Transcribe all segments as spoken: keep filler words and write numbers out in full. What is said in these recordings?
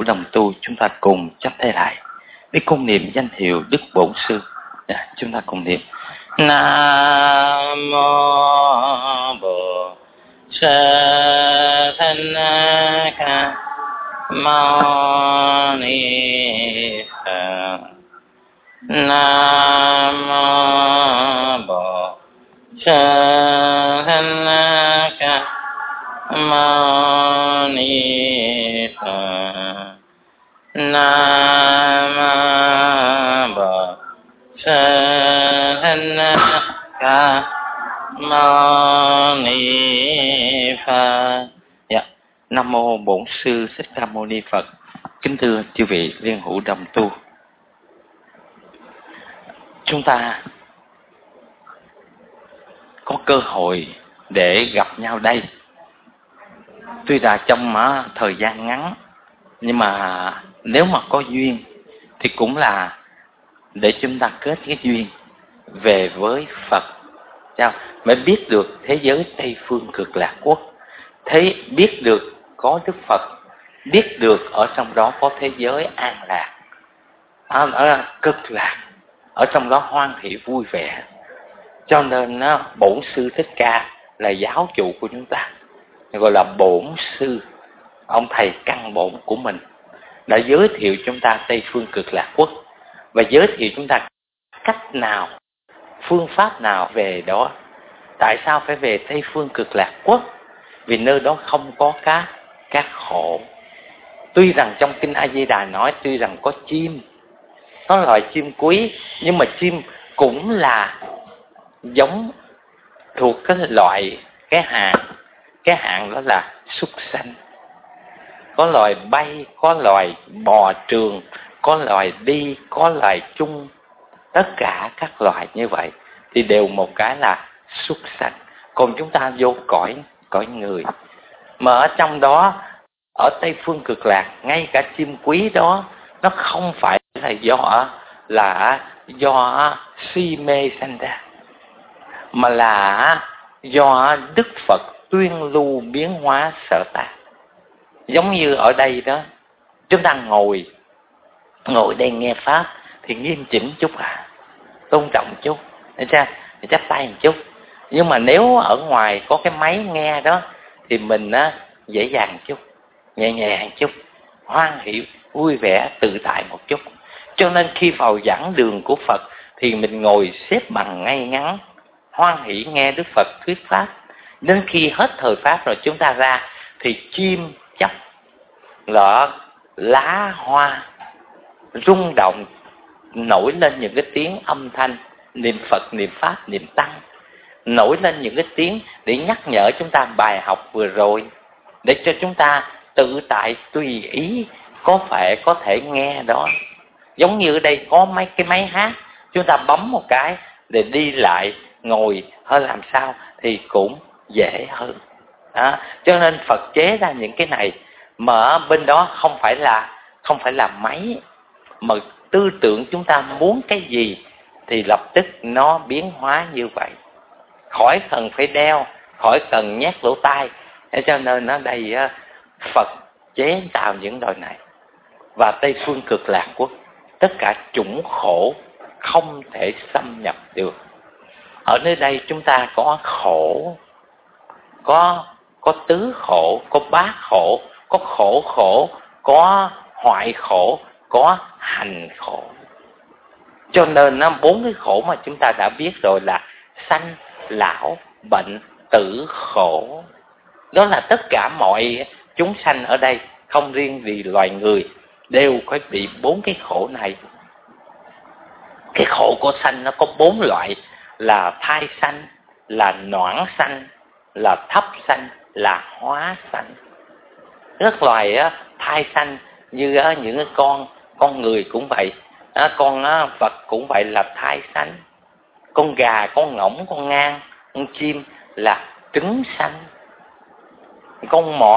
hữu đồng tu, chúng ta cùng chắp tay lại với cung niệm danh hiệu Đức Bổn Sư. À, chúng ta cùng niệm Nam Mô Bổn Sư Thích Ca Mâu Ni Phật. Nam Mô Bổn Sư Thích Ca Mâu Ni Phật. Nam Mô Bổn Sư Thích Ca Mâu Ni Phật. Dạ. Nam mô Bổn Sư Thích Ca Mâu Ni Phật. Kính thưa chư vị liên hữu đồng tu, chúng ta có cơ hội để gặp nhau đây. Tuy là trong uh, thời gian ngắn, nhưng mà nếu mà có duyên thì cũng là để chúng ta kết cái duyên về với Phật, mới biết được thế giới Tây Phương Cực Lạc Quốc, thấy biết được có Đức Phật, biết được ở trong đó có thế giới an lạc, ở, ở cực lạc, ở trong đó hoan hỷ vui vẻ. Cho nên uh, Bổn Sư Thích Ca là giáo chủ của chúng ta, gọi là Bổn Sư, ông thầy căn bổn của mình, đã giới thiệu chúng ta Tây Phương Cực Lạc Quốc và giới thiệu chúng ta cách nào, phương pháp nào về đó. Tại sao phải về Tây Phương Cực Lạc Quốc? Vì nơi đó không có các các khổ. Tuy rằng trong kinh A Di Đà nói tuy rằng có chim, nó là loài chim quý, nhưng mà chim cũng là giống thuộc cái loại cái hạng cái hạng đó là súc sanh. Có loài bay, có loài bò trường, có loài đi, có loài chung. Tất cả các loài như vậy thì đều một cái là súc sanh. Còn chúng ta vô cõi cõi người, mà ở trong đó, ở Tây Phương Cực Lạc, ngay cả chim quý đó nó không phải là do là do si mê sanh ra, mà là do Đức Phật tuyên lưu biến hóa sở ta. Giống như ở đây đó, chúng ta ngồi ngồi đây nghe pháp thì nghiêm chỉnh chút à, tôn trọng chút, để ra chắp tay một chút. Nhưng mà nếu ở ngoài có cái máy nghe đó thì mình á, dễ dàng chút, nhẹ nhàng chút, hoan hỷ, vui vẻ, tự tại một chút. Cho nên khi vào giảng đường của Phật thì mình ngồi xếp bằng ngay ngắn, hoan hỷ nghe Đức Phật thuyết pháp. Đến khi hết thời pháp rồi chúng ta ra thì chim chóc, lọ, lá hoa rung động, nổi lên những cái tiếng âm thanh niệm Phật, niệm Pháp, niệm Tăng, nổi lên những cái tiếng để nhắc nhở chúng ta bài học vừa rồi, để cho chúng ta tự tại tùy ý có phải có thể nghe đó. Giống như ở đây có mấy cái máy hát, chúng ta bấm một cái để đi lại, ngồi hay làm sao thì cũng dễ hơn đó. Cho nên Phật chế ra những cái này, mà ở bên đó không phải là không phải là máy, mà tư tưởng chúng ta muốn cái gì thì lập tức nó biến hóa như vậy, khỏi cần phải đeo, khỏi cần nhét lỗ tai. Cho nên ở đây Phật chế tạo những đồi này. Và Tây Phương Cực Lạc Quốc, tất cả chủng khổ không thể xâm nhập được. Ở nơi đây chúng ta có khổ, có có tứ khổ, có bát khổ, có khổ khổ, có hoại khổ, có hành khổ. Cho nên nó bốn cái khổ mà chúng ta đã biết rồi là sanh, lão, bệnh, tử, khổ. Đó là tất cả mọi chúng sanh ở đây, không riêng gì loài người, đều phải bị bốn cái khổ này. Cái khổ của sanh nó có bốn loại, là thai sanh, là noãn sanh, là thấp sanh, là hóa sanh. Rất loài á, thai sanh như á, những cái con con người cũng vậy, á, con á, vật cũng vậy là thai sanh. Con gà, con ngỗng, con ngan, con chim là trứng sanh. Con mọt,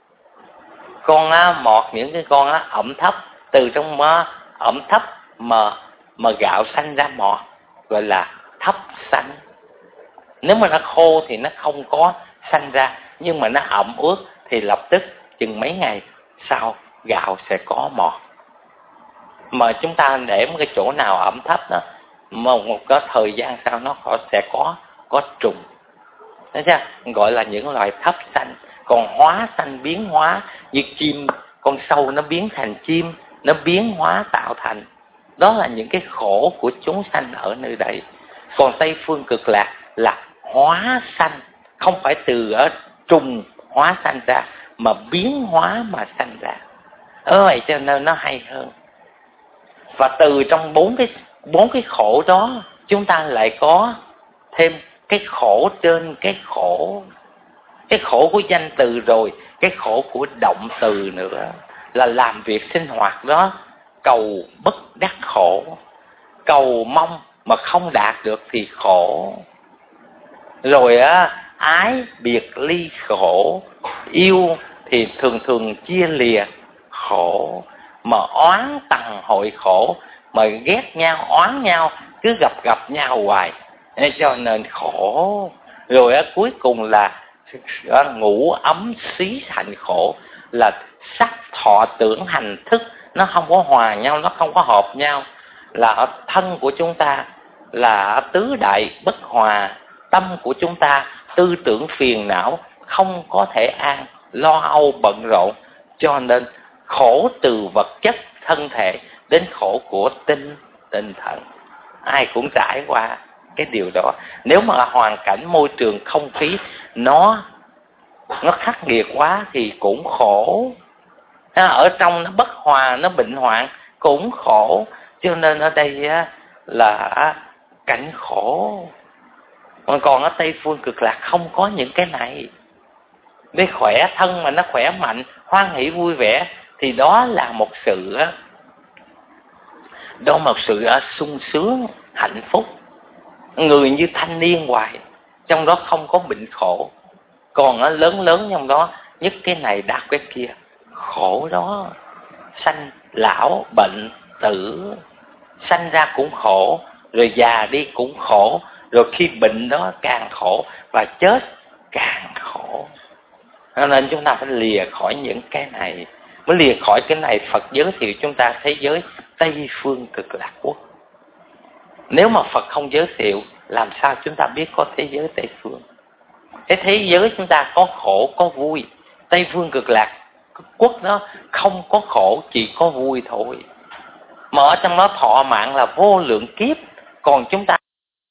con á, mọt những cái con á, ẩm thấp, từ trong á, ẩm thấp mà mà gạo sanh ra mọt, gọi là thấp sanh. Nếu mà nó khô thì nó không có sanh ra, nhưng mà nó ẩm ướt thì lập tức chừng mấy ngày sau gạo sẽ có mọt. Mà chúng ta để một cái chỗ nào ẩm thấp đó, mà một cái thời gian sau nó có, sẽ có có trùng. Thấy chưa? Gọi là những loài thấp sanh. Còn hóa sanh biến hóa, như chim, con sâu nó biến thành chim, nó biến hóa tạo thành. Đó là những cái khổ của chúng sanh ở nơi đây. Còn Tây Phương Cực Lạc là hóa sanh, không phải từ ở trùng hóa sanh ra, mà biến hóa mà sanh ra. Ở vậy cho nên nó hay hơn. Và từ trong bốn cái bốn cái khổ đó, chúng ta lại có thêm cái khổ trên cái khổ. Cái khổ của danh từ rồi, cái khổ của động từ nữa, là làm việc sinh hoạt đó, cầu bất đắc khổ, cầu mong mà không đạt được thì khổ. Rồi á, ái biệt ly khổ, yêu thì thường thường chia lìa khổ, mà oán tầng hội khổ, mà ghét nhau oán nhau, cứ gặp gặp nhau hoài, cho nên khổ. Rồi á, cuối cùng là ngủ ấm xí thành khổ, là sắc thọ tưởng hành thức nó không có hòa nhau, nó không có hợp nhau. Là thân của chúng ta là tứ đại bất hòa, tâm của chúng ta tư tưởng phiền não, không có thể an, lo âu bận rộn, cho nên khổ từ vật chất thân thể đến khổ của tinh tinh thần. Ai cũng trải qua cái điều đó. Nếu mà hoàn cảnh môi trường không khí nó nó khắc nghiệt quá thì cũng khổ. Ở trong nó bất hòa, nó bệnh hoạn cũng khổ. Cho nên ở đây là cảnh khổ. Còn ở Tây Phương Cực Lạc không có những cái này. Để khỏe thân mà nó khỏe mạnh, hoan hỷ vui vẻ, thì đó là một sự đó một sự sung sướng, hạnh phúc. Người như thanh niên hoài, trong đó không có bệnh khổ. Còn nó lớn lớn trong đó, nhất cái này đau cái kia, khổ đó. Sanh lão bệnh tử, sanh ra cũng khổ, rồi già đi cũng khổ, rồi khi bệnh đó càng khổ, và chết càng khổ. Nên chúng ta phải lìa khỏi những cái này. Mới lìa khỏi cái này, Phật giới thiệu chúng ta thế giới Tây Phương Cực Lạc Quốc. Nếu mà Phật không giới thiệu, làm sao chúng ta biết có thế giới Tây Phương? Cái thế giới chúng ta có khổ, có vui. Tây Phương Cực Lạc Quốc nó không có khổ, chỉ có vui thôi. Mà ở trong đó thọ mạng là vô lượng kiếp. Còn chúng ta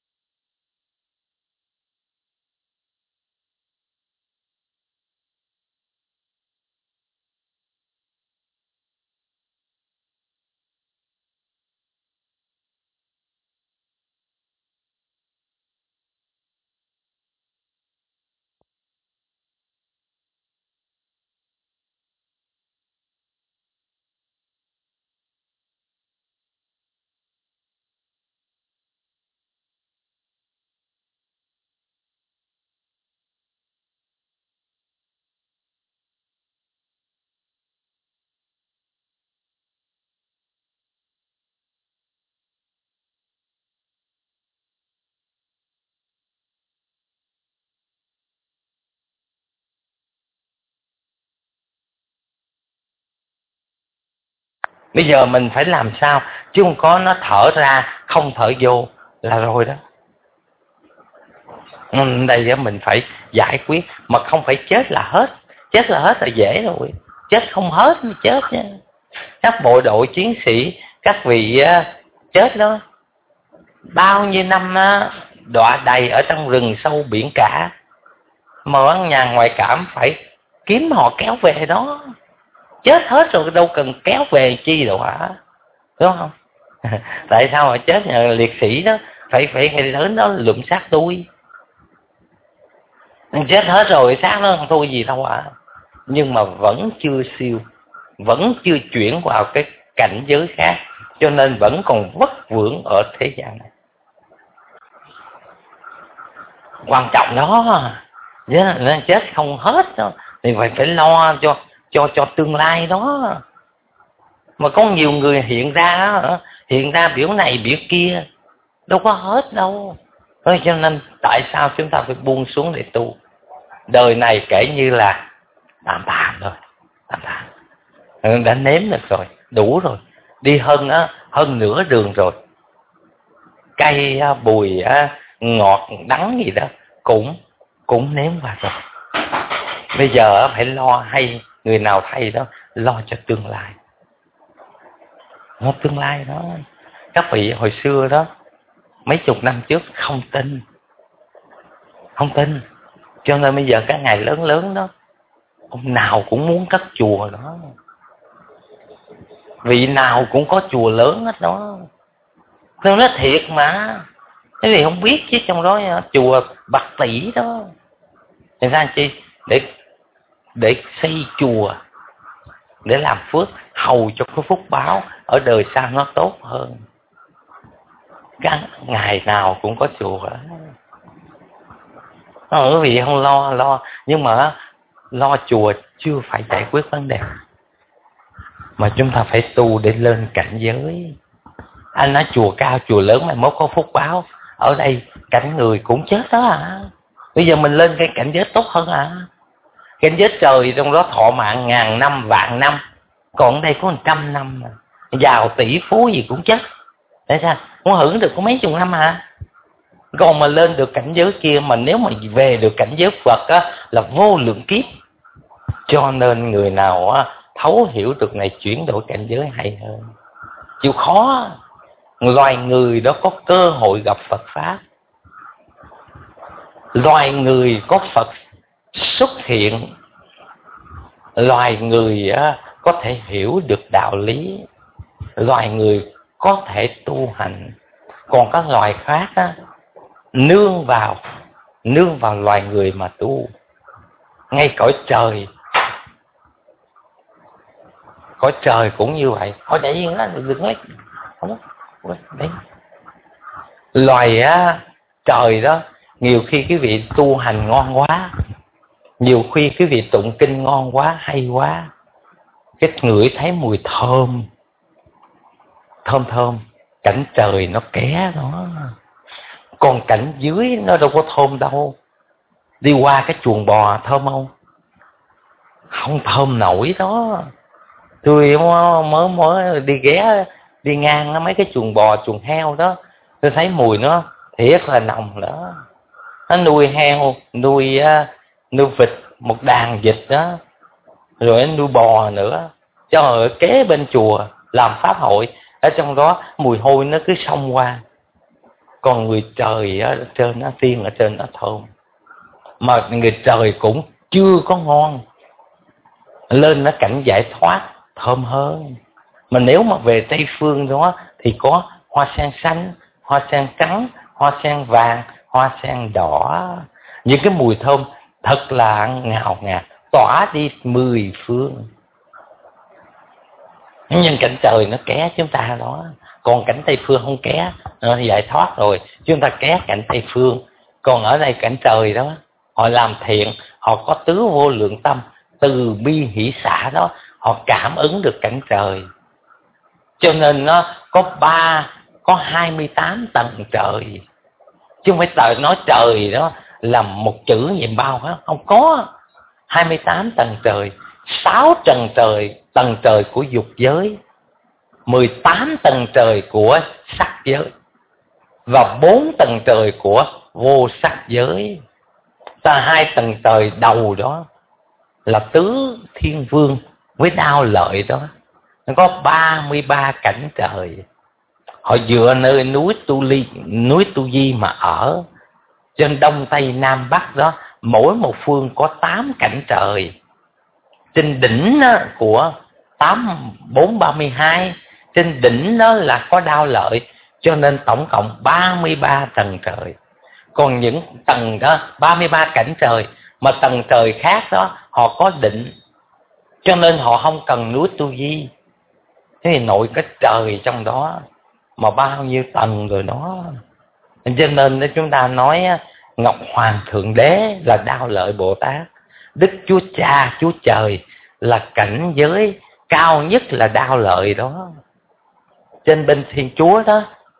bây giờ mình phải làm sao, chứ không có nó thở ra không thở vô là rồi đó. Đây mình phải giải quyết, mà không phải chết là hết. Chết là hết là dễ rồi, chết không hết mới chết nha. Các bộ đội chiến sĩ, các vị chết đó, bao nhiêu năm đọa đầy ở trong rừng sâu biển cả, mà nhà ngoại cảm phải kiếm họ kéo về đó. Chết hết rồi đâu cần kéo về chi đâu hả, đúng không? Tại sao mà chết nhà liệt sĩ đó phải phải hay lớn đó lụm xác tôi. Chết hết rồi xác nó không thôi gì đâu ạ. À. Nhưng mà vẫn chưa siêu, vẫn chưa chuyển vào cái cảnh giới khác, cho nên vẫn còn vất vưởng ở thế gian này. Quan trọng đó, nên chết không hết đâu, thì phải phải lo cho cho cho tương lai đó. Mà có nhiều người hiện ra hiện ra biểu này biểu kia, đâu có hết đâu. Thế cho nên tại sao chúng ta phải buông xuống để tu? Đời này kể như là tạm tạm thôi, tạm tạm. đã nếm được rồi, đủ rồi, đi hơn á, hơn nửa đường rồi, cay bùi ngọt đắng gì đó cũng cũng nếm vào rồi. Bây giờ phải lo, hay người nào thay đó, lo cho tương lai. Nó tương lai đó, các vị hồi xưa đó, mấy chục năm trước không tin, không tin, cho nên bây giờ các ngài lớn lớn đó, ông nào cũng muốn cất chùa đó, vị nào cũng có chùa lớn hết đó. Tôi nói thiệt mà, cái gì không biết chứ trong đó chùa bạc tỷ đó. Thì ra chi? Để để xây chùa, để làm phước, hầu cho cái phúc báo ở đời sau nó tốt hơn. Các ngày nào cũng có chùa đó. Ở vì không lo lo, nhưng mà lo chùa chưa phải giải quyết vấn đề, mà chúng ta phải tu để lên cảnh giới. Anh nói chùa cao chùa lớn mai mốt có phúc báo, ở đây cảnh người cũng chết đó à. Bây giờ mình lên cái cảnh giới tốt hơn à. Cảnh giới trời trong đó thọ mạng ngàn năm vạn năm, còn ở đây có một trăm năm mà. Giàu tỷ phú gì cũng chết. Tại sao? Muốn hưởng được có mấy chục năm à. Còn mà lên được cảnh giới kia, mà nếu mà về được cảnh giới Phật á, là vô lượng kiếp. Cho nên người nào á, thấu hiểu được này, chuyển đổi cảnh giới hay hơn. Chịu khó, loài người đó có cơ hội gặp Phật Pháp. Loài người có Phật xuất hiện, loài người á, có thể hiểu được đạo lý, loài người có thể tu hành. Còn các loài khác á, nương vào nương vào loài người mà tu. Ngay cõi trời, cõi trời cũng như vậy. Thôi để yên đó, đừng nói không đấy. Loài á, trời đó, nhiều khi cái vị tu hành ngon quá, nhiều khi cái vị tụng kinh ngon quá, hay quá, cái ngửi thấy mùi thơm, thơm thơm, cảnh trời nó ké đó. Còn cảnh dưới nó đâu có thơm đâu. Đi qua cái chuồng bò thơm không? Không thơm nổi đó. Tôi mới mới đi ghé, đi ngang mấy cái chuồng bò, chuồng heo đó, tôi thấy mùi nó thiệt là nồng đó. Nó nuôi heo, nuôi nuôi vịt, một đàn vịt đó, rồi nuôi bò nữa, cho ở kế bên chùa làm pháp hội. Ở trong đó mùi hôi nó cứ xông qua. Còn người trời ở trên nó, tiên ở trên nó thơm, mà người trời cũng chưa có ngon. Lên nó cảnh giải thoát thơm hơn. Mà nếu mà về Tây Phương đó thì có hoa sen xanh, hoa sen trắng, hoa sen vàng, hoa sen đỏ. Những cái mùi thơm thật là ngào ngạt, tỏa đi mười phương. Nhưng cảnh trời nó ké chúng ta đó. Còn cảnh Tây Phương không ké, nó giải thoát rồi, chúng ta ké cảnh Tây Phương. Còn ở đây cảnh trời đó, họ làm thiện, họ có tứ vô lượng tâm, từ bi hỷ xả đó, họ cảm ứng được cảnh trời. Cho nên nó có ba, có hai mươi tám tầng trời. Chứ không phải trời nói trời đó là một chữ nhiệm bao hết, không có. hai mươi tám tầng trời, sáu tầng trời, tầng trời của dục giới, mười tám tầng trời của sắc giới, và bốn tầng trời của vô sắc giới. Ta hai tầng trời đầu đó là tứ thiên vương với đao lợi đó. Nó có ba mươi ba cảnh trời. Họ dựa nơi núi Tu Ly, núi Tu Di mà ở. Trên đông tây nam bắc đó, mỗi một phương có tám cảnh trời. Trên đỉnh đó của tám bốn ba mươi hai, trên đỉnh đó là có đao lợi, cho nên tổng cộng ba mươi ba tầng trời. Còn những tầng đó ba mươi ba cảnh trời, mà tầng trời khác đó họ có định, cho nên họ không cần núi Tu Di. Thế thì nội cái trời trong đó mà bao nhiêu tầng rồi đó. Cho nên chúng ta nói Ngọc Hoàng Thượng Đế là Đao Lợi Bồ Tát, Đức Chúa Cha Chúa Trời là cảnh giới cao nhất là Đao Lợi đó. Trên bên Thiên Chúa đó,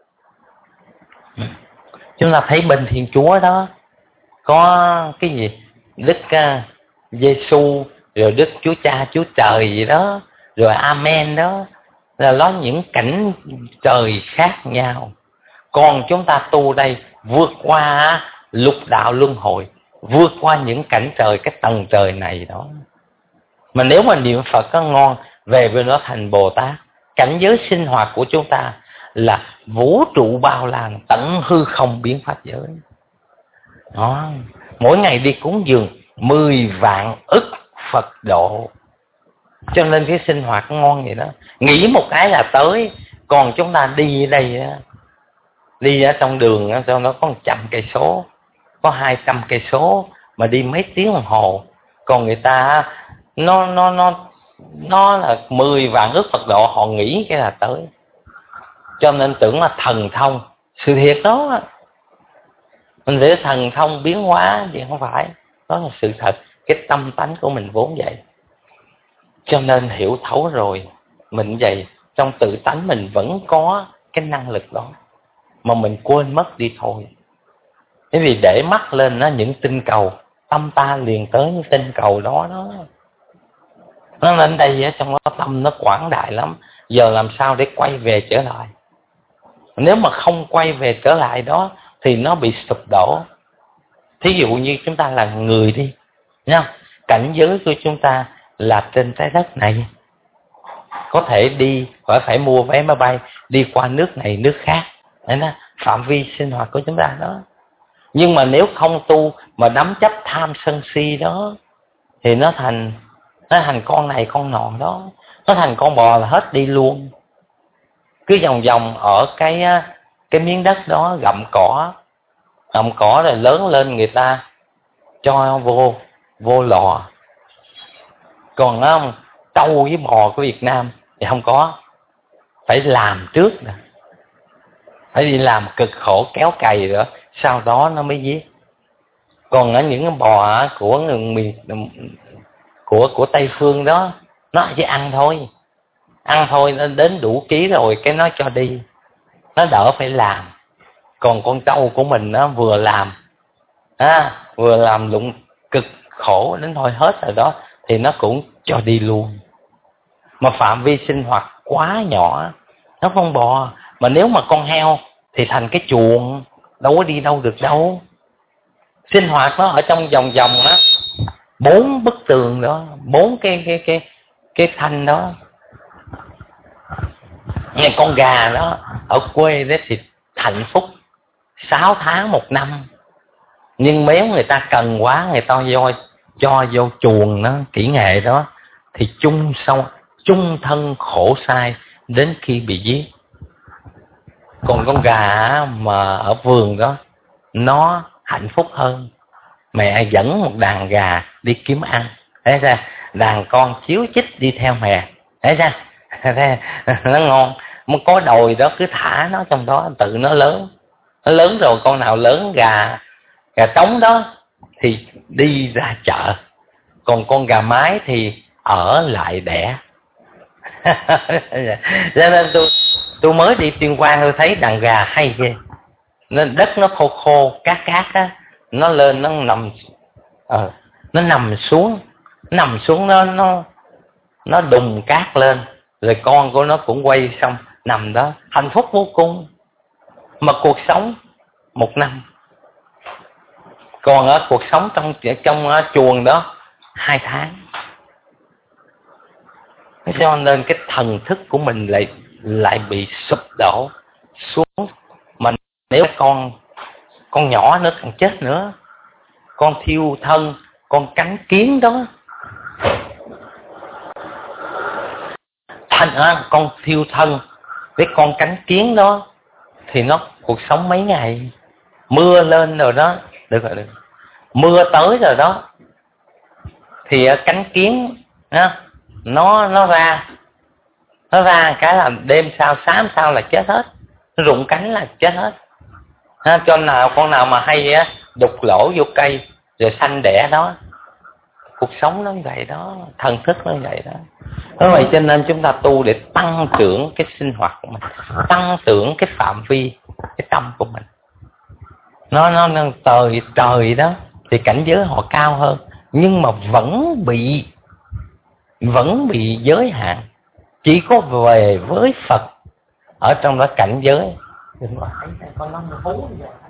chúng ta thấy bên Thiên Chúa đó có cái gì Đức uh, Giêsu, rồi Đức Chúa Cha Chúa Trời gì đó, rồi amen đó, là nói những cảnh trời khác nhau. Còn chúng ta tu đây vượt qua lục đạo luân hồi, vượt qua những cảnh trời, cái tầng trời này đó. Mà nếu mà niệm Phật có ngon, về với nó thành Bồ Tát. Cảnh giới sinh hoạt của chúng ta là vũ trụ bao la, tận hư không biến pháp giới đó. Mỗi ngày đi cúng dường mười vạn ức Phật độ, cho nên cái sinh hoạt ngon vậy đó. Nghĩ một cái là tới. Còn chúng ta đi ở đây á, đi ở trong đường á, cho nó có một trăm cây số, có hai trăm cây số mà đi mấy tiếng đồng hồ. Còn người ta nó nó nó nó là mười vạn ức Phật độ, họ nghĩ cái là tới. Cho nên tưởng là thần thông, sự thiệt đó. Mình để thần thông biến hóa thì không phải, đó là sự thật. Cái tâm tánh của mình vốn vậy. Cho nên hiểu thấu rồi, mình vậy, trong tự tánh mình vẫn có cái năng lực đó, mà mình quên mất đi thôi. Bởi vì để mắt lên nó những tinh cầu, tâm ta liền tới những tinh cầu đó đó. Nó lên đây trong đó tâm nó quảng đại lắm. Giờ làm sao để quay về trở lại? Nếu mà không quay về trở lại đó thì nó bị sụp đổ. Thí dụ như chúng ta là người đi nha, cảnh giới của chúng ta là trên trái đất này, có thể đi, khỏi phải mua vé máy bay đi qua nước này nước khác. Đấy đó, phạm vi sinh hoạt của chúng ta đó. Nhưng mà nếu không tu mà nắm chấp tham sân si đó thì nó thành nó thành con này con nọ đó, nó thành con bò là hết đi luôn. Cứ vòng vòng ở cái cái miếng đất đó gặm cỏ, gặm cỏ rồi lớn lên người ta cho vô vô lò. Còn không, trâu với bò của Việt Nam thì không có, phải làm trước nè, phải đi làm cực khổ kéo cày nữa, sau đó nó mới giết. Còn ở những cái bò của người miền của của Tây phương đó, nó chỉ ăn thôi, ăn thôi, nó đến đủ ký rồi cái nó cho đi, nó đỡ phải làm. Còn con trâu của mình nó vừa làm à, vừa làm lụng cực khổ đến thôi hết rồi đó thì nó cũng cho đi luôn. Mà phạm vi sinh hoạt quá nhỏ, nó con bò. Mà nếu mà con heo thì thành cái chuồng, đâu có đi đâu được đâu. Sinh hoạt nó ở trong vòng vòng á, bốn bức tường đó, bốn cái cái cái cái thanh đó. Nghe con gà đó ở quê đó thì hạnh phúc sáu tháng một năm. Nhưng nếu người ta cần quá, người ta vô cho vô chuồng nó kỹ nghệ đó thì chung sâu chung thân khổ sai đến khi bị giết. Còn con gà mà ở vườn đó nó hạnh phúc hơn. Mẹ dẫn một đàn gà đi kiếm ăn, thấy ra đàn con chíu chích đi theo mẹ, thấy ra nó ngon. Mà có đồi đó cứ thả nó trong đó, tự nó lớn. Nó lớn rồi, con nào lớn gà gà trống đó thì đi ra chợ. Còn con gà mái thì ở lại đẻ. Cho nên tôi tôi mới đi Tuyên Quang, tôi thấy đàn gà hay ghê. Nên đất nó khô khô, cát cát á, nó lên nó nằm ờ, nó nằm xuống, nằm xuống nó nó nó đùng cát lên, rồi con của nó cũng quay xong nằm đó hạnh phúc vô cùng. Mà cuộc sống một năm, còn ở cuộc sống trong trong chuồng đó hai tháng. Cho nên cái thần thức của mình lại lại bị sụp đổ xuống. Mà nếu con con nhỏ nữa càng chết nữa, con thiêu thân, con cánh kiến đó, thành à, con thiêu thân với con cánh kiến đó thì nó cuộc sống mấy ngày. Mưa lên rồi đó, được rồi, được. Mưa tới rồi đó thì cánh kiến á, nó nó ra nó ra cái là đêm sau sáng sau là chết hết, nó rụng cánh là chết hết. À, cho nào con nào mà hay á, đục lỗ vô cây rồi sanh đẻ đó, cuộc sống nó như vậy đó, thần thức nó như vậy đó. Bởi vậy cho nên chúng ta tu để tăng trưởng cái sinh hoạt của mình, tăng trưởng cái phạm vi cái tâm của mình. Nó nó, nó trời trời đó thì cảnh giới họ cao hơn, nhưng mà vẫn bị vẫn bị giới hạn. chỉ có về với Phật ở trong đó cảnh giới. Đừng có thấy con năm thú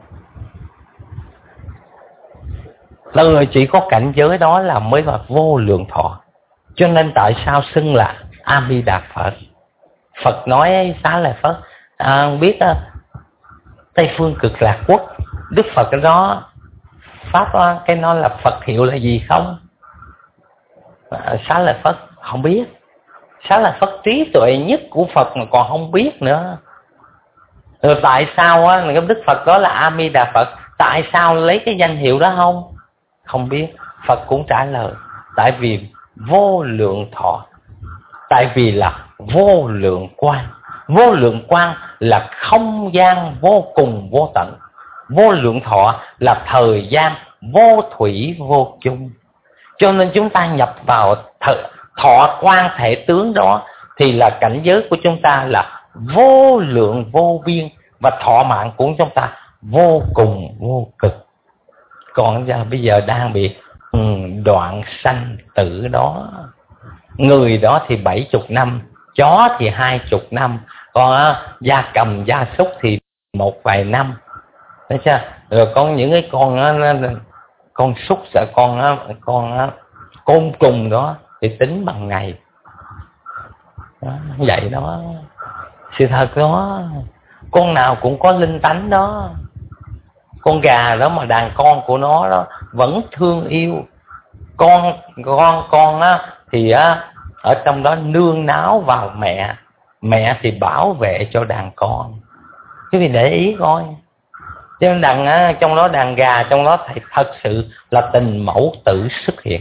là người chỉ có cảnh giới đó là mới là vô lượng thọ. Cho nên tại sao xưng là A Di Đà Phật? Phật nói Xá Lợi Phất, à, biết à, Tây Phương Cực Lạc Quốc, Đức Phật đó pháp đó, cái nó là Phật hiệu là gì không? À, Xá Lợi Phất không biết. Xá Lợi Phất trí tuệ nhất của Phật mà còn không biết nữa. Rồi tại sao á, cái Đức Phật đó là A Di Đà Phật, tại sao lấy cái danh hiệu đó không? Không biết. Phật cũng trả lời, tại vì vô lượng thọ, tại vì là vô lượng quang. Vô lượng quang là không gian vô cùng vô tận. Vô lượng thọ là thời gian vô thủy vô chung. Cho nên chúng ta nhập vào thọ quan thể tướng đó thì là cảnh giới của chúng ta là vô lượng vô biên, và thọ mạng của chúng ta vô cùng vô cực. Còn bây giờ đang bị ừ, đoạn sanh tử đó. Người đó thì bảy chục năm, chó thì hai chục năm, còn gia cầm gia súc thì một vài năm. Thấy chưa? Rồi con những cái con con súc sợ con con côn trùng đó thì tính bằng ngày. Đó, vậy đó. Sự thật đó. Con nào cũng có linh tánh đó. Con gà đó mà đàn con của nó đó vẫn thương yêu. Con con con á thì á ở trong đó nương náo vào mẹ, mẹ thì bảo vệ cho đàn con. Chứ vì để ý coi. Chứ đàn á, trong đó đàn gà trong đó thì thật sự là tình mẫu tử xuất hiện.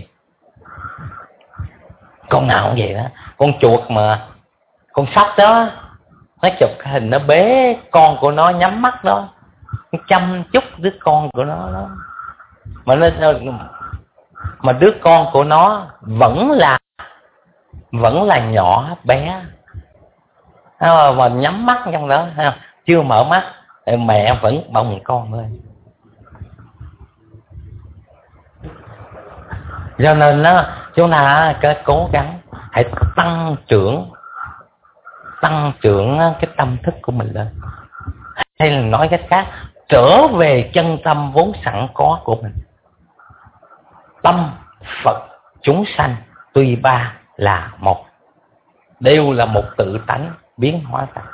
Con nào cũng vậy đó. Con chuột mà con sóc đó, nó chụp hình nó bế con của nó nhắm mắt đó, chăm chút đứa con của nó đó, mà nó mà đứa con của nó vẫn là vẫn là nhỏ bé, mà nhắm mắt trong đó chưa mở mắt, mẹ vẫn bồng con lên. Cho nên đó, chúng ta cái cố gắng hãy tăng trưởng tăng trưởng cái tâm thức của mình lên, hay là nói cách khác, trở về chân tâm vốn sẵn có của mình. Tâm Phật chúng sanh tuy ba là một, đều là một tự tánh biến hóa ra.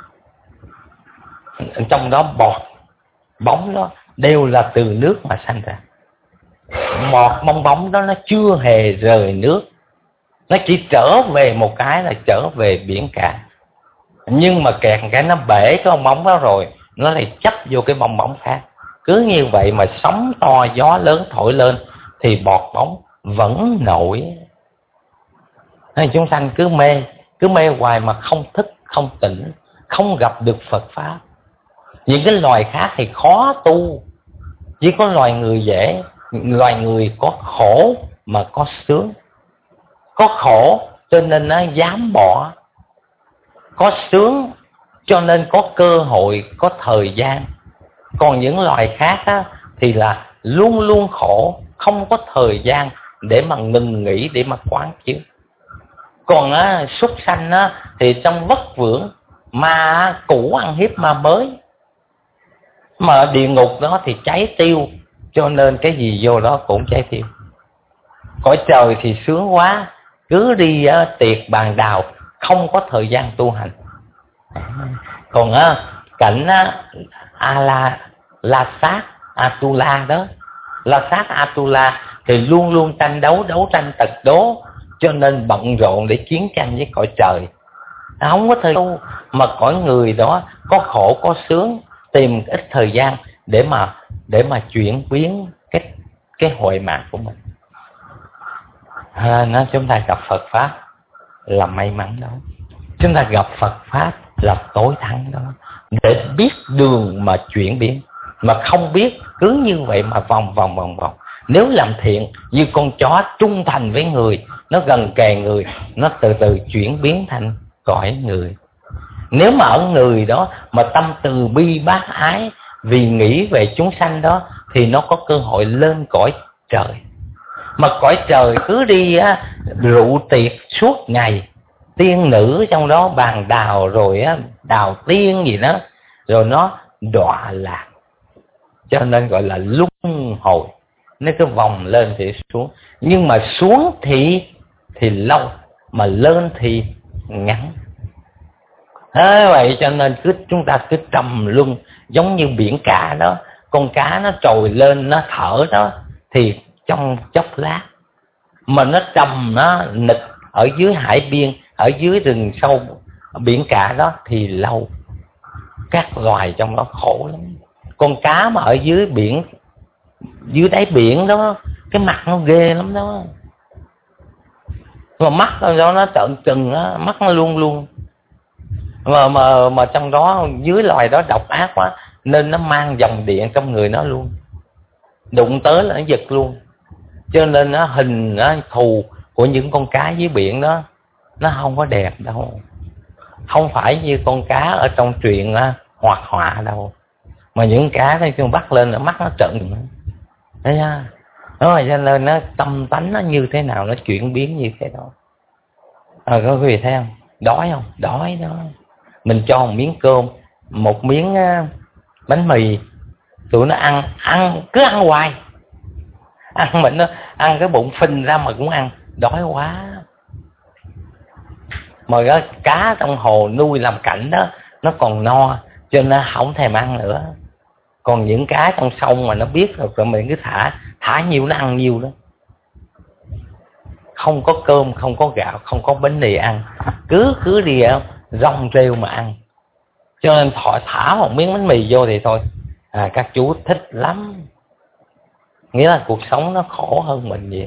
Trong đó bọt bóng đó đều là từ nước mà sanh ra. Một bong bóng đó nó chưa hề rời nước, nó chỉ trở về một cái là trở về biển cả. Nhưng mà kẹt cái nó bể cái bong bóng đó rồi, nó lại chấp vô cái bong bóng khác. Cứ như vậy mà sóng to gió lớn thổi lên thì bọt bóng vẫn nổi. Nên chúng sanh cứ mê, cứ mê hoài mà không thức, không tỉnh, không gặp được Phật Pháp. Những cái loài khác thì khó tu, chỉ có loài người dễ. Loài người có khổ mà có sướng. Có khổ cho nên nó dám bỏ, có sướng cho nên có cơ hội, có thời gian. Còn những loài khác á, thì là luôn luôn khổ, không có thời gian để mà ngừng nghỉ, để mà quán chiếu. Còn á, súc sanh á, thì trong vất vưởng, ma cũ ăn hiếp ma mới. Mà ở địa ngục đó thì cháy tiêu, cho nên cái gì vô đó cũng cháy tiêu. Cõi trời thì sướng quá, cứ đi á, tiệc bàn đào, không có thời gian tu hành. Còn á, cảnh á, a la la sát Atula đó, la sát Atula thì luôn luôn tranh đấu, đấu tranh tật đố, cho nên bận rộn để chiến tranh với cõi trời, không có thời gian. Mà cõi người đó có khổ có sướng, tìm ít thời gian để mà để mà chuyển biến cái cái huệ mạng của mình. À, nó chúng ta gặp Phật Pháp là may mắn đó, chúng ta gặp Phật Pháp là tối thắng đó, để biết đường mà chuyển biến. Mà không biết cứ như vậy mà vòng vòng vòng vòng. Nếu làm thiện như con chó trung thành với người, nó gần kề người, nó từ từ chuyển biến thành cõi người. Nếu mà ở người đó mà tâm từ bi bác ái vì nghĩ về chúng sanh đó, thì nó có cơ hội lên cõi trời. Mà cõi trời cứ đi á, rượu tiệc suốt ngày, tiên nữ trong đó bàn đào rồi á, đào tiên gì đó, rồi nó đọa lạc, cho nên gọi là luân hồi. Nó cứ vòng lên thì xuống, nhưng mà xuống thì thì lâu, mà lên thì ngắn. Thế vậy cho nên cứ chúng ta cứ trầm luân, giống như biển cả đó, con cá nó trồi lên nó thở đó thì trong chốc lát, mà nó trầm nó nịch ở dưới hải biên, ở dưới rừng sâu biển cả đó thì lâu. Các loài trong đó khổ lắm. Con cá mà ở dưới biển, dưới đáy biển đó, cái mặt nó ghê lắm đó, mà mắt đó nó trợn trừng đó, mắt nó luôn luôn, mà mà mà trong đó dưới loài đó độc ác quá, nên nó mang dòng điện trong người nó luôn, đụng tới là nó giật luôn. Cho nên nó hình nó thù của những con cá dưới biển đó nó không có đẹp đâu, không phải như con cá ở trong truyện hoạt họa đâu, mà những cá đây chúng bắt lên là mắt nó trợn, thấy chưa? Đó là cho nên nó tâm tánh nó như thế nào, nó chuyển biến như thế đó. À, có quý vị thấy không? Đói không? Đói đó. Mình cho một miếng cơm, một miếng uh, bánh mì, tụi nó ăn, ăn cứ ăn hoài, ăn mình nó ăn cái bụng phình ra mà cũng ăn, đói quá. Mà cái cá trong hồ nuôi làm cảnh đó nó còn no, cho nên nó không thèm ăn nữa. Còn những cá trong sông mà nó biết rồi, rồi mình cứ thả thả nhiều nó ăn nhiều đó. Không có cơm, không có gạo, không có bánh mì ăn, cứ cứ đi rong rêu mà ăn. Cho nên thọ thả một miếng bánh mì vô thì thôi, à, các chú thích lắm. Nghĩa là cuộc sống nó khổ hơn mình nhiều.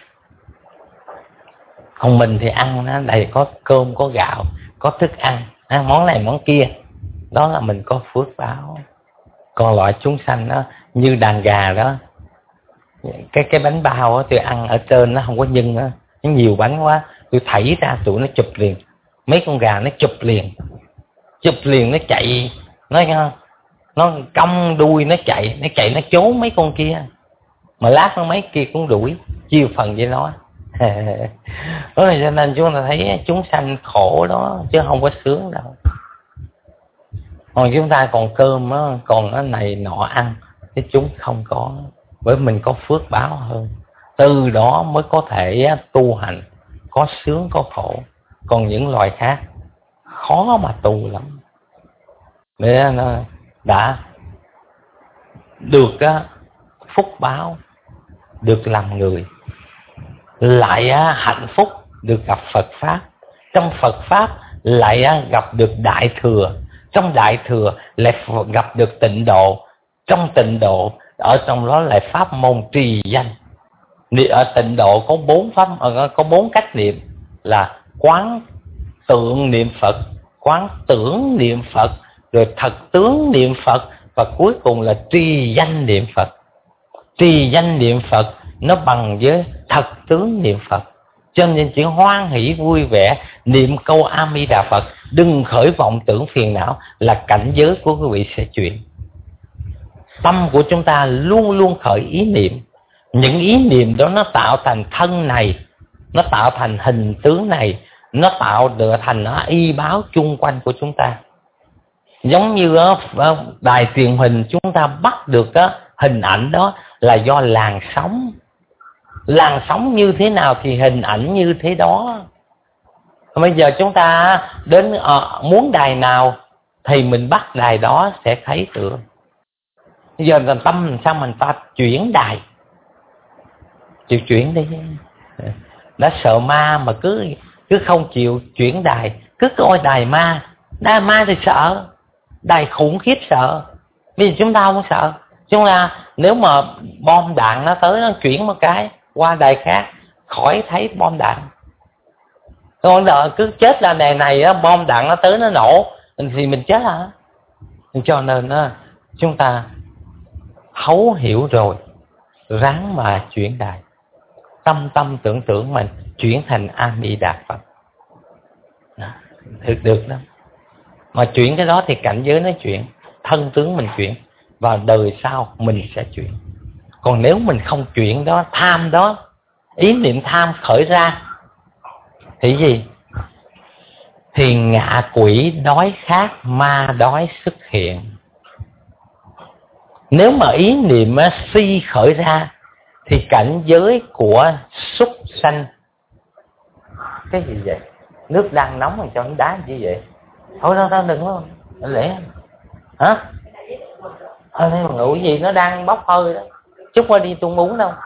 Còn mình thì ăn nó đầy, có cơm, có gạo, có thức ăn, ăn món này món kia, đó là mình có phước báo. Còn loại chúng sanh đó như đàn gà đó, cái cái bánh bao đó, tôi ăn ở trên nó không có nhân đó, nó nhiều bánh quá, tôi thảy ra tụi nó chụp liền, mấy con gà nó chụp liền, chụp liền nó chạy, nó nó cong đuôi nó chạy, nó chạy nó trốn mấy con kia, mà lát nó mấy kia cũng đuổi, chiêu phần với nó. Đó là cho nên chúng ta thấy chúng sanh khổ đó, chứ không có sướng đâu. Còn chúng ta còn cơm đó, còn cái này nọ ăn, chứ chúng không có, bởi mình có phước báo hơn, từ đó mới có thể tu hành, có sướng có khổ. Còn những loài khác khó mà tu lắm. Để nó đã được phúc báo, được làm người, lại hạnh phúc được gặp Phật Pháp, trong Phật Pháp lại gặp được Đại Thừa, trong Đại Thừa lại gặp được Tịnh Độ, trong Tịnh Độ ở trong đó lại pháp môn trì danh. Ở Tịnh Độ có bốn pháp, có bốn cách niệm là quán tượng niệm Phật, quán tưởng niệm Phật, rồi thật tướng niệm Phật, và cuối cùng là trì danh niệm Phật. Trì danh niệm Phật nó bằng với thật tướng niệm Phật. Cho nên chỉ hoan hỷ vui vẻ niệm câu A Di Đà Phật, đừng khởi vọng tưởng phiền não, là cảnh giới của quý vị sẽ chuyển. Tâm của chúng ta luôn luôn khởi ý niệm, những ý niệm đó nó tạo thành thân này, nó tạo thành hình tướng này, nó tạo được thành nó y báo chung quanh của chúng ta. Giống như uh, đài truyền hình chúng ta bắt được uh, hình ảnh đó là do làn sóng. Làn sóng như thế nào thì hình ảnh như thế đó. Bây giờ chúng ta đến uh, muốn đài nào thì mình bắt đài đó sẽ thấy được. Bây giờ là tâm sao mình ta chuyển đài, chịu chuyển đi. Đã sợ ma mà cứ cứ không chịu chuyển đài, cứ coi đài ma. Đài ma thì sợ, đài khủng khiếp sợ. Bây giờ chúng ta không sợ. Chúng ta nếu mà bom đạn nó tới, nó chuyển một cái qua đài khác, khỏi thấy bom đạn. Còn đợi cứ chết là đài này á, bom đạn nó tới nó nổ thì mình chết hả? Cho nên á, chúng ta thấu hiểu rồi, ráng mà chuyển đài. Tâm tâm tưởng tưởng mình chuyển thành A Di Đà Phật, được được đó. Mà chuyển cái đó thì cảnh giới nó chuyển, thân tướng mình chuyển, và đời sau mình sẽ chuyển. Còn nếu mình không chuyển đó, tham đó, ý niệm tham khởi ra thì gì? thì ngạ quỷ đói khát, ma đói xuất hiện. Nếu mà ý niệm si khởi ra thì cảnh giới của súc sanh. Cái gì vậy? Nước đang nóng rồi cho nó đá như vậy. Thôi đâu đâu đừng có lẽ hả? Ờ thế mà ngủ gì nó đang bốc hơi đó. Chút qua đi tôi muốn đâu.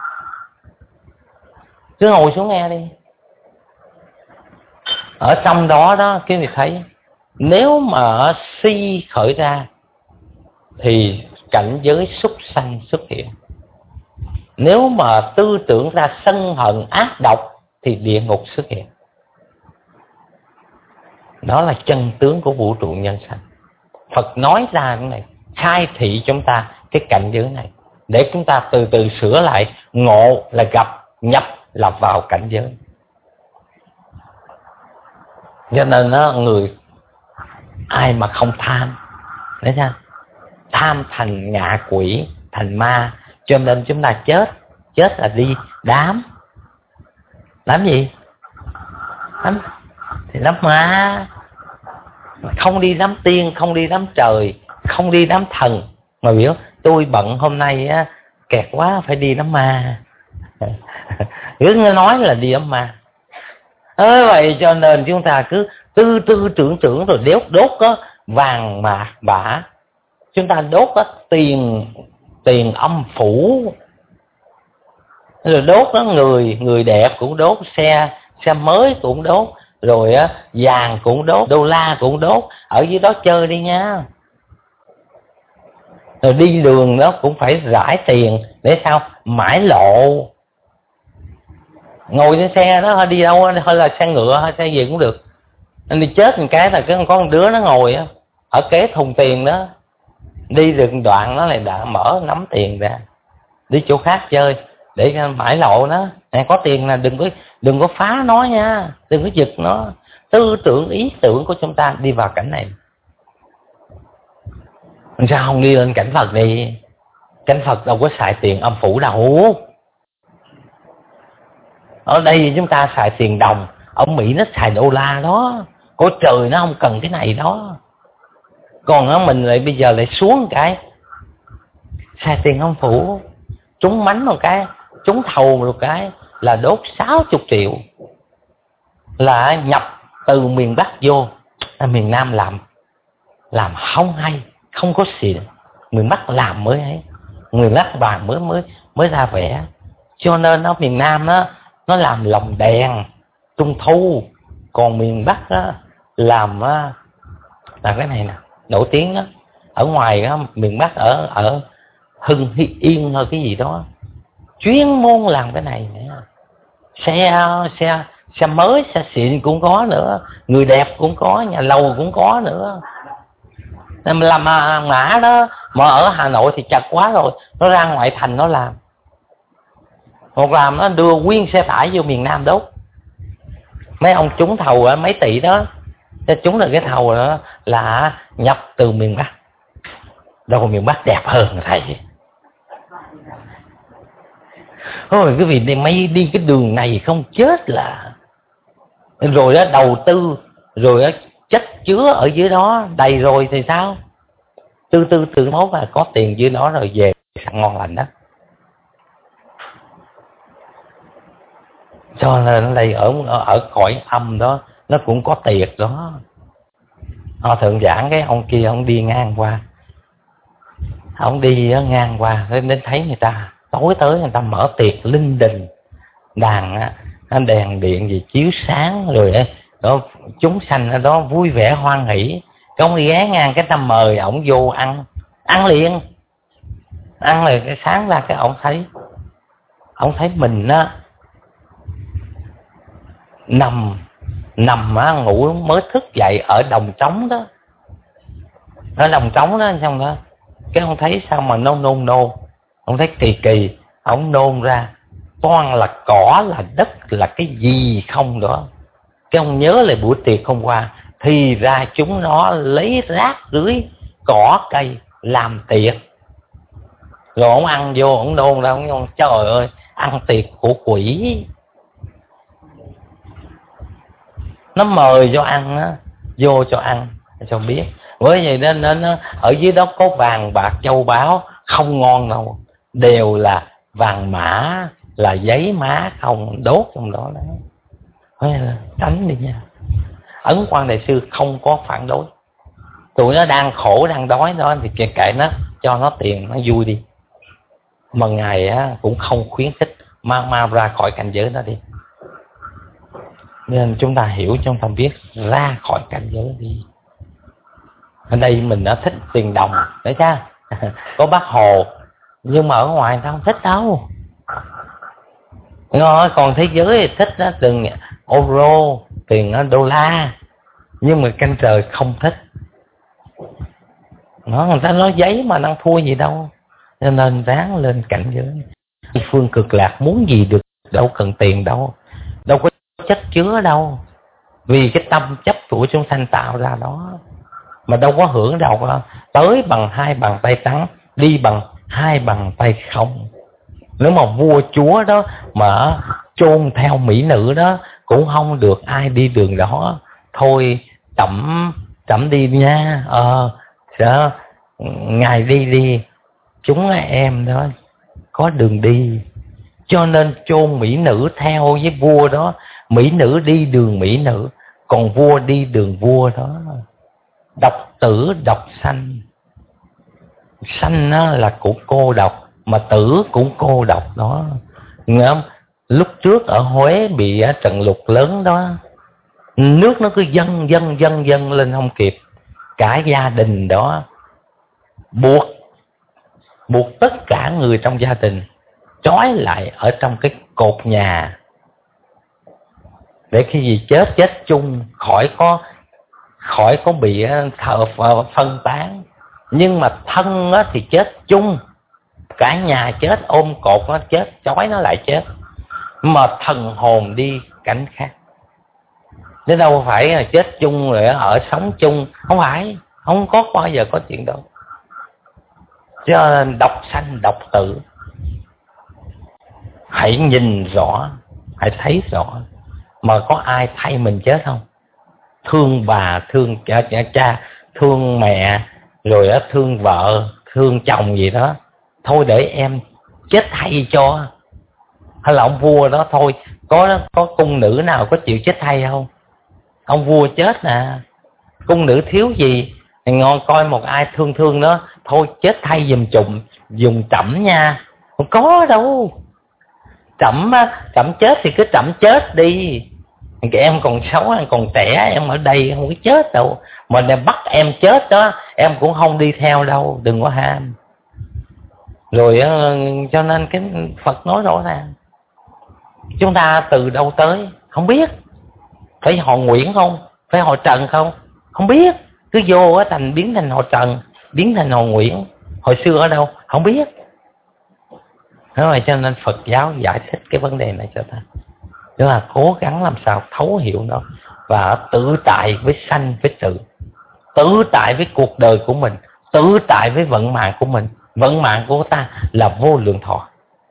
Cứ ngồi xuống nghe đi. Ở trong đó đó cái người thấy, nếu mà si khởi ra thì cảnh giới súc sanh xuất hiện. Nếu mà tư tưởng ra sân hận ác độc thì địa ngục xuất hiện. Đó là chân tướng của vũ trụ nhân sanh. Phật nói ra cái này, khai thị chúng ta cái cảnh giới này, để chúng ta từ từ sửa lại. Ngộ là gặp, nhập là vào cảnh giới. Cho nên đó, người ai mà không tham, thấy sao? Tham thành ngạ quỷ, thành ma. Cho nên chúng ta chết, chết là đi đám. Đám gì? Đám thì đám ma. Không đi đám tiên, không đi đám trời, không đi đám thần. Mà biểu tôi bận hôm nay á, kẹt quá phải đi đám ma. Cứ nói là đi đám ma. Ơ vậy cho nên chúng ta cứ tư tư tưởng tưởng rồi đốt đốt có vàng mạc bả. Chúng ta đốt có tiền tiền âm phủ. Rồi đốt đó người người đẹp cũng đốt, xe xe mới cũng đốt, rồi á vàng cũng đốt, đô la cũng đốt. Ở dưới đó chơi đi nha. Rồi đi đường đó cũng phải rải tiền để sao? Mãi lộ. Ngồi trên xe đó đi đâu hơi là xe ngựa hay xe gì cũng được. Anh đi chết một cái là cái có một đứa nó ngồi á ở kế thùng tiền đó, đi được đoạn nó lại đã mở nắm tiền ra đi chỗ khác chơi để mãi lộ nó. Này có tiền là đừng có đừng có phá nó nha, đừng có giật nó. Tư tưởng ý tưởng của chúng ta đi vào cảnh này. Sao không đi lên cảnh Phật đi? Cảnh Phật đâu có xài tiền âm phủ đâu. Ở đây chúng ta xài tiền đồng, ở Mỹ nó xài đô la đó. Có trời nó không cần cái này đó. Còn ở mình lại bây giờ lại xuống cái xài tiền âm phủ. Trúng mánh một cái, trúng thầu một cái là đốt sáu mươi triệu. Là nhập từ miền Bắc vô, miền Nam làm làm không hay, không có xịn. Miền Bắc làm mới ấy, người Bắc vàng mới mới mới ra vẻ. Cho nên ở miền Nam đó nó làm lồng đèn trung thu, còn miền Bắc đó làm là cái này nè nổi tiếng đó. Ở ngoài đó, miền Bắc ở ở Hưng Yên hay cái gì đó chuyên môn làm cái này nữa. Xe xe xe mới, xe xịn cũng có nữa, người đẹp cũng có, nhà lầu cũng có nữa. Nên làm mã đó mà ở Hà Nội thì chật quá rồi, nó ra ngoại thành nó làm. Một làm nó đưa nguyên xe tải vô miền Nam đốt. Mấy ông trúng thầu mấy tỷ đó, trúng được cái thầu đó là nhập từ miền Bắc. Đâu miền Bắc đẹp hơn thầy. Ôi cái vì mấy đi cái đường này không chết là. Rồi đó đầu tư, rồi đó chất chứa ở dưới đó đầy rồi thì sao? Tư tư tưởng mốt là có tiền dưới đó rồi về ngon lành đó. Cho nên đây ở ở cõi âm đó nó cũng có tiệc đó. Họ thượng giảng cái ông kia ông đi ngang qua, ông đi ngang qua đến thấy người ta tối tới người ta mở tiệc linh đình, đàn đèn điện gì chiếu sáng rồi đó, chúng sanh ở đó vui vẻ hoan hỷ. Cái ông đi ghé ngang cái ta mời ổng vô ăn, ăn liền, ăn rồi cái sáng ra cái ổng thấy, ổng thấy mình á nằm nằm á ngủ mới thức dậy ở đồng trống đó, ở đồng trống đó xong đó cái ông thấy sao mà nôn nôn nôn, ông thấy kỳ kỳ, ông nôn ra toàn là cỏ là đất là cái gì không đó. Cái ông nhớ lại buổi tiệc hôm qua, thì ra chúng nó lấy rác rưới cỏ cây làm tiệc. Rồi ông ăn vô, ông nôn ra, ông nôn, trời ơi, ăn tiệc của quỷ. Nó mời cho ăn á, vô cho ăn cho biết. Bởi vậy nên nó, nó ở dưới đó có vàng bạc châu báu không ngon đâu, đều là vàng mã, là giấy má không đốt trong đó đó. Tránh đi nha. Ấn Quang Đại Sư không có phản đối. Tụi nó đang khổ đang đói đó thì kệ kệ nó, cho nó tiền nó vui đi. Mà Ngài á, cũng không khuyến khích mau mau ra khỏi cảnh giới đó đi. Nên chúng ta hiểu, chúng ta biết ra khỏi cảnh giới đi. Ở đây mình đã thích tiền đồng đấy chứ. Có Bác Hồ, nhưng mà ở ngoài ta không thích đâu. Còn thế giới thì thích đó, từng euro, tiền đô la. Nhưng mà canh trời không thích. Nó, người ta nói giấy mà đang thua gì đâu. Cho nên ráng lên cảnh giới. Phương Cực Lạc muốn gì được, đâu cần tiền đâu. Đâu có chất chứa đâu. Vì cái tâm chấp của chúng sanh tạo ra đó. Mà đâu có hưởng đâu. Tới bằng hai bàn tay trắng, đi bằng hai bàn tay không. Nếu mà vua chúa đó mà chôn theo mỹ nữ đó, cũng không được ai đi đường đó. Thôi trẫm trẫm đi nha. Ờ Sợ Ngài đi đi, chúng em đó có đường đi. Cho nên chôn mỹ nữ theo với vua đó. Mỹ nữ đi đường mỹ nữ, còn vua đi đường vua đó. Độc tử độc sanh. Sanh đó là của cô độc, mà tử cũng cô độc đó. Nghe không? Lúc trước ở Huế bị trận lụt lớn đó, nước nó cứ dâng dâng dâng dâng lên không kịp. Cả gia đình đó buộc buộc tất cả người trong gia đình trói lại ở trong cái cột nhà, để khi gì chết chết chung, khỏi có khỏi có bị thờ phân tán. Nhưng mà thân á thì chết chung, cả nhà chết, ôm cột nó chết, trói nó lại chết. Mà thần hồn đi cảnh khác. Chứ đâu phải chết chung rồi ở sống chung. Không phải, không có bao giờ có chuyện đó. Cho nên độc sanh độc tử. Hãy nhìn rõ, hãy thấy rõ. Mà có ai thay mình chết không? Thương bà, thương cha, cha thương mẹ, rồi thương vợ, thương chồng gì đó. Thôi để em chết thay cho. Hay là ông vua đó thôi, có có cung nữ nào có chịu chết thay không? Ông vua chết nè, cung nữ thiếu gì, ngon coi một ai thương thương nó, thôi chết thay giùm chùm, dùng trẫm nha. Không có đâu. Trẫm trẫm chết thì cứ trẫm chết đi. Em còn sống, em còn trẻ, em ở đây không có chết đâu. Mà em bắt em chết đó, em cũng không đi theo đâu, đừng có ham. Rồi cho nên cái Phật nói rõ ràng. Chúng ta từ đâu tới không biết. Phải họ Nguyễn không? Phải họ Trần không? Không biết. Cứ vô á thành biến thành họ Trần, biến thành họ Nguyễn. Hồi xưa ở đâu? Không biết. Thế rồi cho nên Phật giáo giải thích cái vấn đề này cho ta. Tức là cố gắng làm sao thấu hiểu nó. Và tự tại với sanh với tử. Tự tại với cuộc đời của mình. Tự tại với vận mạng của mình. Vận mạng của ta là vô lượng thọ.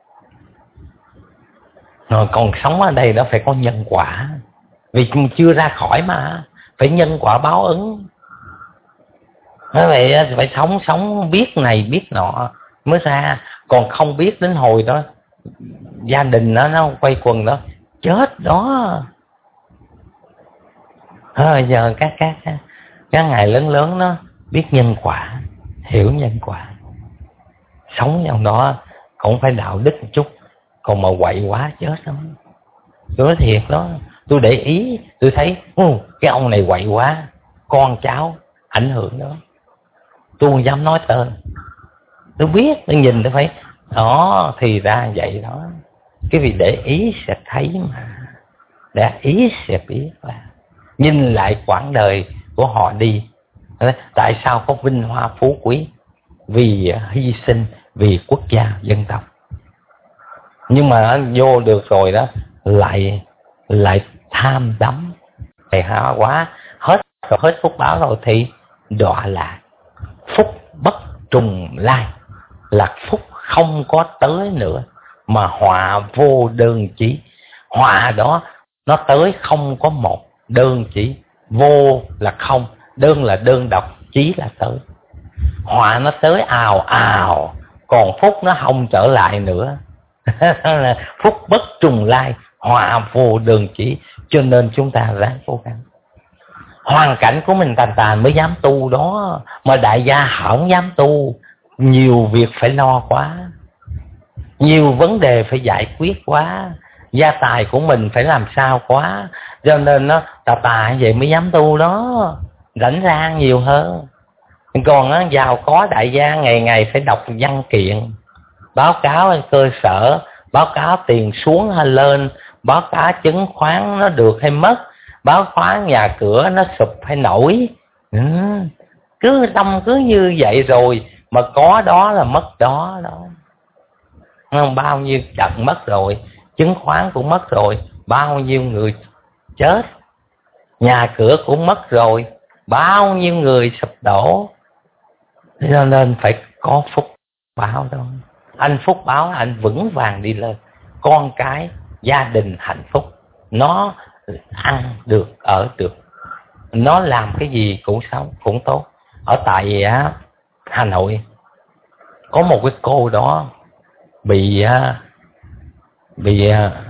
Rồi còn sống ở đây đó phải có nhân quả. Vì chưa ra khỏi mà. Phải nhân quả báo ứng. Nói vậy phải sống sống biết này biết nọ mới ra. Còn không biết đến hồi đó gia đình nó nó quay quần đó chết đó. À, giờ các các các ngài lớn lớn nó biết nhân quả, hiểu nhân quả, sống trong đó cũng phải đạo đức một chút. Còn mà quậy quá chết lắm. Tôi nói thiệt đó, tôi để ý, tôi thấy uh, cái ông này quậy quá, con cháu ảnh hưởng đó. Tôi không dám nói tên. Tôi biết, tôi nhìn tôi phải đó, thì ra vậy đó. Cái vì để ý sẽ thấy mà. Để ý sẽ biết là nhìn lại quãng đời của họ đi. Tại sao có vinh hoa phú quý? Vì hy sinh vì quốc gia dân tộc. Nhưng mà vô được rồi đó lại lại tham đắm, thì hóa quá hết rồi, hết phúc báo rồi thì đọa lạc. Phúc bất trùng lai, là phúc không có tới nữa, mà họa vô đơn chí. Họa đó nó tới không có một, đơn chỉ vô là không, đơn là đơn độc, chí là tới. Họa nó tới ào ào, còn phúc nó không trở lại nữa. Phúc bất trùng lai, họa vô đơn chỉ. Cho nên chúng ta ráng cố gắng. Hoàn cảnh của mình tàn tàn mới dám tu đó, mà đại gia không dám tu. Nhiều việc phải lo quá, nhiều vấn đề phải giải quyết quá, gia tài của mình phải làm sao quá, cho nên nó tà tà vậy mới dám tu đó, rảnh rang nhiều hơn. Còn á, giàu có đại gia ngày ngày phải đọc văn kiện, báo cáo cơ sở, báo cáo tiền xuống hay lên, báo cáo chứng khoán nó được hay mất, báo cáo nhà cửa nó sụp hay nổi. Ừ, cứ tâm cứ như vậy rồi, mà có đó là mất đó đó. Không, bao nhiêu trận mất rồi, chứng khoán cũng mất rồi, bao nhiêu người chết, nhà cửa cũng mất rồi, bao nhiêu người sụp đổ. Cho nên phải có phúc báo đó. Anh phúc báo anh vững vàng đi lên, con cái gia đình hạnh phúc, nó ăn được ở được, nó làm cái gì cũng sống cũng tốt. Ở tại á, Hà Nội có một cái cô đó bị bị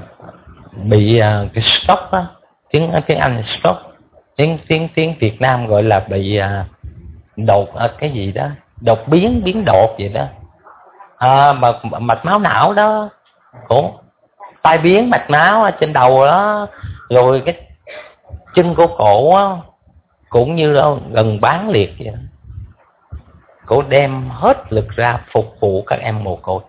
bị cái stroke á, tiếng tiếng Anh stroke, tiếng tiếng tiếng Việt Nam gọi là bị đột cái gì đó, đột biến biến đột vậy đó, à, mà mạch máu não đó, cũng tai biến mạch máu ở trên đầu đó, rồi cái chân của cổ á, cũng như đó, gần bán liệt vậy đó. Cổ đem hết lực ra phục vụ các em mồ côi.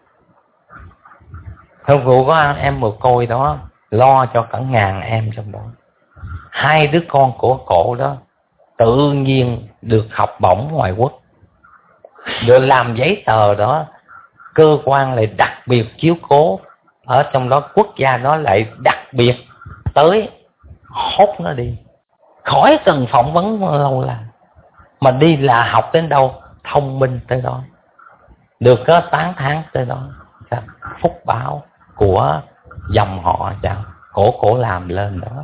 Phục vụ có em mồ côi đó, lo cho cả ngàn em trong đó. Hai đứa con của cổ đó tự nhiên được học bổng ngoại quốc, được làm giấy tờ đó, cơ quan lại đặc biệt chiếu cố, ở trong đó quốc gia đó lại đặc biệt tới hốt nó đi, khỏi cần phỏng vấn lâu là, mà đi là học đến đâu thông minh tới đó, được có tán thán tới đó. Phúc báo của dòng họ chào cổ cổ làm lên đó.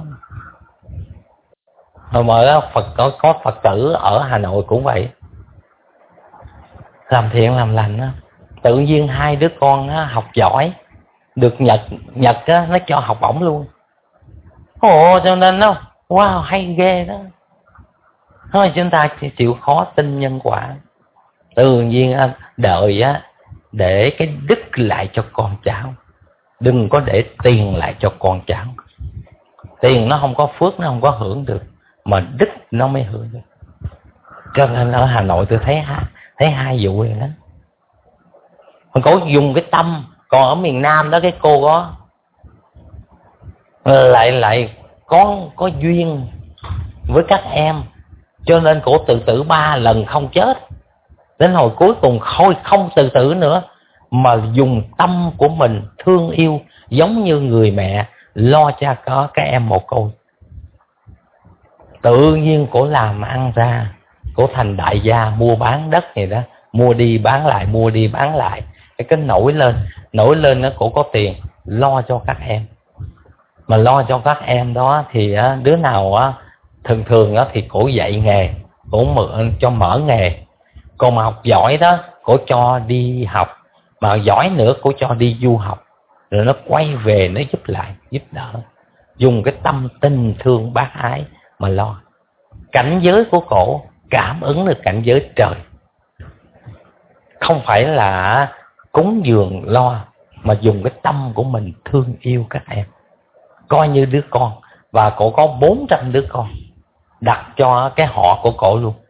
Rồi mà Phật có, có Phật tử ở Hà Nội cũng vậy, làm thiện làm lành đó. Tự nhiên hai đứa con á, học giỏi, được Nhật Nhật á, nó cho học bổng luôn. Ồ, cho nên nó wow hay ghê đó. Thôi chúng ta chịu khó tin nhân quả. Tự nhiên đợi á, để cái đức lại cho con cháu, đừng có để tiền lại cho con cháu. Tiền nó không có phước, nó không có hưởng được, mà đức nó mới hưởng được. Cho nên ở Hà Nội tôi thấy thấy hai vụ này đó. Mình có dùng cái tâm. Còn ở miền Nam đó, cái cô đó lại lại có có duyên với các em, cho nên cổ tự tử ba lần không chết. Đến hồi cuối cùng thôi không tự tử nữa, mà dùng tâm của mình thương yêu, giống như người mẹ lo cho có các em mồ côi. Tự nhiên cổ làm ăn ra, cổ thành đại gia mua bán đất này đó, mua đi bán lại, mua đi bán lại. Cái cái nổi lên, nổi lên nó cổ có tiền lo cho các em. Mà lo cho các em đó thì đứa nào á, thường thường đó thì cổ dạy nghề, cổ mượn cho mở nghề. Còn mà học giỏi đó, cổ cho đi học, mà giỏi nữa cổ cho đi du học, rồi nó quay về nó giúp lại, giúp đỡ, dùng cái tâm tình thương bác ái mà lo. Cảnh giới của cổ cảm ứng được cảnh giới trời, không phải là cúng dường lo, mà dùng cái tâm của mình thương yêu các em, coi như đứa con. Và cổ có bốn trăm đứa con, đặt cho cái họ của cổ luôn.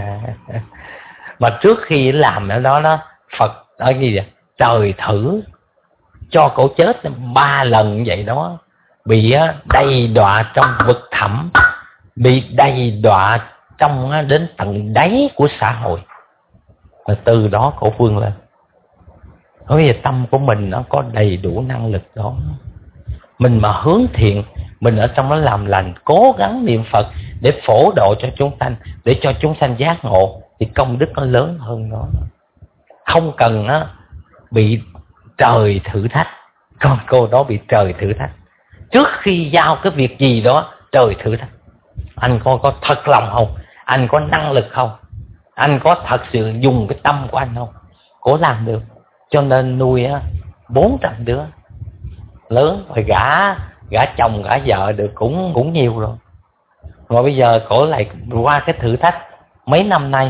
Mà trước khi làm ở đó đó, Phật ở gì vậy? Trời thử cho cổ chết ba lần vậy đó, bị đầy đọa trong vực thẳm, bị đầy đọa trong đến tận đáy của xã hội. Và từ đó cổ vươn lên. Bởi vì tâm của mình nó có đầy đủ năng lực đó. Mình mà hướng thiện, mình ở trong đó làm lành, cố gắng niệm Phật để phổ độ cho chúng sanh, để cho chúng sanh giác ngộ, thì công đức nó lớn hơn đó. Không cần á, bị trời thử thách. Con cô đó bị trời thử thách. Trước khi giao cái việc gì đó, trời thử thách. Anh có, có thật lòng không? Anh có năng lực không? Anh có thật sự dùng cái tâm của anh không? Cổ làm được. Cho nên nuôi á bốn trăm đứa lớn rồi, gả gả chồng gả vợ được cũng cũng nhiều rồi. Rồi bây giờ cổ lại qua cái thử thách mấy năm nay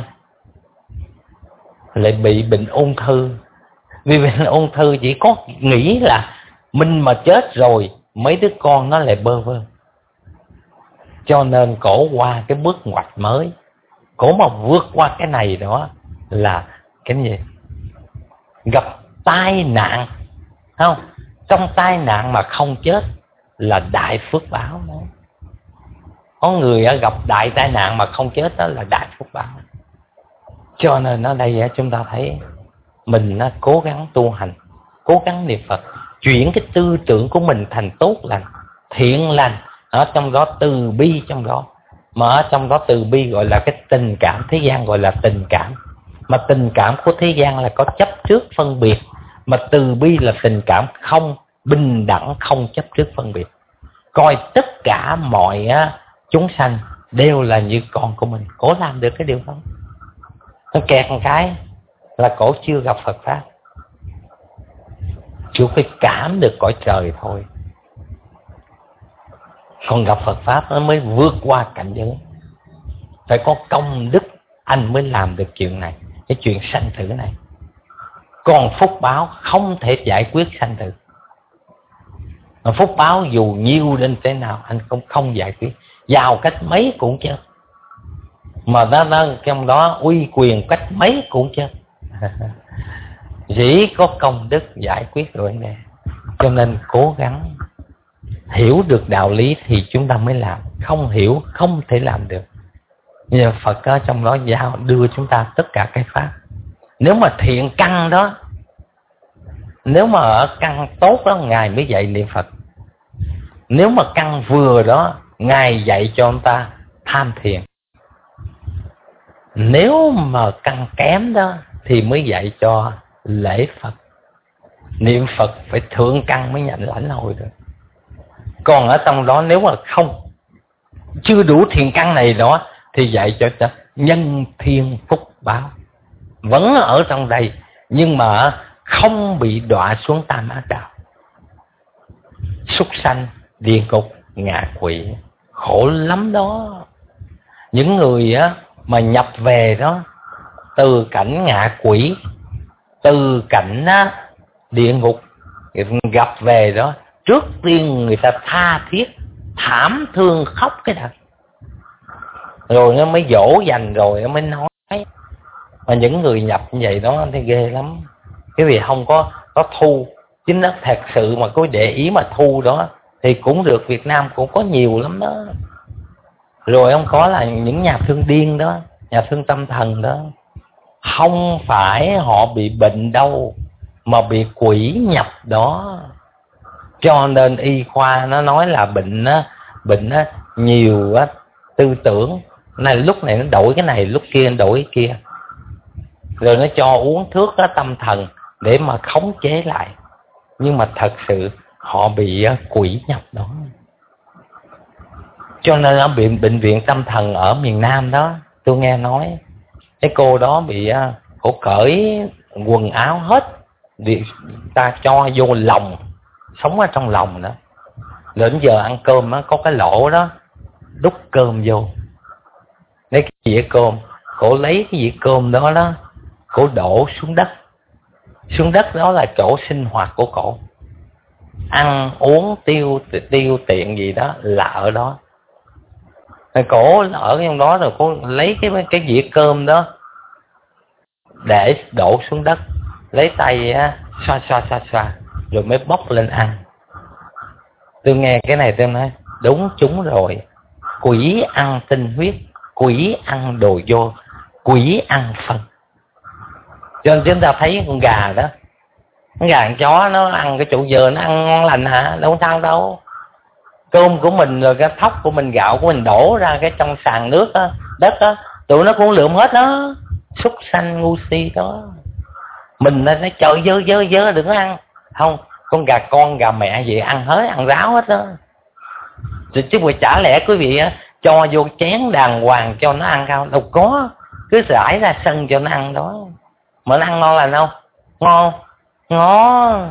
lại bị bệnh ung thư. Vì bệnh ung thư chỉ có nghĩ là mình mà chết rồi mấy đứa con nó lại bơ vơ. Cho nên cổ qua cái bước ngoặt mới. Cổ mà vượt qua cái này đó là cái gì? Gặp tai nạn, không? Trong tai nạn mà không chết là đại phước báo đó. Có người gặp đại tai nạn mà không chết đó là đại phước báo. Cho nên ở đây chúng ta thấy mình cố gắng tu hành, cố gắng niệm Phật, chuyển cái tư tưởng của mình thành tốt lành, thiện lành, ở trong đó từ bi trong đó. Mà ở trong đó từ bi gọi là cái tình cảm, thế gian gọi là tình cảm. Mà tình cảm của thế gian là có chấp trước phân biệt, mà từ bi là tình cảm không bình đẳng, không chấp trước phân biệt. Coi tất cả mọi chúng sanh đều là như con của mình. Cổ làm được cái điều đó. Nó kẹt một cái là cổ chưa gặp Phật Pháp. Chỉ phải cảm được cõi trời thôi. Còn gặp Phật Pháp nó mới vượt qua cảnh giới. Phải có công đức anh mới làm được chuyện này, cái chuyện sanh tử này. Còn phúc báo không thể giải quyết sanh tử. Mà phúc báo dù nhiều đến thế nào anh cũng không giải quyết. Giàu cách mấy cũng chết. Mà nó, nó trong đó uy quyền cách mấy cũng chết. Chỉ có công đức giải quyết được vấn đề. Cho nên cố gắng hiểu được đạo lý thì chúng ta mới làm. Không hiểu không thể làm được. Nhưng Phật ở trong đó giao đưa chúng ta tất cả cái pháp. Nếu mà thiện căn đó, nếu mà ở căn tốt đó, Ngài mới dạy niệm Phật. Nếu mà căn vừa đó, Ngài dạy cho ông ta tham thiền. Nếu mà căn kém đó thì mới dạy cho lễ Phật. Niệm Phật phải thượng căn mới nhận lãnh hội được. Còn ở trong đó nếu mà không, chưa đủ thiện căn này đó thì dạy cho, cho nhân thiên phúc báo. Vẫn ở trong đây nhưng mà không bị đọa xuống tam ác đạo, súc sanh, địa ngục, ngạ quỷ. Khổ lắm đó. Những người á mà nhập về đó, từ cảnh ngạ quỷ, từ cảnh á, địa ngục gặp về đó, trước tiên người ta tha thiết, thảm thương khóc cái thật. Rồi nó mới dỗ dành, rồi nó mới nói. Mà những người nhập như vậy đó thì ghê lắm. Cái vì không có có thu. Chính nó thật sự mà có để ý mà thu đó thì cũng được. Việt Nam cũng có nhiều lắm đó. Rồi không có là những nhà thương điên đó, nhà thương tâm thần đó. Không phải họ bị bệnh đâu, mà bị quỷ nhập đó. Cho nên y khoa nó nói là bệnh á, bệnh á, nhiều á, tư tưởng này, lúc này nó đổi cái này, lúc kia nó đổi cái kia. Rồi nó cho uống thuốc á, tâm thần để mà khống chế lại. Nhưng mà thật sự họ bị á, quỷ nhập đó. Cho nên ở bệnh, bệnh viện tâm thần ở miền Nam đó, tôi nghe nói cái cô đó bị cổ cởi quần áo hết, vì ta cho vô lòng, sống ở trong lòng đó. Đến giờ ăn cơm đó, có cái lỗ đó, đút cơm vô, lấy cái dĩa cơm, cổ lấy cái dĩa cơm đó đó, cổ đổ xuống đất. Xuống đất đó là chỗ sinh hoạt của cổ, ăn uống tiêu tiêu tiện gì đó là ở đó. Rồi cổ ở trong đó, rồi cổ lấy cái cái dĩa cơm đó để đổ xuống đất, lấy tay á, xoa xoa xoa xoa rồi mới bóc lên ăn. Tôi nghe cái này tôi nói đúng chúng rồi. Quỷ ăn tinh huyết, quỷ ăn đồ vô, quỷ ăn phân. Cho nên chúng ta thấy con gà đó, con gà con chó nó ăn cái trụ dừa nó ăn ngon lành hả? Đâu sao đâu. Cơm của mình rồi cái thóc của mình, gạo của mình đổ ra cái trong sàn nước đó, đất đó, tụi nó cũng lượm hết đó. Súc sanh ngu si đó. Mình nó nói trời dơ dơ dơ đừng có ăn. Không, con gà con gà mẹ gì ăn hết, ăn ráo hết đó. Chứ mà chả lẽ quý vị cho vô chén đàng hoàng cho nó ăn không? Đâu có, cứ rải ra sân cho nó ăn đó. Mà nó ăn ngon lành không? Ngon, ngon.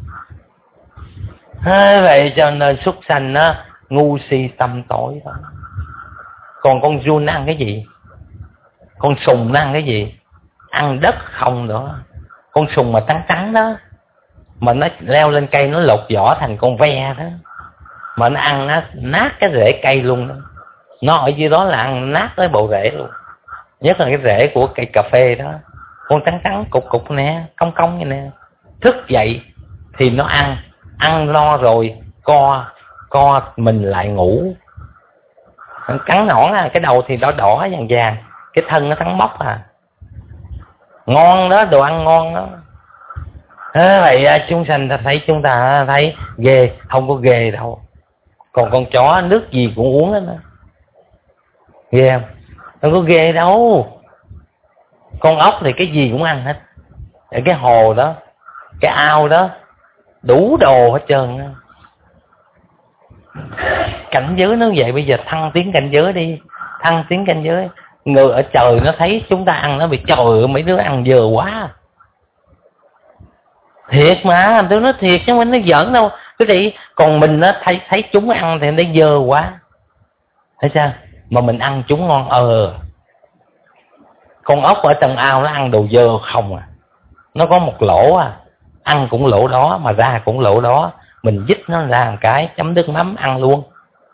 Thế vậy cho nên súc sanh nó ngu si tâm tối đó. Còn con giun nó ăn cái gì? Con sùng nó ăn cái gì? Ăn đất không đó. Con sùng mà trắng trắng đó, mà nó leo lên cây nó lột vỏ thành con ve đó, mà nó ăn nó nát cái rễ cây luôn đó. Nó ở dưới đó là ăn nát tới bộ rễ luôn. Nhất là cái rễ của cây cà phê đó, con trắng trắng cục cục nè, cong cong như nè. Thức dậy thì nó ăn, ăn no rồi co co mình lại ngủ. Cắn nõn à, cái đầu thì đỏ đỏ vàng vàng, cái thân nó trắng bóc à. Ngon đó, đồ ăn ngon đó. Thế vậy chúng sanh ta thấy, chúng ta thấy ghê, không có ghê đâu. Còn con chó nước gì cũng uống hết đó. Ghê không? Không có ghê đâu. Con ốc thì cái gì cũng ăn hết. Ở cái hồ đó, cái ao đó, đủ đồ hết trơn đó. Cảnh giới nó vậy, bây giờ thăng tiến cảnh giới đi. Thăng tiến cảnh giới. Người ở trời nó thấy chúng ta ăn, nó bị trời ơi, mấy đứa ăn dơ quá. Thiệt mà, tôi nói thiệt chứ không nó giỡn đâu. Cái gì, còn mình nó thấy thấy chúng ăn thì nó dơ quá. Thấy sao? Mà mình ăn chúng ngon ờ. Con ốc ở trong ao nó ăn đồ dơ không à. Nó có một lỗ à, ăn cũng lỗ đó mà ra cũng lỗ đó. Mình dít nó ra một cái, chấm nước mắm ăn luôn.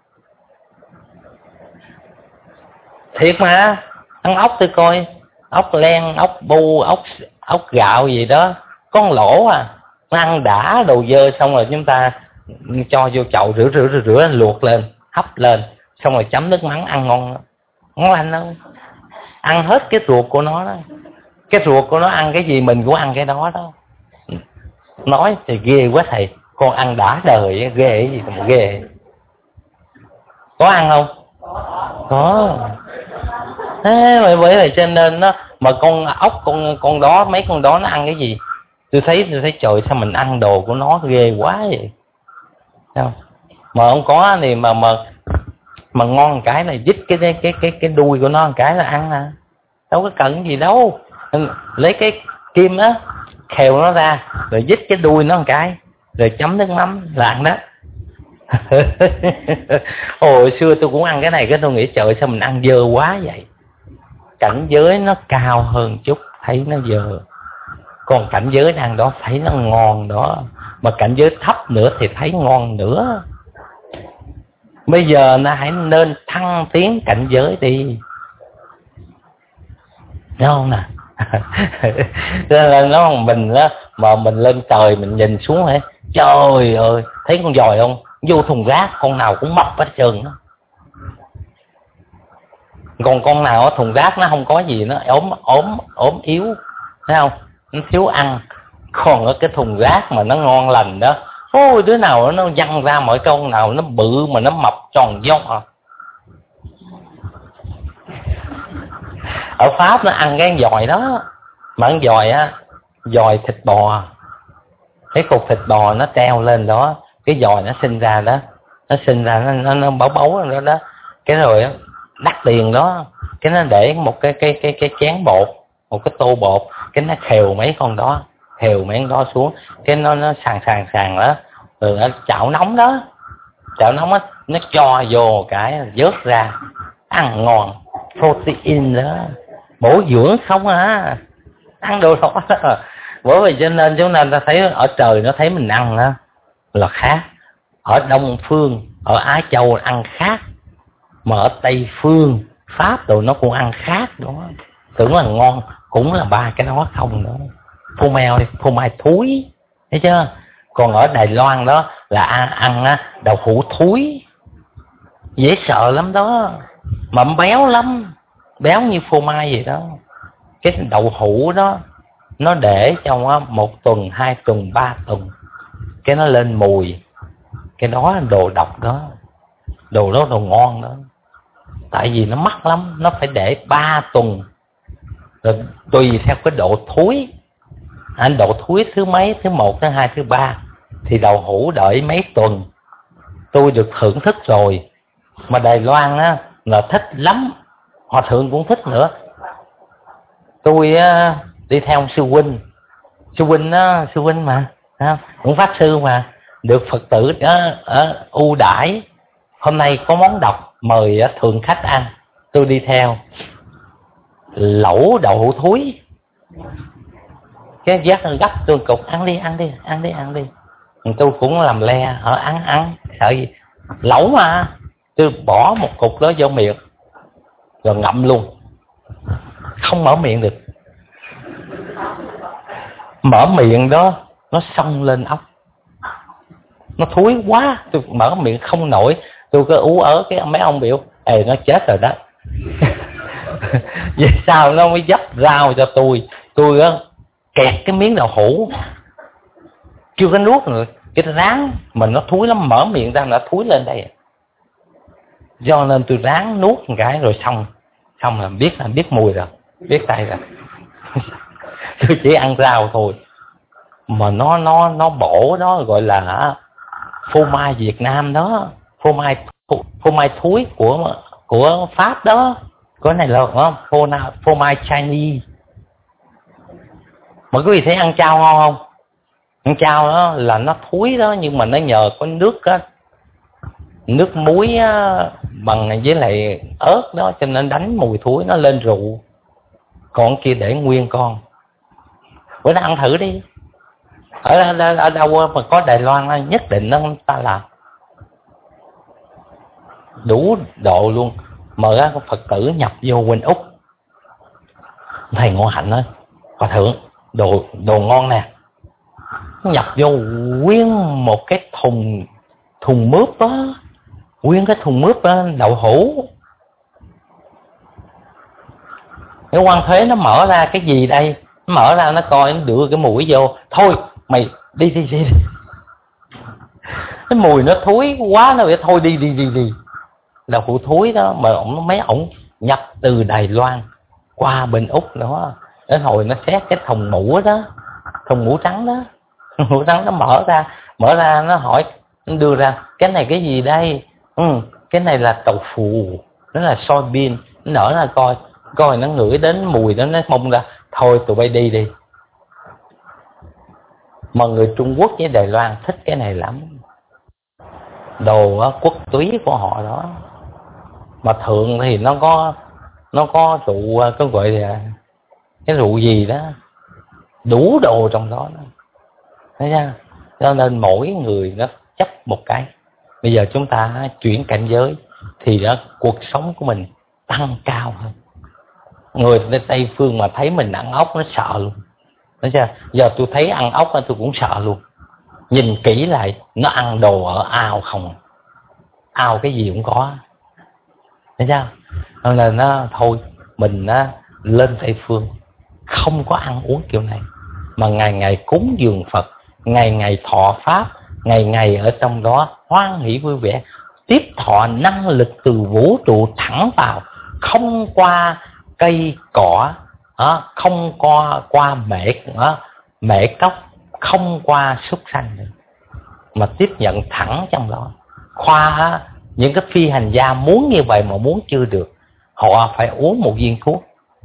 Thiệt mà, ăn ốc tôi coi, ốc len, ốc bu, ốc ốc gạo gì đó, có một lỗ à, nó ăn đã đồ dơ. Xong rồi chúng ta cho vô chậu rửa rửa rửa, rửa luộc lên, hấp lên, xong rồi chấm nước mắm ăn ngon. Ngon lành đâu. Ăn hết cái ruột của nó đó. Cái ruột của nó ăn cái gì mình cũng ăn cái đó đó. Nói thì ghê quá thầy, con ăn đã đời, ghê cái gì mà ghê. Có ăn không? Có. Thế bởi bởi vậy cho nên nó, mà con ốc, con con đó, mấy con đó nó ăn cái gì? Tôi thấy tôi thấy trời, sao mình ăn đồ của nó ghê quá vậy. Thấy không? Mà không có thì mà mà mà ngon một cái này, dít cái cái cái cái đuôi của nó một cái là ăn à. Đâu có cần gì đâu. Lấy cái kim á, khều nó ra, rồi dít cái đuôi nó một cái, rồi chấm nước mắm là ăn đó. Hồi xưa tôi cũng ăn cái này, cái tôi nghĩ trời sao mình ăn dơ quá vậy. Cảnh giới nó cao hơn chút thấy nó dơ, còn cảnh giới đang đó thấy nó ngon đó. Mà cảnh giới thấp nữa thì thấy ngon nữa. Bây giờ nó hãy nên thăng tiến cảnh giới đi, đúng không nè? Nên là nó mình đó, mà mình lên trời mình nhìn xuống hả, trời ơi, thấy con dòi không, vô thùng rác con nào cũng mập hết trơn đó. Còn con nào ở thùng rác nó không có gì, nó ốm ốm ốm yếu, thấy không, nó thiếu ăn. Còn ở cái thùng rác mà nó ngon lành đó, ôi đứa nào nó văng ra, mỗi con nào nó bự mà nó mập tròn dốc à. Ở Pháp nó ăn cái dòi đó, mà ăn dòi á, dòi thịt bò, cái cục thịt bò nó treo lên đó, cái dòi nó sinh ra đó, nó sinh ra nó nó, nó bấu bấu đó đó, cái rồi á đắt tiền đó, cái nó để một cái cái cái cái chén bột, một cái tô bột, cái nó khều mấy con đó, khều mấy con đó xuống, cái nó nó sàn sàn sàn đó, rồi nó chảo nóng đó, chảo nóng á, nó cho vô cái vớt ra, ăn ngon, protein đó, bổ dưỡng không à, ăn đồ đó. Bởi vì cho nên chúng ta thấy ở trời nó thấy mình ăn đó là khác. Ở Đông Phương, ở Á Châu ăn khác, mà ở Tây Phương, Pháp rồi nó cũng ăn khác đó. Tưởng là ngon, cũng là ba cái đó không đó. Phô mai, phô mai thúi, thấy chưa? Còn ở Đài Loan đó là ăn, ăn á, đậu hũ thúi, dễ sợ lắm đó, mà béo lắm, béo như phô mai vậy đó. Cái đậu hũ đó nó để trong á, một tuần, hai tuần, ba tuần, cái nó lên mùi, cái đó là đồ độc đó, đồ đó đồ ngon đó. Tại vì nó mắc lắm, nó phải để ba tuần, rồi tùy theo cái độ thúi. Anh độ thúi thứ mấy, thứ một, thứ hai, thứ ba, thì đậu hũ đợi mấy tuần. Tôi được thưởng thức rồi. Mà Đài Loan á, là thích lắm, hòa thượng cũng thích nữa. Tôi uh, đi theo ông sư huynh, sư huynh đó, sư huynh mà cũng pháp sư mà, được Phật tử đó ở ưu đãi. Hôm nay có món độc mời uh, thượng khách ăn, tôi đi theo. Lẩu đậu hũ thúi, cái giác gấp tôi cục, ăn đi ăn đi ăn đi ăn đi. Tôi cũng làm le ở ăn ăn sợ gì, lẩu mà. Tôi bỏ một cục đó vô miệng rồi ngậm luôn, không mở miệng được. Mở miệng đó nó xông lên ốc, nó thúi quá, tôi mở miệng không nổi. Tôi cứ ú ớ, cái mấy ông biểu ê nó chết rồi đó. Vậy sao nó mới dấp rau cho tôi, tôi á kẹt cái miếng đậu hũ chưa có nuốt rồi, cái ráng mình nó thúi lắm, mở miệng ra nó thúi lên đây. Do nên tôi ráng nuốt một cái rồi xong, xong là biết là biết mùi rồi, biết tay rồi. Tôi chỉ ăn rau thôi, mà nó nó nó bổ đó, gọi là phô mai Việt Nam đó, phô mai phô mai thúi của của Pháp đó. Cái này là không phô, phô mai Chinese. Mà quý vị thấy ăn chao ngon không? Ăn chao đó là nó thúi đó, nhưng mà nó nhờ có nước á, nước muối á, bằng với lại ớt đó, cho nên đánh mùi thúi nó lên rượu. Còn kia để nguyên con. Bữa nay ăn thử đi. Ở, ở, ở đâu mà có Đài Loan nhất định nó ta làm đủ độ luôn. Mời á Phật tử nhập vô Quỳnh Úc, thầy Ngộ Hạnh ơi, hòa thượng đồ đồ ngon nè. Nhập vô nguyên một cái thùng thùng mướp đó, nguyên cái thùng mướp đó, đậu hũ. Cái quan thế nó mở ra cái gì đây, nó mở ra nó coi, nó đưa cái mũi vô, thôi mày đi đi đi. Cái mùi nó thúi quá, nó phải thôi đi đi đi đi. Đậu hũ thúi đó mà ổng mấy ổng nhập từ Đài Loan qua bên Úc nữa. Đến hồi nó xét cái thùng mũ đó, thùng mũ trắng đó, mũ trắng nó mở ra, mở ra nó hỏi, nó đưa ra cái này cái gì đây? Ừ, cái này là tàu phù, nó là soybean. Nó nở ra coi, coi nó ngửi đến mùi đó, nó mông ra, thôi tụi bay đi đi. Mà người Trung Quốc với Đài Loan thích cái này lắm, đồ quốc túy của họ đó. Mà thường thì nó có nó có rượu, có gọi là cái rượu gì đó, đủ đồ trong đó, đó. Thấy chưa? Cho nên mỗi người nó chấp một cái. Bây giờ chúng ta chuyển cảnh giới thì đó, cuộc sống của mình tăng cao hơn. Người Tây phương mà thấy mình ăn ốc nó sợ luôn. Thấy chưa? Giờ tôi thấy ăn ốc tôi cũng sợ luôn. Nhìn kỹ lại nó ăn đồ ở ao không, ao cái gì cũng có. Thấy chưa? Nên là nó thôi mình nó lên Tây phương không có ăn uống kiểu này, mà ngày ngày cúng dường Phật, ngày ngày thọ pháp, ngày ngày ở trong đó hoan hỷ vui vẻ, tiếp thọ năng lực từ vũ trụ thẳng vào, không qua cây cỏ, không qua qua mẹ mẹ cốc, không qua súc sanh nữa, mà tiếp nhận thẳng trong đó. Khoa những cái phi hành gia muốn như vậy mà muốn chưa được, họ phải uống một viên thuốc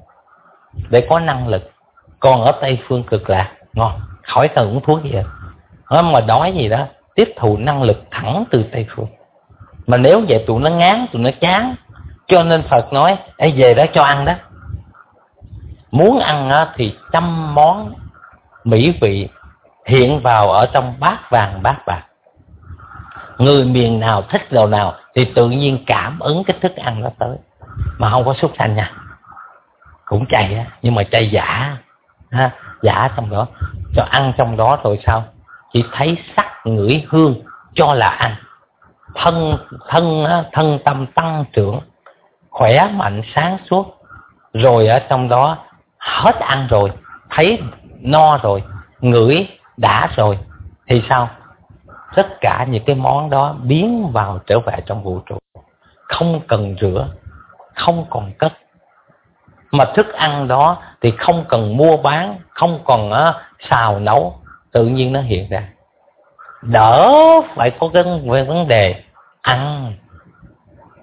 để có năng lực. Còn ở Tây phương cực lạc ngon, khỏi cần uống thuốc gì hết. Mà đói gì đó tiếp thụ năng lực thẳng từ Tây phương. Mà nếu vậy tụi nó ngán, tụi nó chán, cho nên Phật nói Ê, về đó cho ăn đó. Muốn ăn đó, thì trăm món mỹ vị hiện vào ở trong bát vàng bát bạc. Người miền nào thích đồ nào thì tự nhiên cảm ứng cái thức ăn đó tới. Mà không có súc sanh nha, cũng chay á, nhưng mà chay giả ha, giả trong đó, cho ăn trong đó rồi sao? Chỉ thấy sắc ngửi hương cho là ăn. Thân thân thân tâm tăng trưởng, khỏe mạnh sáng suốt. Rồi ở trong đó hết ăn rồi, thấy no rồi, ngửi đã rồi thì sao? Tất cả những cái món đó biến vào trở về trong vũ trụ, không cần rửa, không còn cất. Mà thức ăn đó thì không cần mua bán, không còn uh, xào nấu, tự nhiên nó hiện ra. Đỡ phải có cái vấn đề ăn.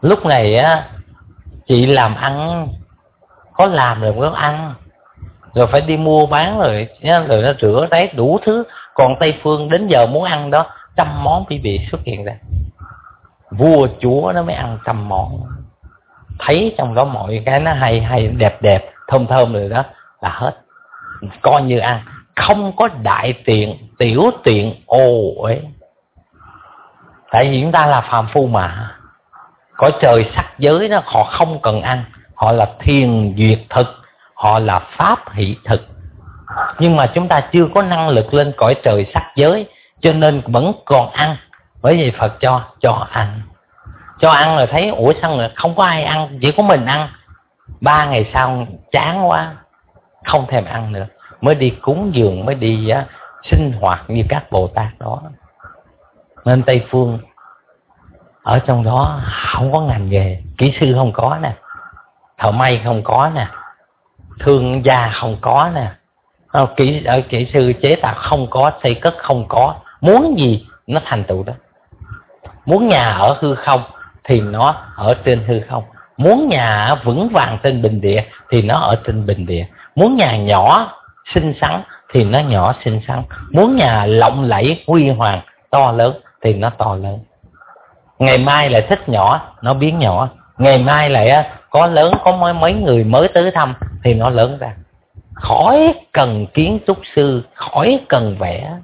lúc này á chị làm ăn có làm rồi có ăn, rồi phải đi mua bán rồi rồi nó rửa ráy đủ thứ. Còn Tây phương đến giờ muốn ăn đó trăm món quý vị xuất hiện ra, vua chúa nó mới ăn trăm món, thấy trong đó mọi cái nó hay hay đẹp đẹp thơm thơm rồi đó là hết, coi như ăn, không có đại tiện tiểu tiện ồ ấy. Tại vì chúng ta là phàm phu mà, cõi trời sắc giới đó họ không cần ăn, họ là thiền duyệt thực, họ là pháp hỷ thực. Nhưng mà chúng ta chưa có năng lực lên cõi trời sắc giới, cho nên vẫn còn ăn. Bởi vì Phật cho cho ăn, cho ăn rồi thấy ủa sao rồi không có ai ăn, chỉ có mình ăn. Ba ngày sau chán quá, không thèm ăn nữa, mới đi cúng dường, mới đi á, sinh hoạt như các Bồ Tát đó. Nên Tây phương ở trong đó không có ngành nghề, kỹ sư không có nè, thợ may không có nè, thương gia không có nè, kỹ ở kỹ sư chế tạo không có, xây cất không có. Muốn gì nó thành tựu đó. Muốn nhà ở hư không thì nó ở trên hư không. Muốn nhà vững vàng trên bình địa thì nó ở trên bình địa. Muốn nhà nhỏ xinh xắn thì nó nhỏ xinh xắn. Muốn nhà lộng lẫy huy hoàng to lớn thì nó to lớn. Ngày mai lại thích nhỏ, nó biến nhỏ. Ngày mai lại có lớn, có mấy người mới tới thăm thì nó lớn ra. Khỏi cần kiến trúc sư, khỏi cần vẽ,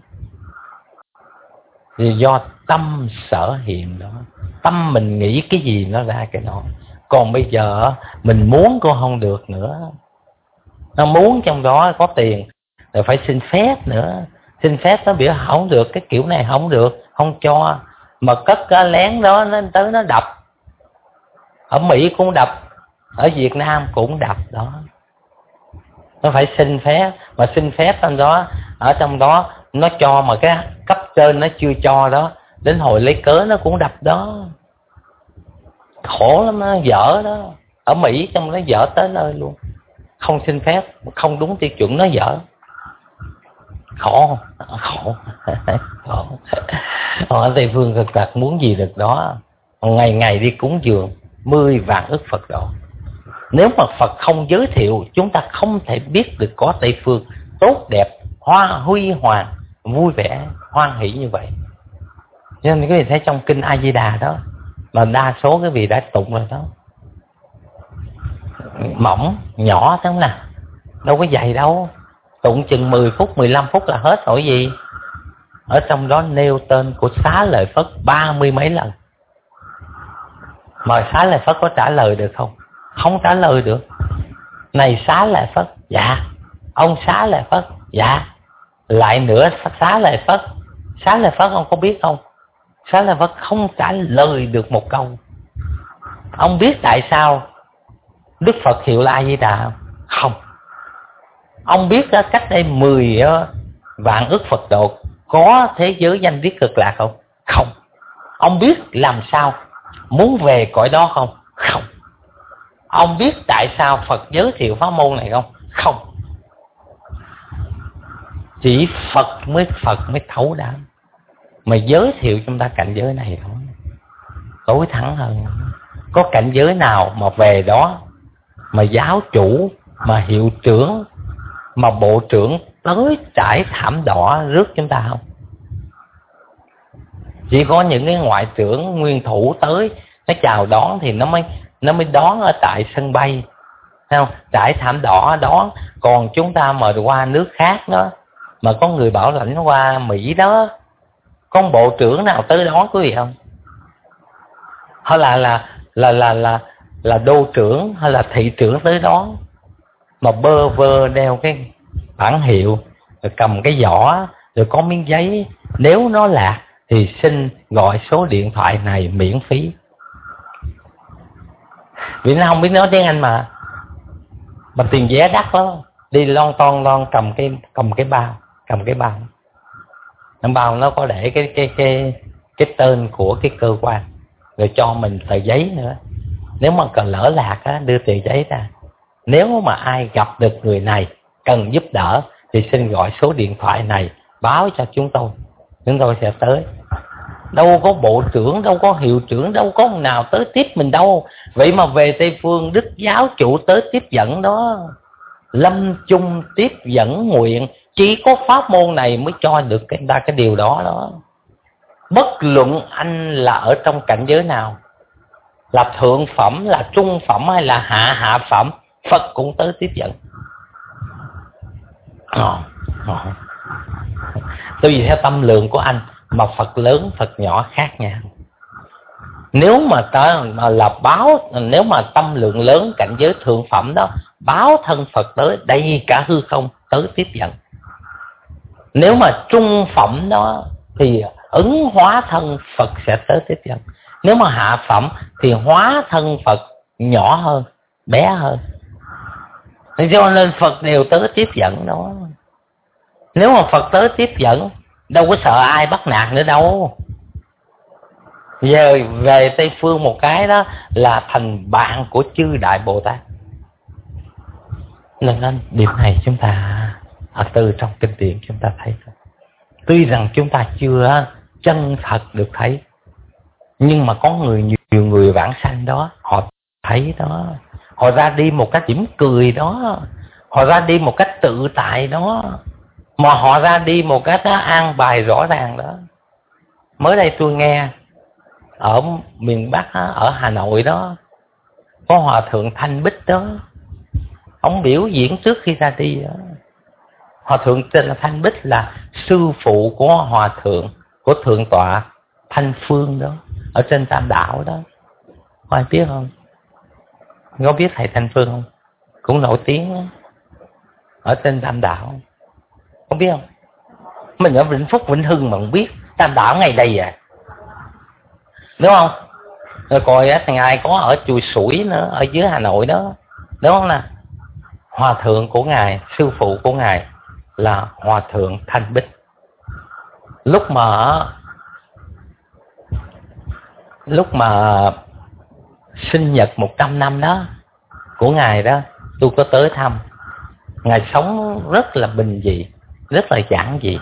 vì do tâm sở hiện đó. Tâm mình nghĩ cái gì nó ra cái đó. Còn bây giờ mình muốn cũng không được nữa. Nó muốn trong đó có tiền rồi phải xin phép nữa. Xin phép nó biểu không được, cái kiểu này không được, không cho. Mà cất cái lén đó nó tới nó đập. Ở Mỹ cũng đập, ở Việt Nam cũng đập đó. Nó phải xin phép, mà xin phép trong đó, ở trong đó nó cho mà cái cấp trên nó chưa cho đó, đến hồi lấy cớ nó cũng đập đó. Khổ lắm, nó dở đó. Ở Mỹ trong nó dở tới nơi luôn, không xin phép, không đúng tiêu chuẩn nó dở. Khổ khổ khổ. Ở Tây phương cực lạc muốn gì được đó. Ngày ngày đi cúng dường mười vạn ức Phật độ. Nếu mà Phật không giới thiệu, chúng ta không thể biết được có Tây phương tốt đẹp, hoa huy hoàng, vui vẻ, hoan hỷ như vậy. Cho nên cái gì thấy trong kinh A Di Đà đó, mà đa số cái vị đã tụng rồi đó, mỏng nhỏ thế không nào, đâu có dày đâu, tụng chừng mười phút mười lăm phút là hết rồi gì. Ở trong đó nêu tên của Xá Lợi Phất ba mươi mấy lần, mà Xá Lợi Phất có trả lời được không? Không trả lời được. Này Xá Lợi Phất, dạ. Ông Xá Lợi Phất, dạ. Lại nữa Xá Lợi Phất, Xá Lợi Phất ông có biết không? Xá Lợi Phất không trả lời được một câu. Ông biết tại sao Đức Phật hiệu là A Di Đà không? Không. Ông biết cách đây mười vạn ức Phật độ có thế giới danh viết cực lạc không? Không. Ông biết làm sao muốn về cõi đó không? Không. Ông biết tại sao Phật giới thiệu pháp môn này không? Không. Chỉ Phật mới Phật mới thấu đáo, mà giới thiệu chúng ta cảnh giới này thôi, tối thắng hơn. Có cảnh giới nào mà về đó mà giáo chủ, mà hiệu trưởng, mà bộ trưởng tới trải thảm đỏ rước chúng ta không? Chỉ có những cái ngoại trưởng nguyên thủ tới nó chào đón thì nó mới nó mới đón ở tại sân bay, thấy không? Trải thảm đỏ đón. Còn chúng ta mà qua nước khác đó, mà có người bảo lãnh qua Mỹ đó, có bộ trưởng nào tới đón quý vị không? Hay là là là là là là đô trưởng hay là thị trưởng tới đón, mà bơ vơ đeo cái bản hiệu, rồi cầm cái giỏ, rồi có miếng giấy, nếu nó lạc thì xin gọi số điện thoại này miễn phí. Vì nó không biết nói tiếng Anh mà, mà tiền vé đắt lắm, đi lon ton lon cầm cái cầm cái bao, cầm cái bao, nó bao nó có để cái cái cái cái tên của cái cơ quan, rồi cho mình tờ giấy nữa. Nếu mà cần lỡ lạc á, đưa tờ giấy ra. Nếu mà ai gặp được người này cần giúp đỡ thì xin gọi số điện thoại này báo cho chúng tôi, chúng tôi sẽ tới. đâu có bộ trưởng, đâu có hiệu trưởng, đâu có ông nào tới tiếp mình đâu. Vậy mà về Tây Phương, Đức giáo chủ tới tiếp dẫn đó. Lâm chung tiếp dẫn nguyện, chỉ có pháp môn này mới cho được cái ta cái điều đó đó. Bất luận anh là ở trong cảnh giới nào, là thượng phẩm, là trung phẩm hay là hạ hạ phẩm, Phật cũng tới tiếp dẫn. Ờ, ờ. Tùy theo tâm lượng của anh mà Phật lớn Phật nhỏ khác nhau. Nếu mà ta mà là báo, nếu mà tâm lượng lớn cảnh giới thượng phẩm đó, báo thân Phật tới đầy cả hư không tới tiếp dẫn. Nếu mà trung phẩm đó thì ứng hóa thân Phật sẽ tới tiếp dẫn. Nếu mà hạ phẩm thì hóa thân Phật nhỏ hơn, bé hơn. Cho nên Phật đều tới tiếp dẫn đó. Nếu mà Phật tới tiếp dẫn, đâu có sợ ai bắt nạt nữa đâu. Giờ về Tây Phương một cái đó là thành bạn của chư Đại Bồ Tát. Nên điểm này chúng ta ở từ trong kinh điển chúng ta thấy. Tuy rằng chúng ta chưa chân thật được thấy, nhưng mà có người nhiều người vãng sanh đó, họ thấy đó. Họ ra đi một cách mỉm cười đó, họ ra đi một cách tự tại đó, mà họ ra đi một cách an bài rõ ràng đó. Mới đây tôi nghe ở miền Bắc, ở Hà Nội đó, có Hòa Thượng Thanh Bích đó, ông biểu diễn trước khi ra đi đó. Hòa Thượng tên là Thanh Bích, là sư phụ của Hòa Thượng, của Thượng tọa Thanh Phương đó, ở trên Tam Đảo đó. Có ai biết không? Có biết thầy Thanh Phương không? Cũng nổi tiếng đó, ở trên Tam Đảo. Không biết không? Mình ở Vĩnh Phúc, Vĩnh Hưng mà không biết. Tam Đảo ngày đây à, đúng không? Rồi coi á, thằng ai có ở Chùi Sủi nữa, ở dưới Hà Nội đó, đúng không nè? Hòa thượng của ngài, sư phụ của ngài là Hòa Thượng Thanh Bích. Lúc mà lúc mà sinh nhật một trăm năm đó của ngài đó, tôi có tới thăm. Ngài sống rất là bình dị, rất là giản dị.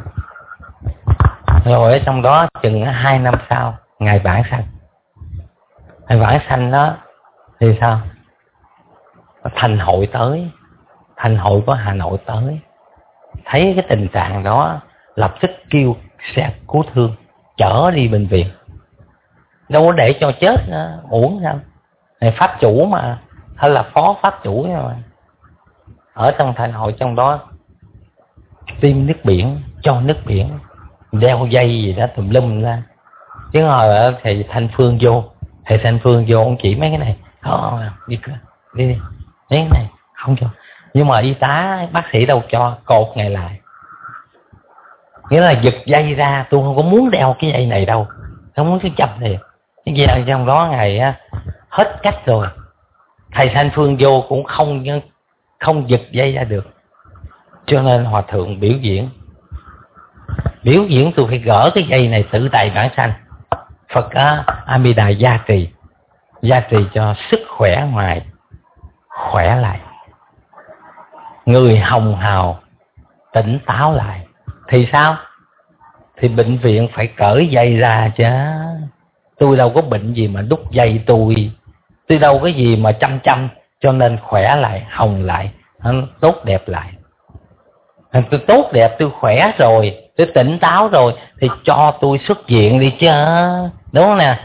Rồi ở trong đó chừng hai năm sau ngài vãng sanh. Ngài vãng sanh đó thì sao? Thành hội tới, thành hội của Hà Nội tới, thấy cái tình trạng đó lập tức kêu xe cứu thương chở đi bệnh viện. Đâu có để cho chết nữa, uổng sao? Này pháp chủ mà, hay là phó pháp chủ mà. Ở trong thành hội trong đó tiêm nước biển, cho nước biển, đeo dây gì đó tùm lum ra. Chứ hồi thầy Thanh Phương vô, thầy Thanh Phương vô ông chỉ mấy cái này, thôi đi đi đi, đi cái này không cho. Nhưng mà y tá bác sĩ đâu cho, cột ngày lại. Nghĩa là giật dây ra, tôi không có muốn đeo cái dây này đâu, không muốn cái chập này. Cái dây trong đó ngày hết cách rồi, thầy Thanh Phương vô cũng không không giật dây ra được. Cho nên Hòa Thượng biểu diễn, biểu diễn tôi phải gỡ cái dây này tự tại bản sanh. Phật á, A Di Đà gia trì, gia trì cho sức khỏe ngoài khỏe lại, người hồng hào tỉnh táo lại. Thì sao? Thì bệnh viện phải cởi dây ra chứ. Tôi đâu có bệnh gì mà đút dây tôi, tôi đâu có gì mà chăm chăm. Cho nên khỏe lại, hồng lại, tốt đẹp lại. Tôi tốt đẹp, tôi khỏe rồi, tôi tỉnh táo rồi, thì cho tôi xuất viện đi chứ, đúng không nè?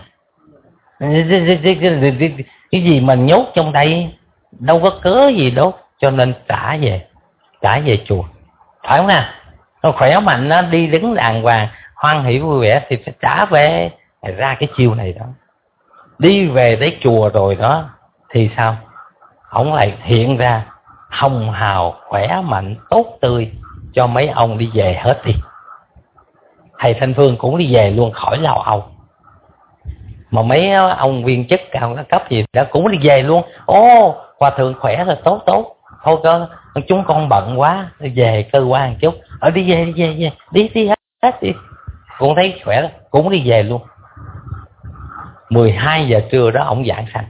Cái gì mà nhốt trong đây, đâu có cớ gì đốt. Cho nên trả về, trả về chùa, phải không nè? Nó khỏe mạnh, nó đi đứng đàng hoàng, hoan hỷ vui vẻ thì phải trả về. Ra cái chiêu này đó, đi về tới chùa rồi đó thì sao? Ông lại hiện ra hồng hào, khỏe mạnh, tốt tươi, cho mấy ông đi về hết đi. Thầy Thanh Phương cũng đi về luôn, khỏi lo âu. Mà mấy ông viên chức cao cấp gì đó cũng đi về luôn. Ô, Hòa Thượng khỏe rồi, tốt tốt. Thôi cơ, chúng con bận quá, về cơ quan chút. Ở đi về, đi về, về. Đi, đi hết, hết đi. Cũng thấy khỏe, cũng đi về luôn. mười hai giờ trưa đó ông giảng sanh.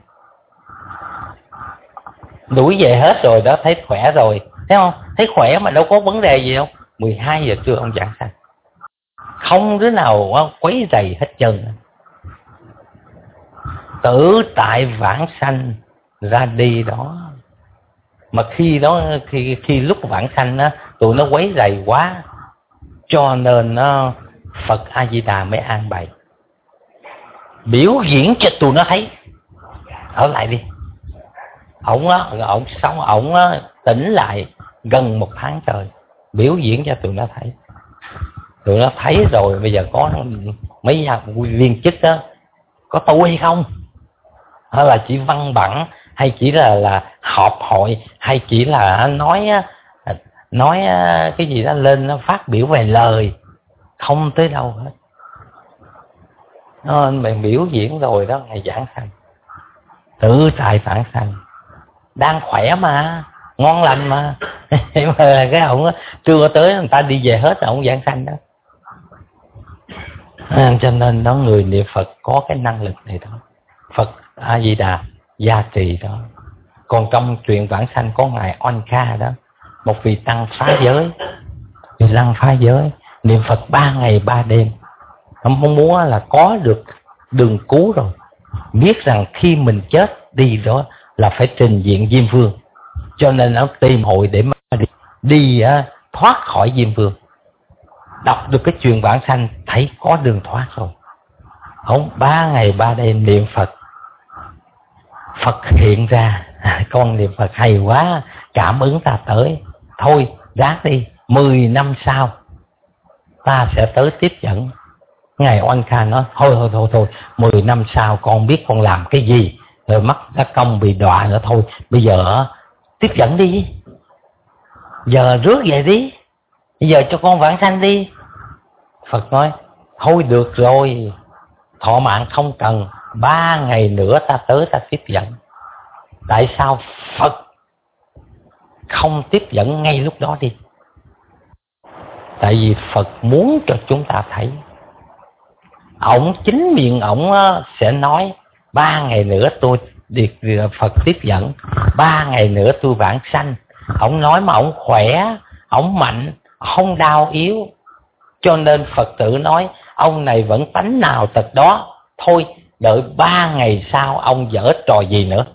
Đuổi về hết rồi đó, thấy khỏe rồi, thấy không? Thấy khỏe mà đâu có vấn đề gì đâu. mười hai giờ trưa ông giảng sanh. không đứa nào quấy rầy hết trơn. Tự tại vãng sanh ra đi đó. Mà khi đó khi khi lúc vãng sanh á, tụi nó quấy rầy quá, cho nên nó Phật A Di Đà mới an bày biểu diễn cho tụi nó thấy. Ở lại đi. Ổng á, ổng sống, ổng á, tỉnh lại gần một tháng trời, biểu diễn cho tụi nó thấy. Tụi nó thấy rồi, bây giờ có mấy viên chức đó có tu hay không, hay là chỉ văn bản, hay chỉ là là họp hội, hay chỉ là nói nói cái gì đó lên nó phát biểu về lời, không tới đâu hết. Nó mình biểu diễn rồi đó, ngày giảng sanh tự tại vãng sanh, đang khỏe mà, ngon lành mà. Nhưng mà cái ông chưa tới người ta đi về hết, ông giảng sanh đó. À, cho nên đó, người niệm Phật có cái năng lực này đó, Phật A Di Đà gia trì đó. Còn trong chuyện vãng sanh có ngài Oanh Kha đó, một vị tăng phá giới, vị tăng phá giới niệm Phật ba ngày ba đêm. Ông mong muốn là có được đường cứu rồi, biết rằng khi mình chết đi đó là phải trình diện Diêm Vương, cho nên ông tìm hội để mà đi, đi uh, thoát khỏi Diêm Vương. Đọc được cái chuyện vãng sanh thấy có đường thoát rồi, ông ba ngày ba đêm niệm Phật. Phật hiện ra, à, con niệm Phật hay quá, cảm ứng ta tới, thôi ráng đi, mười năm sau ta sẽ tới tiếp dẫn. Ngài Oanh Kha nói thôi thôi thôi thôi mười năm sau con biết con làm cái gì, rồi mắc các công bị đọa nữa, thôi bây giờ tiếp dẫn đi, giờ rước về đi, bây giờ cho con vãng sanh đi. Phật nói thôi được rồi, thọ mạng không cần, ba ngày nữa ta tới ta tiếp dẫn. Tại sao Phật không tiếp dẫn ngay lúc đó đi? Tại vì Phật muốn cho chúng ta thấy. Ổng chính miệng ổng sẽ nói ba ngày nữa tôi được Phật tiếp dẫn, ba ngày nữa tôi vãng sanh. Ổng nói mà ổng khỏe, ổng mạnh, không đau yếu. Cho nên Phật tử nói ông này vẫn tánh nào tật đó, thôi đợi ba ngày sau ông dở trò gì nữa.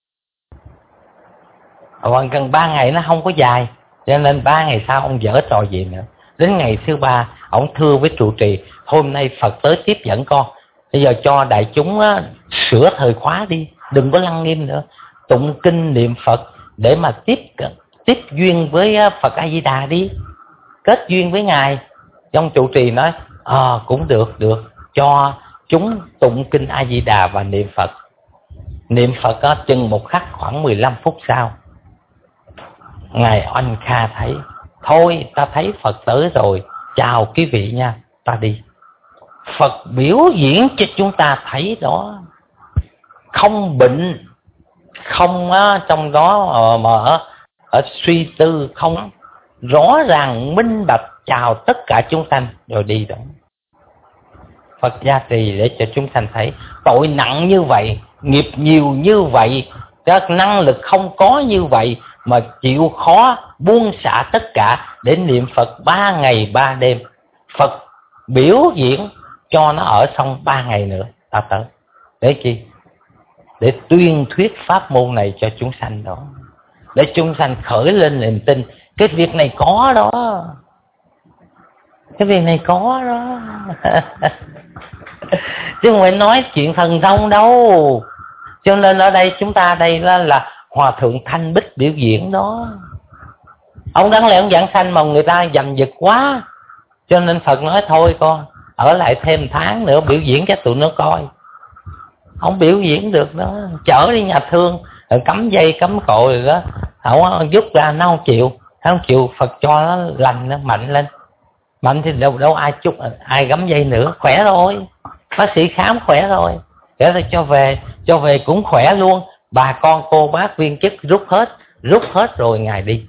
Còn gần ba ngày nó không có dài, cho nên ba ngày sau ông dở trò gì nữa. Đến ngày thứ ba ông thưa với trụ trì, hôm nay Phật tới tiếp dẫn con, bây giờ cho đại chúng á, sửa thời khóa đi, đừng có lăng nghiêm nữa, tụng kinh niệm Phật để mà tiếp tiếp duyên với Phật A Di Đà đi, kết duyên với ngài. Trong trụ trì nói à, cũng được được, cho chúng tụng kinh A Di Đà và niệm Phật. Niệm Phật á, chừng một khắc khoảng mười lăm phút sau, ngài Oanh Kha thấy thôi ta thấy Phật tới rồi, chào quý vị nha, ta đi. Phật biểu diễn cho chúng ta thấy đó, không bệnh, không á, trong đó mà ở, ở suy tư, không, rõ ràng minh bạch chào tất cả chúng sanh rồi đi đó. Phật gia trì để cho chúng sanh thấy tội nặng như vậy, nghiệp nhiều như vậy, các năng lực không có như vậy mà chịu khó buông xả tất cả để niệm Phật ba ngày ba đêm. Phật biểu diễn cho nó ở xong ba ngày nữa ta tới. Để chi? Để tuyên thuyết pháp môn này cho chúng sanh đó, để chúng sanh khởi lên niềm tin cái việc này có đó, cái việc này có đó. Chứ không phải nói chuyện thần thông đâu. Cho nên ở đây chúng ta đây là, là Hòa Thượng Thanh Bích biểu diễn đó. Ông đáng lẽ ông giảng sanh mà người ta giành giật quá, cho nên Phật nói thôi con ở lại thêm tháng nữa biểu diễn cho tụi nó coi. Ông biểu diễn được đó, chở đi nhà thương rồi cắm dây cắm cội rồi đó, ông rút ra nó không chịu, nó không chịu, Phật cho nó lành, nó mạnh lên. Mạnh thì đâu đâu ai chút ai gắm dây nữa, khỏe rồi, bác sĩ khám khỏe rồi, để ta cho về, cho về cũng khỏe luôn. Bà con cô bác viên chức rút hết, rút hết rồi ngài đi.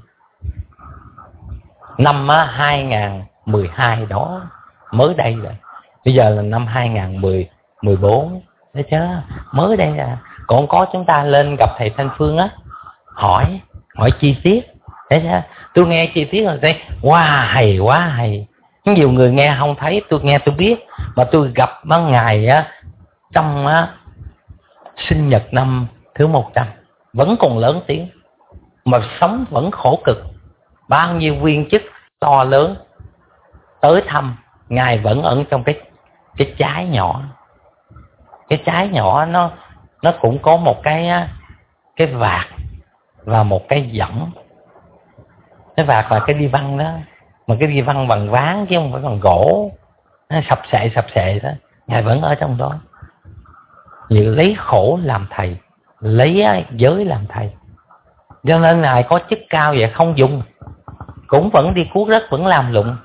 Năm hai không một hai đó, mới đây rồi. Bây giờ là năm hai không một không, mười bốn, thấy chưa? Mới đây à. Còn có chúng ta lên gặp thầy Thanh Phương á, hỏi, hỏi chi tiết. Thấy chưa? Tôi nghe chi tiết rồi thấy, wow, hay quá hay. Nhiều người nghe không thấy, tôi nghe tôi biết. Mà tôi gặp mấy ngày á, trong á, sinh nhật năm thứ một trăm, vẫn còn lớn tiếng, mà sống vẫn khổ cực. Bao nhiêu viên chức to lớn tới thăm, Ngài vẫn ở trong cái cái trái nhỏ. Cái trái nhỏ nó nó cũng có một cái cái vạt và một cái võng. Cái vạt là cái đi văn đó, mà cái đi văn bằng ván chứ không phải bằng gỗ, nó sập sệ sập sệ đó. Ngài vẫn ở trong đó, như lấy khổ làm thầy, lấy giới làm thầy. Cho nên Ngài có chức cao vậy không dùng, cũng vẫn đi cuốc đất, vẫn làm lụng.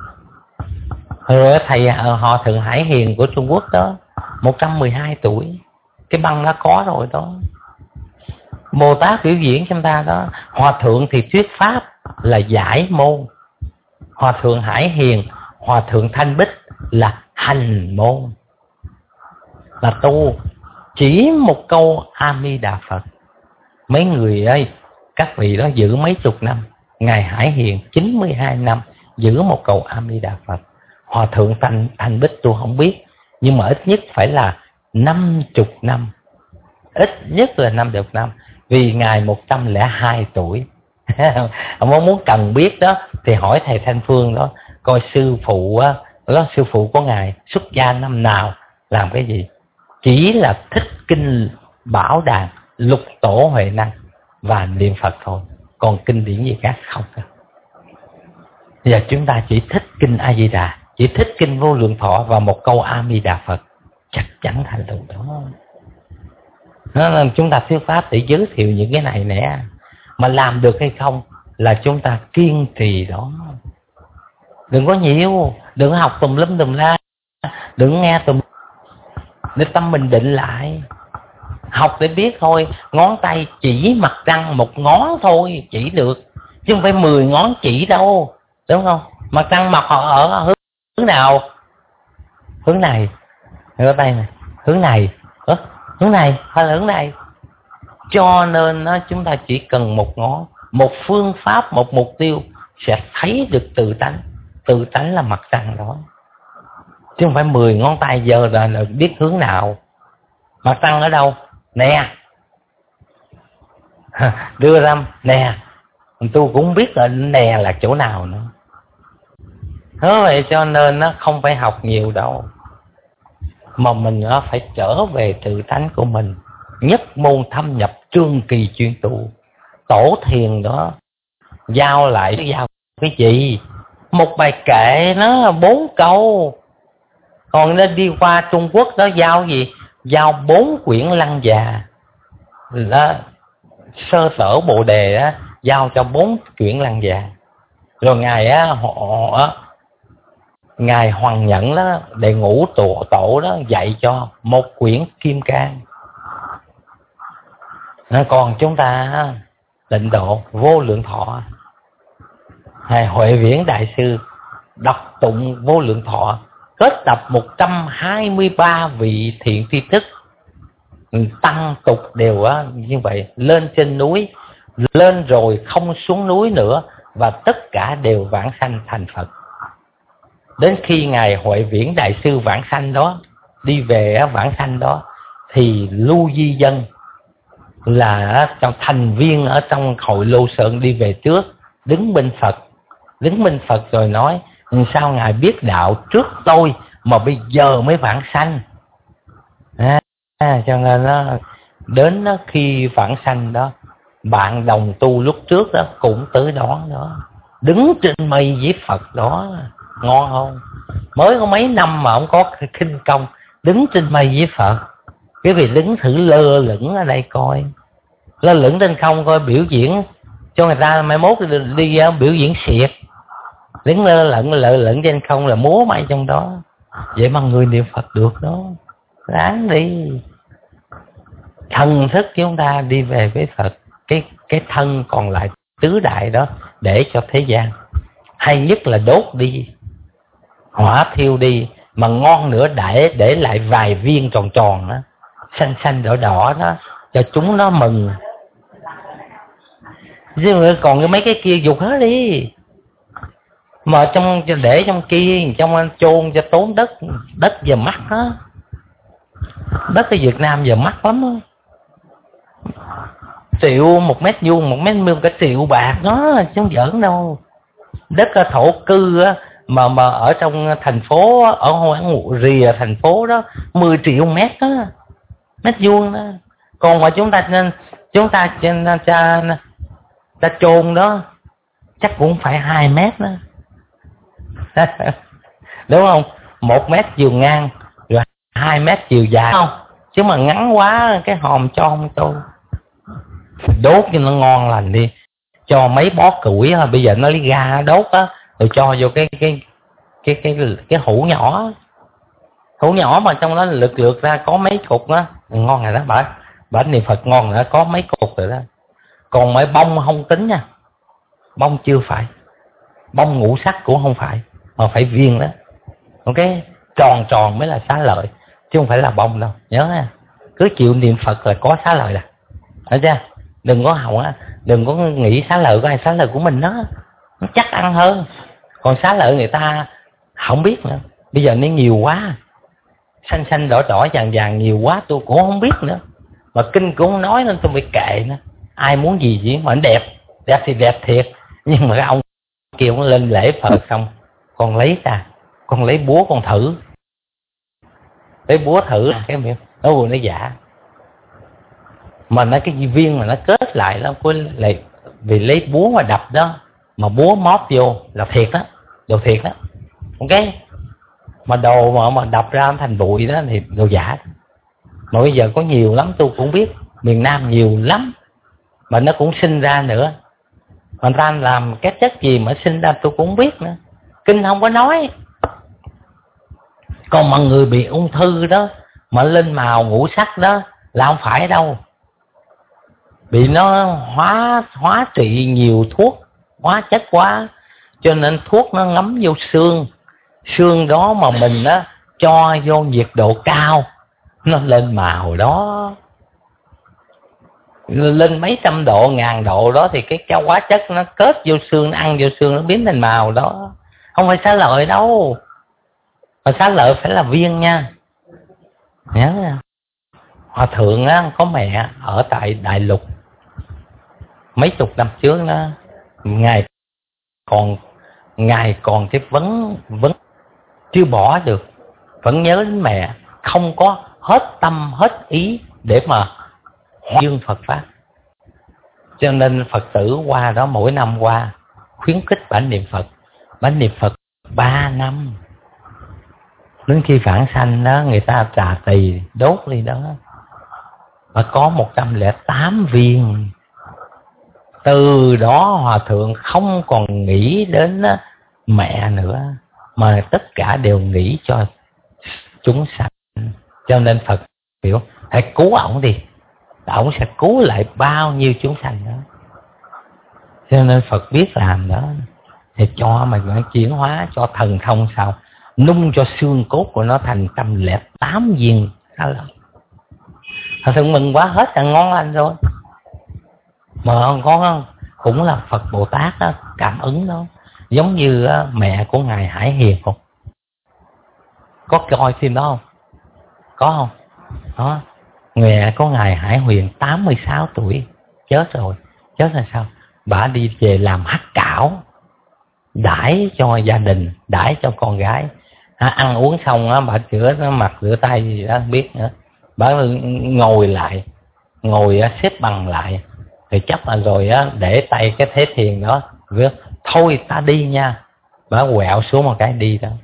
Rồi thầy họ Thượng Hải Hiền của Trung Quốc đó, một trăm mười hai tuổi, cái băng đã có rồi đó. Bồ Tát biểu diễn cho chúng ta đó. Hòa thượng thì thuyết pháp là giải môn, Hòa thượng Hải Hiền, Hòa thượng Thanh Bích là hành môn, là tu. Chỉ một câu A Di Đà Phật. Mấy người ơi, các vị đó giữ mấy chục năm. Ngài Hải Hiền chín mươi hai năm giữ một câu A Di Đà Phật. Hòa thượng Thanh, Thanh Bích tôi không biết, nhưng mà ít nhất phải là năm chục năm, ít nhất là năm chục năm, vì Ngài một trăm lẻ hai tuổi. Ông muốn cần biết đó thì hỏi thầy Thanh Phương đó, coi sư phụ á, đó sư phụ của Ngài xuất gia năm nào, làm cái gì. Chỉ là thích kinh Bảo Đàn, Lục Tổ Huệ Năng và niệm Phật thôi, còn kinh điển gì khác không. Giờ chúng ta chỉ thích kinh A Di Đà, chỉ thích kinh Vô Lượng Thọ và một câu A Di Đà Phật, chắc chắn thành tựu đó. Nó là chúng ta thuyết pháp để giới thiệu những cái này nè, mà làm được hay không là chúng ta kiên trì đó. Đừng có nhiều, đừng có học tùm lum tùm la, đừng nghe tùm, để tâm mình định lại. Học để biết thôi, ngón tay chỉ mặt trăng một ngón thôi chỉ được, chứ không phải mười ngón chỉ đâu, đúng không? Mặt trăng mọc họ ở hướng, hướng nào? Hướng này, hướng tay này, hướng này, Ơ, hướng này hay là hướng này? Cho nên đó, chúng ta chỉ cần một ngón, một phương pháp, một mục tiêu sẽ thấy được tự tánh. Tự tánh là mặt trăng đó, chứ không phải mười ngón tay giờ là biết hướng nào. Mặt trăng ở đâu? Nè, đưa ra nè, tôi cũng biết là nè là chỗ nào nữa. Thế vậy cho nên nó không phải học nhiều đâu, mà mình nó phải trở về tự tánh của mình, nhất môn thâm nhập, trương kỳ chuyên tu. Tổ thiền đó giao lại giao cái gì? Một bài kệ nó bốn câu, còn nó đi qua Trung Quốc đó giao gì? Giao bốn quyển Lăng Già, đó, sơ sở Bồ Đề á, giao cho bốn quyển Lăng Già. Rồi ngài á, họ ngài Hoàng Nhẫn đó, đệ ngũ tổ tổ đó dạy cho một quyển Kim Cang. Còn chúng ta Tịnh Độ Vô Lượng Thọ, Ngài Huệ Viễn Đại Sư đọc tụng Vô Lượng Thọ, kết tập một trăm hai mươi ba vị thiện tri thức, tăng tục đều á, như vậy, lên trên núi, lên rồi không xuống núi nữa, và tất cả đều vãng sanh thành Phật. Đến khi Ngài Huệ Viễn Đại Sư vãng sanh đó, đi về vãng sanh đó, thì Lưu Di Dân là trong thành viên ở trong hội Lô Sơn đi về trước, đứng bên Phật, đứng bên Phật rồi nói: sao Ngài biết đạo trước tôi mà bây giờ mới vãng sanh? À, cho nên nó đến đó, khi vãng sanh đó, bạn đồng tu lúc trước đó cũng tới đón đó, đứng trên mây với Phật đó. Ngon không? Mới có mấy năm mà ông có khinh công đứng trên mây với Phật. Cái vị đứng thử lơ lửng ở đây coi, lơ lửng trên không coi, biểu diễn cho người ta mai mốt đi, đi biểu diễn xiệt, đứng lơ lửng lơ lửng trên không là múa may trong đó. Vậy mà người niệm Phật được đó, ráng đi. Thần thức chúng ta đi về với Phật, cái cái thân còn lại tứ đại đó để cho thế gian, hay nhất là đốt đi, hỏa thiêu đi, mà ngon nữa để để lại vài viên tròn tròn đó, xanh xanh đỏ đỏ đó, cho chúng nó mừng. Chứ còn cái mấy cái kia dục hết đi, Mà trong để trong kia, trong chôn cho tốn đất, đất giờ mắc đó. Đất ở Việt Nam giờ mắc lắm đó. Triệu một mét vuông, một mét vuông cả triệu bạc đó, chứ không giỡn đâu. Đất thổ cư á, mà mà ở trong thành phố, ở Hoàng Rìa thành phố đó, mười triệu mét đó, mét vuông đó. Còn mà chúng ta nên chúng ta trên ta, ta chôn đó chắc cũng phải hai mét đó. Đúng không? Một mét chiều ngang rồi hai mét chiều dài không? Chứ mà ngắn quá cái hòm cho không tôi đốt cho nó ngon lành đi, cho mấy bó củi, bây giờ nó lấy ga đốt á, rồi cho vô cái cái cái cái cái, cái hũ nhỏ, hũ nhỏ mà trong đó lượt lượt ra có mấy cục đó, ngon rồi đó. Bà bà niệm Phật ngon rồi đó, có mấy cục rồi đó. Còn mấy bông không tính nha, bông chưa phải, bông ngũ sắc cũng không phải, mà phải viên đó. Ok, tròn tròn mới là xá lợi, chứ không phải là bông đâu, nhớ nha. Cứ chịu niệm Phật là có xá lợi là, hiểu chưa? Đừng có hỏng á, đừng có nghĩ xá lợi của ai, xá lợi của mình đó, nó chắc ăn hơn. Còn xá lợi người ta không biết nữa, bây giờ nó nhiều quá, xanh xanh đỏ đỏ vàng vàng nhiều quá tôi cũng không biết nữa, mà kinh cũng không nói nên tôi bị kệ nữa. Ai muốn gì gì mà nó đẹp, đẹp thì đẹp thiệt, nhưng mà cái ông kêu nó lên lễ Phật xong, con lấy ra, con lấy búa con thử, lấy búa thử cái miệng nó vừa nó giả, mà nó cái viên mà nó kết lại đó, có lại vì lấy búa mà đập đó, mà búa móp vô là thiệt đó, đồ thiệt đó. Ok, mà đồ mà mà đập ra thành bụi đó thì đồ giả. Mà bây giờ có nhiều lắm, tôi cũng biết miền Nam nhiều lắm, mà nó cũng sinh ra nữa, mà ta làm cái chất gì mà sinh ra tôi cũng không biết nữa, kinh không có nói. Còn mà người bị ung thư đó mà lên màu ngũ sắc đó là không phải đâu, bị nó hóa hóa trị nhiều thuốc hóa chất quá, cho nên thuốc nó ngấm vô xương, xương đó mà mình á cho vô nhiệt độ cao nó lên màu đó, lên mấy trăm độ, ngàn độ đó thì cái cái hóa chất nó kết vô xương, nó ăn vô xương nó biến thành màu đó, không phải xá lợi đâu. Mà xá lợi phải là viên nha, nhớ nha. Hòa thượng á có mẹ ở tại Đại Lục mấy chục năm trước đó, ngài còn ngài còn cái vấn vấn chưa bỏ được, vẫn nhớ đến mẹ, không có hết tâm hết ý để mà dương Phật pháp. Cho nên Phật tử qua đó mỗi năm qua khuyến khích bản niệm Phật, bản niệm Phật ba năm, đến khi phản sanh đó người ta trà tỳ đốt đi đó, mà có một trăm lẻ tám viên. Từ đó hòa thượng không còn nghĩ đến mẹ nữa, mà tất cả đều nghĩ cho chúng sanh. Cho nên Phật hiểu hãy cứu ổng đi, ổng sẽ cứu lại bao nhiêu chúng sanh đó. Cho nên Phật biết làm đó, thì cho mà nó chuyển hóa cho thần thông sao, nung cho xương cốt của nó thành trăm lẻ tám viên xá lợi. Hòa thượng mừng quá, hết là ngon lành rồi. Mà con cũng là Phật Bồ Tát đó, cảm ứng đó, giống như mẹ của ngài Hải Hiền không? Có coi phim đó không? Có không? Đó, mẹ của ngài Hải Huyền tám mươi sáu tuổi chết rồi. Chết là sao? Bà đi về làm hắc cảo, đãi cho gia đình, đãi cho con gái. À, ăn uống xong á, bà rửa nó mặt rửa tay gì đó không biết nữa. Bà ngồi lại, ngồi xếp bằng lại, thì chấp là rồi á, để tay cái thế thiền đó, rửa, thôi ta đi nha. Bà quẹo xuống một cái đi đó.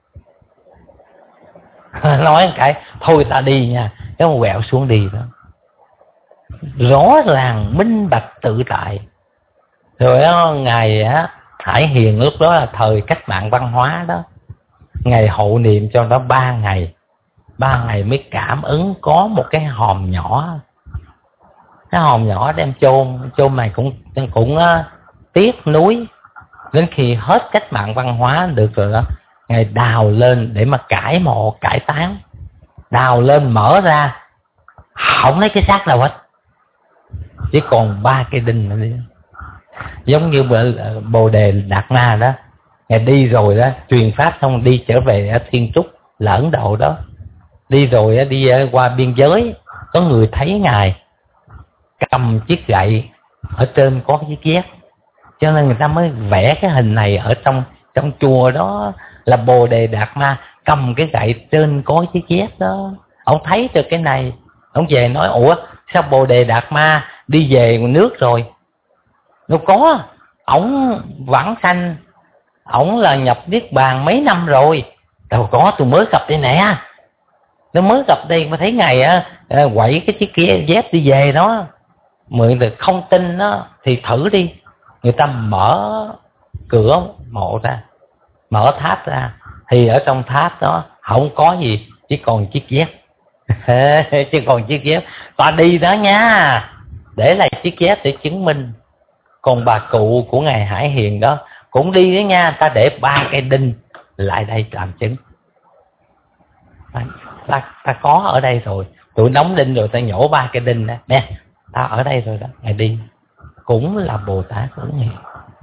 Nói cái thôi ta đi nha, cái mà quẹo xuống đi đó. Rõ ràng minh bạch tự tại. Rồi đó, ngày á Hải Hiền lúc đó là thời cách mạng văn hóa đó, ngày hộ niệm cho nó ba ngày, ba ngày mới cảm ứng có một cái hòm nhỏ, cái hòm nhỏ đem chôn, chôn này cũng cũng uh, tiếc núi. Đến khi hết cách mạng văn hóa được rồi đó, ngài đào lên để mà cải mộ cải táng, đào lên mở ra không lấy cái xác nào hết, chỉ còn ba cây đinh nữa đi. Giống như Bồ Đề Đạt Ma đó, Ngài đi rồi đó, truyền pháp xong đi trở về ở Thiên Trúc là Ấn Độ đó. Đi rồi đi qua biên giới, có người thấy Ngài cầm chiếc gậy, ở trên có chiếc dép, cho nên người ta mới vẽ cái hình này ở trong trong chùa đó, là Bồ Đề Đạt Ma cầm cái gậy, trên có chiếc dép đó. Ông thấy được cái này, ông về nói ủa sao Bồ Đề Đạt Ma đi về nước rồi? Đâu có, ổng vãng sanh, ổng là nhập niết bàn mấy năm rồi. Đâu có, tôi mới gặp đây nè, tôi mới gặp đây mà thấy Ngài á quậy cái chiếc kia dép đi về đó. Mượn được không tin đó thì thử đi. Người ta mở cửa mộ ra, mở tháp ra, thì ở trong tháp đó không có gì, chỉ còn chiếc dép. Chỉ còn chiếc dép. Ta đi đó nha, để lại chiếc dép để chứng minh. Còn bà cụ của Ngài Hải Hiền đó cũng đi đó nha, ta để ba cây đinh lại đây làm chứng. Ta, ta, ta có ở đây rồi, tụi đóng đinh rồi, ta nhổ ba cây đinh đó. Nè, ta ở đây rồi đó. Ngài đi cũng là Bồ Tát ứng hiện.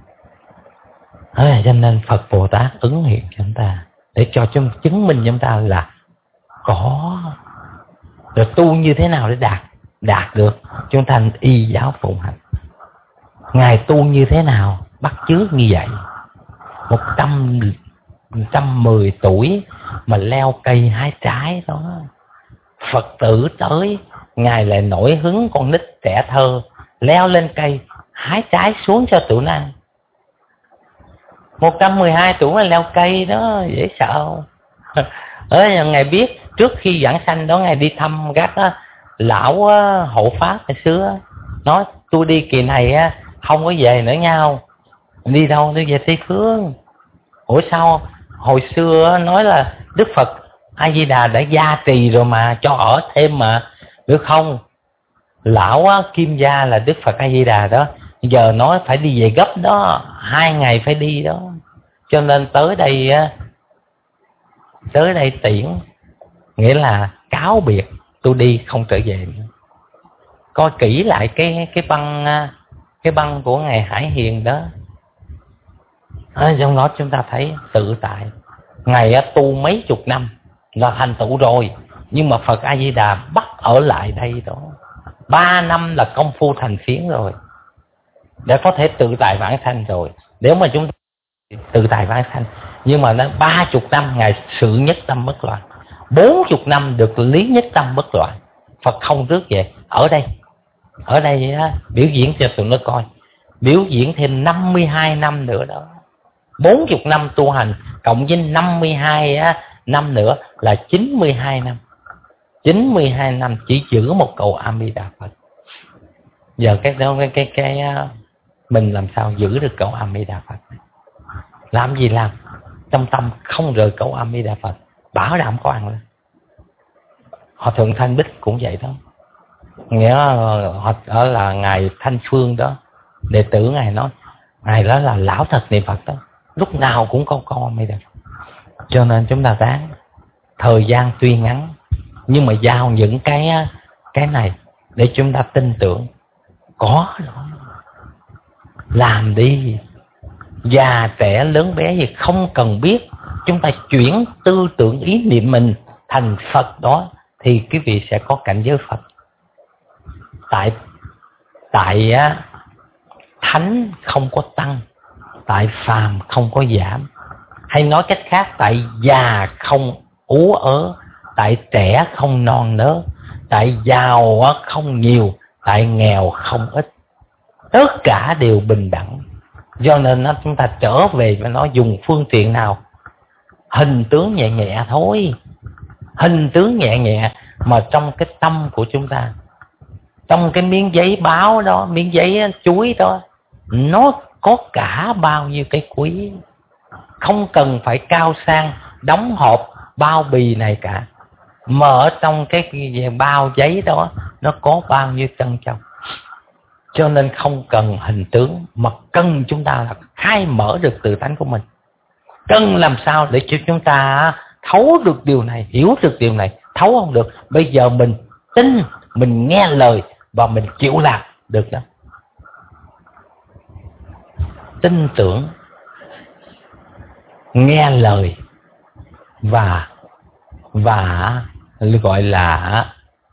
À, cho nên Phật Bồ Tát ứng hiện cho chúng ta, để cho chúng chứng minh chúng ta là có. Rồi tu như thế nào để đạt đạt được? Chúng ta y giáo phụng hành. Ngài tu như thế nào? Bắt chước như vậy. Một trăm một trăm mười tuổi mà leo cây hái trái đó. Phật tử tới, Ngài lại nổi hứng con nít trẻ thơ, leo lên cây hái trái xuống cho tụi nó ăn. Một trăm mười hai tuổi mà leo cây đó, dễ sợ. Ở Ngài biết trước khi giảng sanh đó, Ngài đi thăm các đó, lão hộ pháp ngày xưa, nói tôi đi kỳ này á không có về nữa nhau. Đi đâu? Tôi về Tây Phương. Ủa sao? Hồi xưa nói là Đức Phật A Di Đà đã gia trì rồi mà, cho ở thêm mà, được không? Lão á, Kim Gia là Đức Phật A Di Đà đó, giờ nói phải đi về gấp đó, hai ngày phải đi đó, cho nên tới đây á, tới đây tiễn, nghĩa là cáo biệt, tôi đi không trở về nữa. Coi kỹ lại cái cái băng cái băng của Ngài Hải Hiền đó, ở trong đó chúng ta thấy tự tại. Ngài tu mấy chục năm là thành tựu rồi, nhưng mà Phật A Di Đà bắt ở lại đây đó, ba năm là công phu thành phiến rồi, để có thể tự tại vãng sanh rồi. Nếu mà chúng ta tự tại vãng sanh, nhưng mà nó ba chục năm Ngài sự nhất tâm bất loạn, bốn chục năm được lý nhất tâm bất loạn. Phật không rước về, ở đây, ở đây á, biểu diễn cho tụi nó coi, biểu diễn thêm năm mươi hai năm nữa đó. Bốn chục năm tu hành cộng với năm mươi hai á, năm nữa là chín mươi hai năm. Chín mươi hai năm chỉ giữ một câu A Di Đà Phật. Giờ cái đó cái cái cái mình làm sao giữ được câu A Di Đà Phật? Làm gì làm? Trong tâm không rời câu A Di Đà Phật, bảo đảm có ăn lên. Họ Thượng Thanh Bích cũng vậy đó. Nghĩa họ ở là Ngài Thanh Phương đó, đệ tử Ngài nói, Ngài đó là lão thật niệm Phật đó, lúc nào cũng có câu A Di Đà Phật. Cho nên chúng ta ráng, thời gian tuy ngắn nhưng mà giao những cái cái này để chúng ta tin tưởng có đó. Làm đi, già trẻ lớn bé gì không cần biết, chúng ta chuyển tư tưởng ý niệm mình thành Phật đó, thì quý vị sẽ có cảnh giới Phật. Tại tại á, thánh không có tăng, tại phàm không có giảm, hay nói cách khác, tại già không ú ớ, tại trẻ không non nớt, tại giàu không nhiều, tại nghèo không ít, tất cả đều bình đẳng. Do nên chúng ta trở về và nói dùng phương tiện nào, hình tướng nhẹ nhẹ thôi, hình tướng nhẹ nhẹ mà trong cái tâm của chúng ta, trong cái miếng giấy báo đó, miếng giấy chuối đó, nó có cả bao nhiêu cái quý, không cần phải cao sang đóng hộp bao bì này cả, mà ở trong cái bao giấy đó nó có bao nhiêu trân trọng. Cho nên không cần hình tướng, mà cần chúng ta là khai mở được tự tánh của mình. Cần làm sao để cho chúng ta thấu được điều này, hiểu được điều này. Thấu không được, bây giờ mình tin, mình nghe lời và mình chịu làm được đó. Tin tưởng nghe lời và và gọi là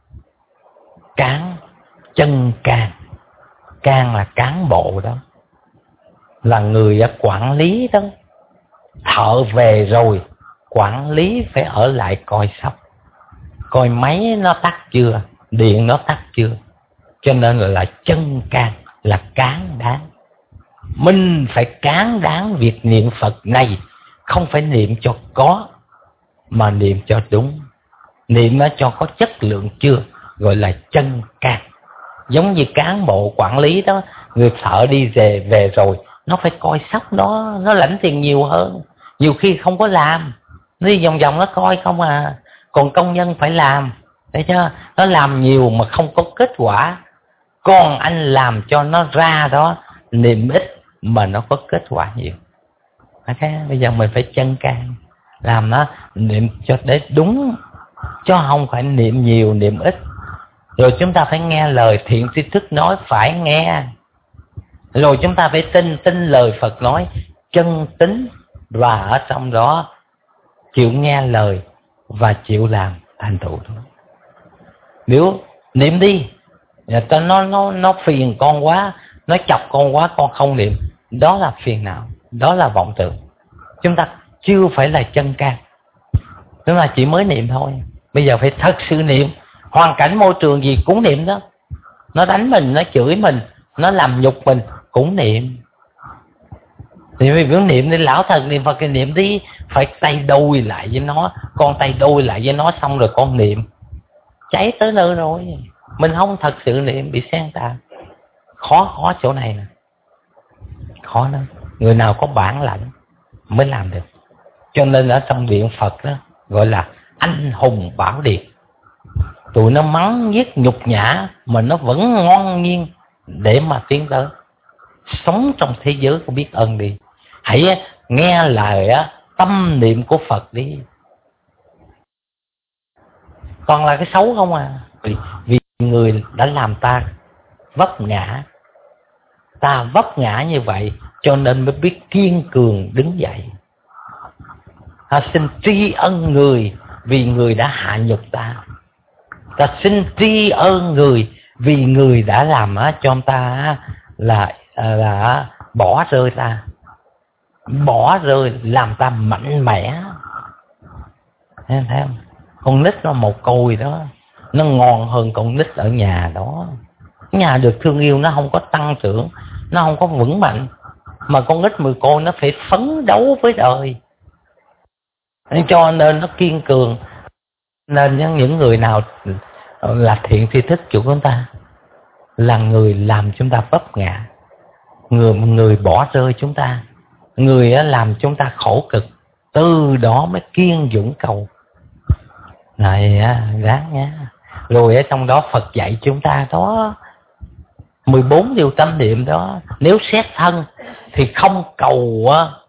cán chân can. Can là cán bộ đó, là người quản lý đó. Thợ về rồi, quản lý phải ở lại coi sóc, coi máy nó tắt chưa, điện nó tắt chưa. Cho nên gọi là chân can, là cán đáng. Mình phải cán đáng việc niệm Phật này, không phải niệm cho có, mà niệm cho đúng. Niệm nó cho có chất lượng chưa, gọi là chân can. Giống như cán bộ quản lý đó, người thợ đi về về rồi, nó phải coi sóc nó, nó lãnh tiền nhiều hơn. Nhiều khi không có làm, nó đi vòng vòng nó coi không à. Còn công nhân phải làm, thấy chưa? Nó làm nhiều mà không có kết quả. Còn anh làm cho nó ra đó, niệm ít mà nó có kết quả nhiều. Okay. Bây giờ mình phải chân can, làm nó niệm cho để đúng, chứ không phải niệm nhiều niệm ít. Rồi chúng ta phải nghe lời thiện tri thức nói, phải nghe. Rồi chúng ta phải tin, tin lời Phật nói, chân tín, và ở trong đó chịu nghe lời và chịu làm thành tựu thôi. Nếu niệm đi, nó nó nó phiền con quá, nó chọc con quá, con không niệm, đó là phiền não, đó là vọng tưởng. Chúng ta chưa phải là chân can, chúng ta chỉ mới niệm thôi. Bây giờ phải thật sự niệm, hoàn cảnh môi trường gì cũng niệm đó. Nó đánh mình, nó chửi mình, nó làm nhục mình cũng niệm. Thì mình cứ niệm đi, lão thần niệm Phật, cái niệm đi, phải tay đôi lại với nó. Con tay đôi lại với nó xong rồi con niệm, cháy tới nơi rồi. Mình không thật sự niệm, bị xen tạp. Khó khó chỗ này nè, khó lắm. Người nào có bản lãnh mới làm được. Cho nên ở trong điện Phật đó gọi là anh hùng bảo điện. Tụi nó mắng giết nhục nhã mà nó vẫn ngon nhiên để mà tiến tới. Sống trong thế giới của biết ơn đi. Hãy nghe lời tâm niệm của Phật đi. Toàn là cái xấu không à. Vì, vì người đã làm ta vấp ngã. Ta vấp ngã như vậy cho nên mới biết kiên cường đứng dậy. Ta xin tri ân người vì người đã hạ nhục ta. Ta xin tri ân người vì người đã làm cho ta là là bỏ rơi ta, bỏ rơi làm ta mạnh mẽ. Thấy không? Con nít nó một côi đó, nó ngon hơn con nít ở nhà đó. Nhà được thương yêu nó không có tăng trưởng, nó không có vững mạnh, mà con nít mười côi nó phải phấn đấu với đời, cho nên nó kiên cường. Nên những người nào là thiện tri thức của chúng ta là người làm chúng ta vấp ngã, người người bỏ rơi chúng ta, người làm chúng ta khổ cực, từ đó mới kiên dũng cầu này ráng nhá. Rồi ở trong đó Phật dạy chúng ta đó mười bốn điều tâm niệm đó. Nếu xét thân thì không cầu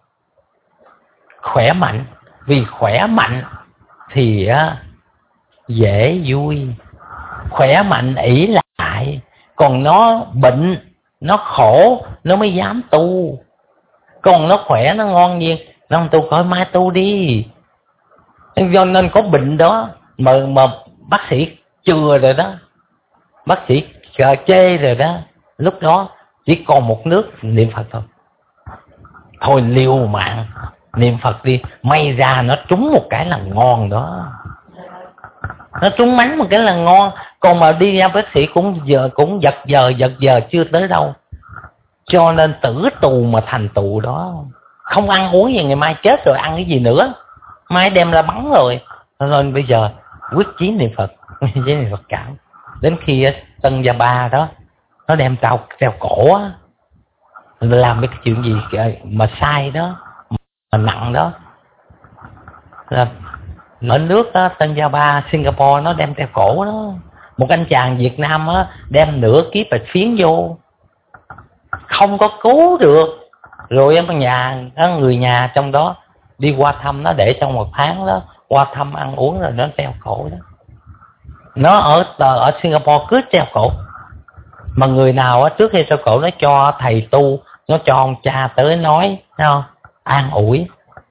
khỏe mạnh, vì khỏe mạnh thì dễ vui, khỏe mạnh ỷ lại. Còn nó bệnh, nó khổ, nó mới dám tu. Còn nó khỏe, nó ngon nhiên, nó không tu, coi mai tu đi. Do nên có bệnh đó mà, mà bác sĩ chừa rồi đó, bác sĩ chê rồi đó, lúc đó chỉ còn một nước niệm Phật thôi. Thôi liều mạng niệm Phật đi, may ra nó trúng một cái là ngon đó, nó trúng mánh một cái là ngon. Còn mà đi ra bác sĩ cũng giờ cũng giật giờ giật giờ chưa tới đâu. Cho nên tử tù mà thành tụ đó, không ăn uống gì, ngày mai chết rồi ăn cái gì nữa, mai đem ra bắn rồi. Nên bây giờ quyết chí niệm Phật, quyết chí niệm Phật cảm. Đến khi Tân Gia Ba đó nó đem treo treo cổ á, làm cái chuyện gì mà sai đó, mà nặng đó, là ở nước đó, Tân Gia Ba, Singapore nó đem treo cổ đó. Một anh chàng Việt Nam á đem nửa ký bạch phiến vô, không có cứu được. Rồi em nhà người nhà trong đó đi qua thăm nó, để trong một tháng đó qua thăm ăn uống rồi nó treo cổ đó. Nó ở ở Singapore cứ treo cổ, mà người nào á trước khi treo cổ nó cho thầy tu, nó cho ông cha tới nói, thấy không, an ủi.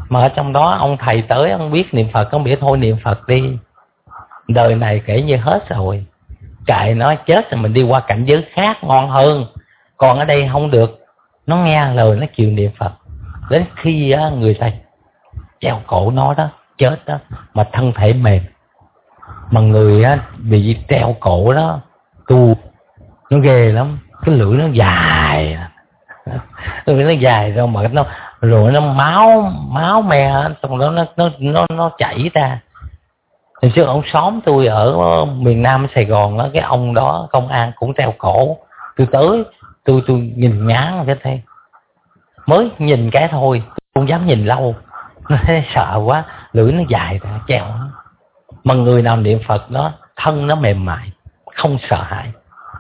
Mà ở trong đó ông thầy tới, ông biết niệm Phật, ông biết thôi niệm Phật đi, đời này kể như hết rồi, kệ nó, chết rồi mình đi qua cảnh giới khác ngon hơn, còn ở đây không được. Nó nghe lời nó chịu niệm Phật, đến khi á, người ta treo cổ nó đó, chết đó, mà thân thể mềm, mà người á, bị treo cổ đó tu nó ghê lắm, cái lưỡi nó dài, lưỡi nó dài rồi mà nó rồi nó máu máu me trong đó nó nó nó nó chảy ra. Hồi xưa ông xóm tôi ở miền Nam Sài Gòn đó, cái ông đó công an cũng treo cổ, tôi tới tôi tôi nhìn ngán cái thế, mới nhìn cái thôi không dám nhìn lâu, nó sợ quá, lưỡi nó dài ra treo. Mà người nào niệm Phật đó thân nó mềm mại, không sợ hãi,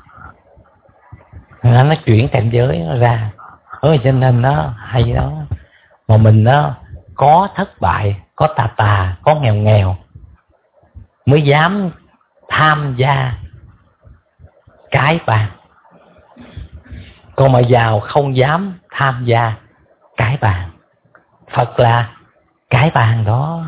nó chuyển cảnh giới nó ra. Ôi, cho nên nó hay đó. Mà mình nó có thất bại, có tà tà, có nghèo nghèo mới dám tham gia cái bàn. Còn mà giàu không dám tham gia cái bàn. Phật là cái bàn đó.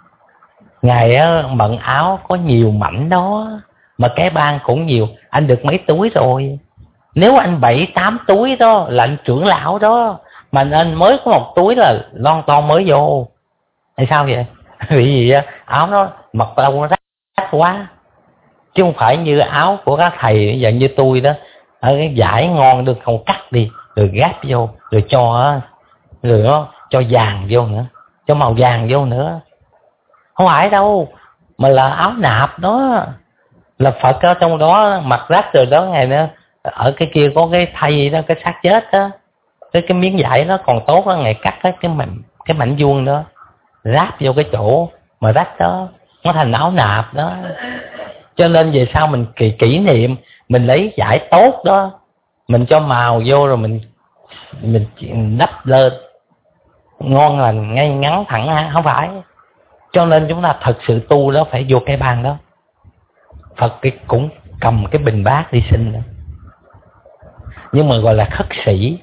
Ngài á, mận áo có nhiều mảnh đó, mà cái bàn cũng nhiều. Anh được mấy túi rồi? Nếu anh bảy tám túi đó là anh trưởng lão đó, mà anh mới có một túi là lon ton mới vô. Hay sao vậy? Vì gì á? Áo nó mặc đâu nó rách quá, chứ không phải như áo của các thầy dạng như tôi đó, ở cái vải ngon được không cắt đi rồi gáp vô rồi cho rồi nó cho vàng vô nữa, cho màu vàng vô nữa. Không phải đâu, mà là áo nạp đó, là Phật ở trong đó mặc rách rồi đó. Ngày nữa ở cái kia có cái thây đó, cái xác chết đó, cái cái miếng vải nó còn tốt đó, ngày cắt cái cái mảnh cái mảnh vuông đó ráp vô cái chỗ mà rách đó, nó thành áo nạp đó. Cho nên về sau mình kỷ, kỷ niệm, mình lấy vải tốt đó, mình cho màu vô rồi mình mình đắp lên ngon lành ngay ngắn thẳng ha, không phải. Cho nên chúng ta thật sự tu đó phải vô cái bàn đó. Phật cái cũng cầm cái bình bát đi xin đó. Nhưng mà gọi là khất sĩ.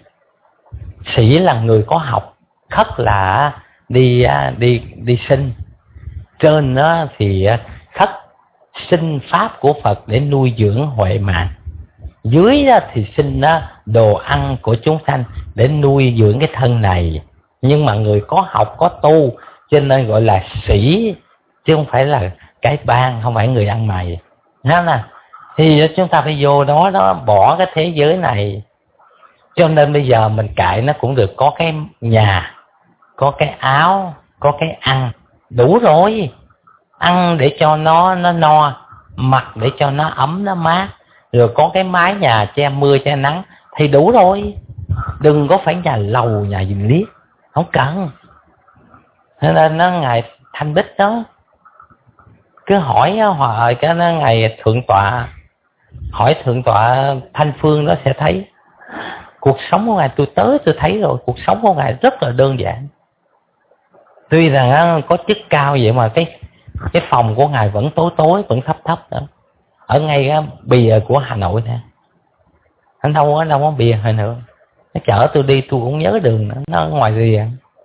Sĩ là người có học, khất là đi đi đi xin. Trên đó thì khất xin pháp của Phật để nuôi dưỡng huệ mạng. Dưới đó thì xin đó đồ ăn của chúng sanh để nuôi dưỡng cái thân này. Nhưng mà người có học có tu cho nên gọi là sĩ, chứ không phải là cái ban, không phải người ăn mày. Nói nè, thì chúng ta phải vô đó đó, bỏ cái thế giới này. Cho nên bây giờ mình cãi nó cũng được, có cái nhà, có cái áo, có cái ăn, đủ rồi. Ăn để cho nó nó no, mặc để cho nó ấm nó mát, rồi có cái mái nhà che mưa che nắng thì đủ rồi. Đừng có phải nhà lầu nhà dình liếc, không cần. Thế nên nó Ngài Thanh Bích đó, cứ hỏi hỏi cái nó Ngài Thượng Tọa, hỏi Thượng Tọa Thanh Phương đó sẽ thấy cuộc sống của Ngài. Tôi tới tôi thấy rồi, cuộc sống của Ngài rất là đơn giản. Tuy rằng có chức cao vậy mà cái cái phòng của Ngài vẫn tối tối, vẫn thấp thấp đó. Ở ngay cái bìa của Hà Nội nè, anh đâu có đâu có bìa hồi nữa. Nó chở tôi đi tôi cũng nhớ đường nữa, nó ở ngoài rìa.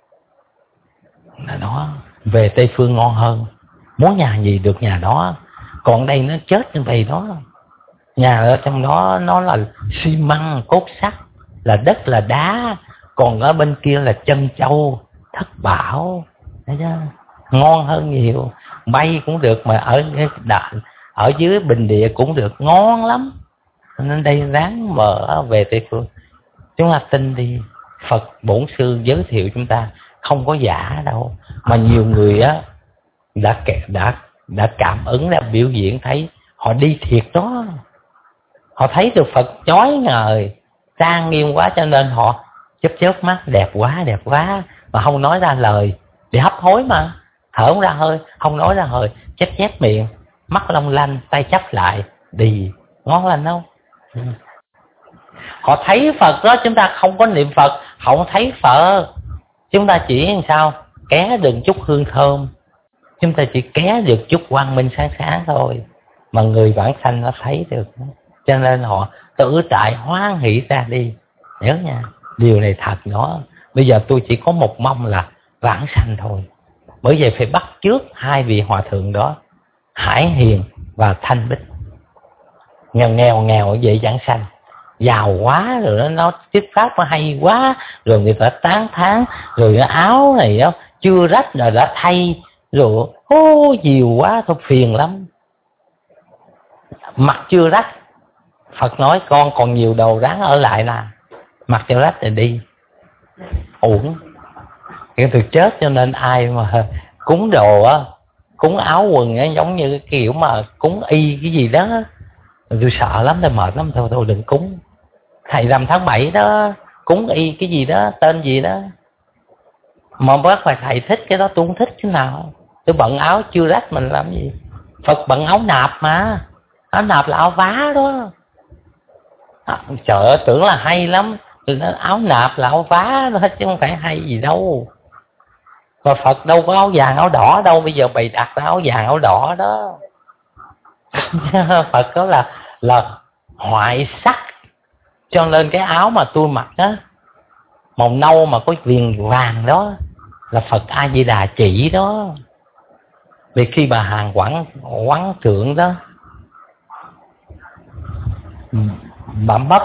Đó, về Tây Phương ngon hơn, muốn nhà gì được nhà đó. Còn đây nó chết như vậy đó. Nhà ở trong đó nó là xi măng cốt sắt, là đất là đá. Còn ở bên kia là chân châu thất bảo, thấy chưa? Ngon hơn nhiều. Bay cũng được, mà ở ở dưới bình địa cũng được, ngon lắm. Nên đây ráng mở về Tây Phương. Chúng ta tin đi, Phật Bổn Sư giới thiệu chúng ta không có giả đâu. Mà nhiều người á đã đã đã cảm ứng, đã biểu diễn thấy họ đi thiệt đó. Họ thấy được Phật chói ngời, trang nghiêm quá, cho nên họ chớp chớp mắt, đẹp quá đẹp quá, mà không nói ra lời để hấp hối, mà thở không ra hơi, không nói ra hơi, chép chép miệng, mắt long lanh, tay chắp lại đi, ngon lành không? Ừ. Họ thấy Phật đó, chúng ta không có niệm Phật, họ không thấy Phật. Chúng ta chỉ làm sao ké được chút hương thơm, chúng ta chỉ ké được chút quang minh sáng sáng thôi, mà người vãng sanh nó thấy được. Cho nên họ tự tại hoan hỷ ra đi. Nhớ nha, điều này thật đó. Bây giờ tôi chỉ có một mong là vãng sanh thôi. Bởi vậy phải bắt chước hai vị hòa thượng đó, Hải Hiền và Thanh Bích. Nghèo nghèo nghèo vậy vãng sanh, giàu quá rồi nó nói thuyết pháp nó hay quá, rồi người ta tán thán, rồi cái áo này đó chưa rách rồi đã thay, rồi ô nhiều quá thôi phiền lắm. Mặc chưa rách, Phật nói con còn nhiều đồ ráng ở lại là mặc cho rách rồi đi, uổng. Cái tôi chết, cho nên ai mà cúng đồ á, cúng áo quần á, giống như cái kiểu mà cúng y cái gì đó, tôi sợ lắm, tôi mệt lắm, thôi thôi đừng cúng. Thầy rằm tháng bảy đó cúng y cái gì đó, tên gì đó, mà bác phải thầy thích cái đó, tôi không thích chứ nào. Tôi bận áo chưa rách mình làm gì. Phật bận áo nạp mà, áo nạp là áo vá đó. À, trời ơi, tưởng là hay lắm, áo nạp là áo vá đó chứ không phải hay gì đâu. Và Phật đâu có áo vàng áo đỏ đâu, bây giờ bày đặt áo vàng áo đỏ đó. Phật đó là là hoại sắc, cho nên cái áo mà tôi mặc á, màu nâu mà có viền vàng đó là Phật A Di Đà chỉ đó. Vì khi bà hàng quán quán trưởng đó bà mất,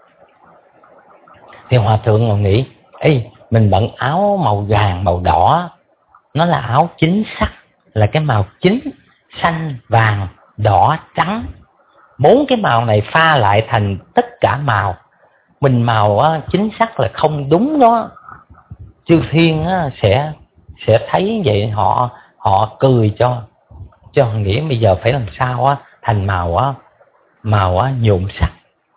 thì hòa thượng ngồi nghĩ, ê, mình bận áo màu vàng màu đỏ, nó là áo chính sắc, là cái màu chính, xanh vàng đỏ trắng, bốn cái màu này pha lại thành tất cả màu. Mình màu á, chính xác là không đúng đó, chư thiên á, sẽ sẽ thấy vậy, họ họ cười cho cho nghĩa bây giờ phải làm sao á thành màu á màu á nhuộm sắc.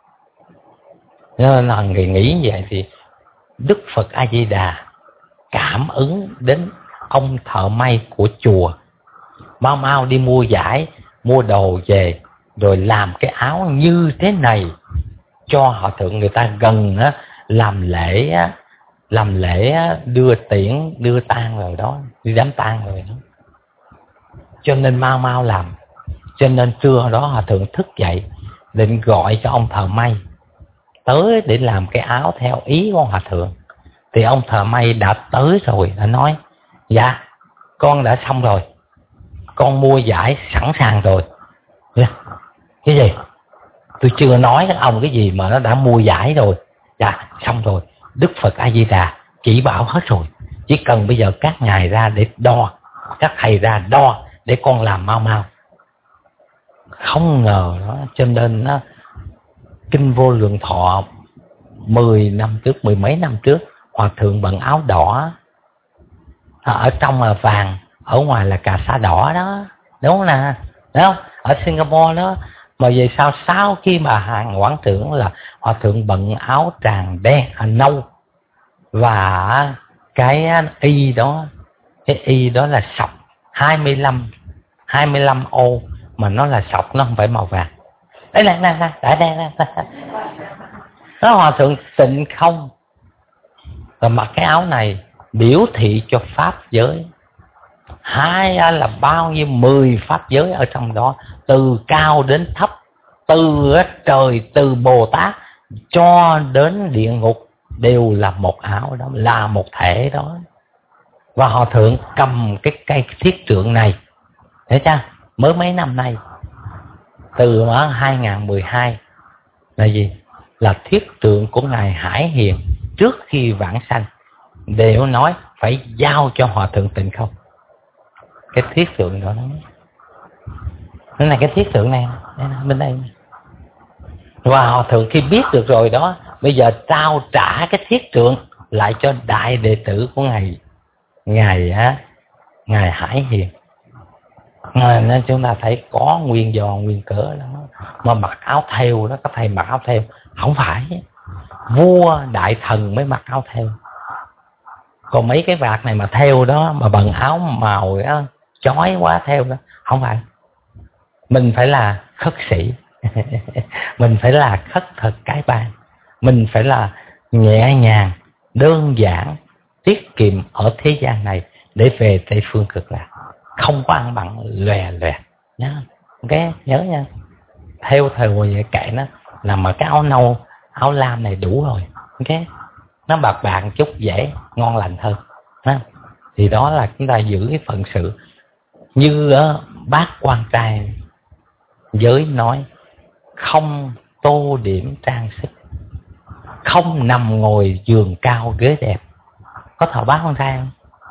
Nên là người nghĩ vậy thì Đức Phật A Di Đà cảm ứng đến ông thợ may của chùa, mau mau đi mua vải, mua đồ về, rồi làm cái áo như thế này cho họ thượng. Người ta gần á, làm lễ á, làm lễ á, đưa tiễn đưa tang rồi đó, đi đám tang rồi đó, cho nên mau mau làm. Cho nên trưa đó họ thượng thức dậy định gọi cho ông thợ may tới để làm cái áo theo ý của hòa thượng. Thì ông thợ may đã tới rồi, đã nói dạ con đã xong rồi, con mua vải sẵn sàng rồi. Cái gì? Tôi chưa nói các ông cái gì mà nó đã mua vải rồi. Dạ xong rồi, Đức Phật A Di Đà chỉ bảo hết rồi, chỉ cần bây giờ các ngài ra để đo, các thầy ra đo để con làm mau mau. Không ngờ đó, cho nên nó Kinh Vô Lượng Thọ mười năm trước, mười mấy năm trước, hòa thượng bận áo đỏ, ở trong là vàng, ở ngoài là cà sa đỏ đó, đúng không nè, đúng không? Ở Singapore đó. Mà về sau sau khi mà hàng quán trưởng là hòa thượng bận áo tràng đen à, nâu, và cái y đó, cái y đó là sọc hai mươi lăm ô, mà nó là sọc, nó không phải màu vàng. Đấy là nè nè, đã đen nè. Nó hòa thượng tịnh không, và mặc cái áo này biểu thị cho pháp giới. Hai là bao nhiêu mười pháp giới ở trong đó, từ cao đến thấp, từ trời, từ Bồ Tát cho đến địa ngục đều là một áo đó, là một thể đó. Và hòa thượng cầm cái cây thiết trượng này, thấy chưa, mới mấy năm nay, từ hai không một hai là gì? Là thiết trượng của ngài Hải Hiền trước khi vãng sanh, đều nói phải giao cho hòa thượng Tịnh Không. Cái thiết trượng đó nó cái này, cái thiết trượng này bên đây. Và hòa thượng khi biết được rồi đó, bây giờ trao trả cái thiết trượng lại cho đại đệ tử của ngài ngài á ngài Hải Hiền. Nên chúng ta thấy có nguyên do nguyên cớ đó. Mà mặc áo thêu đó, các thầy mặc áo thêu không phải vua đại thần mới mặc áo thêu. Còn mấy cái vạt này mà thêu đó, mà bằng áo màu đó, chói quá thêu đó, không phải. Mình phải là khất sĩ. Mình phải là khất thực cái ban. Mình phải là nhẹ nhàng, đơn giản, tiết kiệm ở thế gian này để về Tây Phương Cực Lạc. Không có ăn bận lòe lòe nhá. Ok, nhớ nha. Theo thời vậy kệ nó, làm mà cái áo nâu, áo lam này đủ rồi. Ok, nó bạc bạc chút dễ, ngon lành hơn. Ha? thì đó là chúng ta giữ cái phận sự. Như uh, bác quan trai giới nói, không tô điểm trang sức, không nằm ngồi giường cao ghế đẹp. Có thọ bác quan trai không?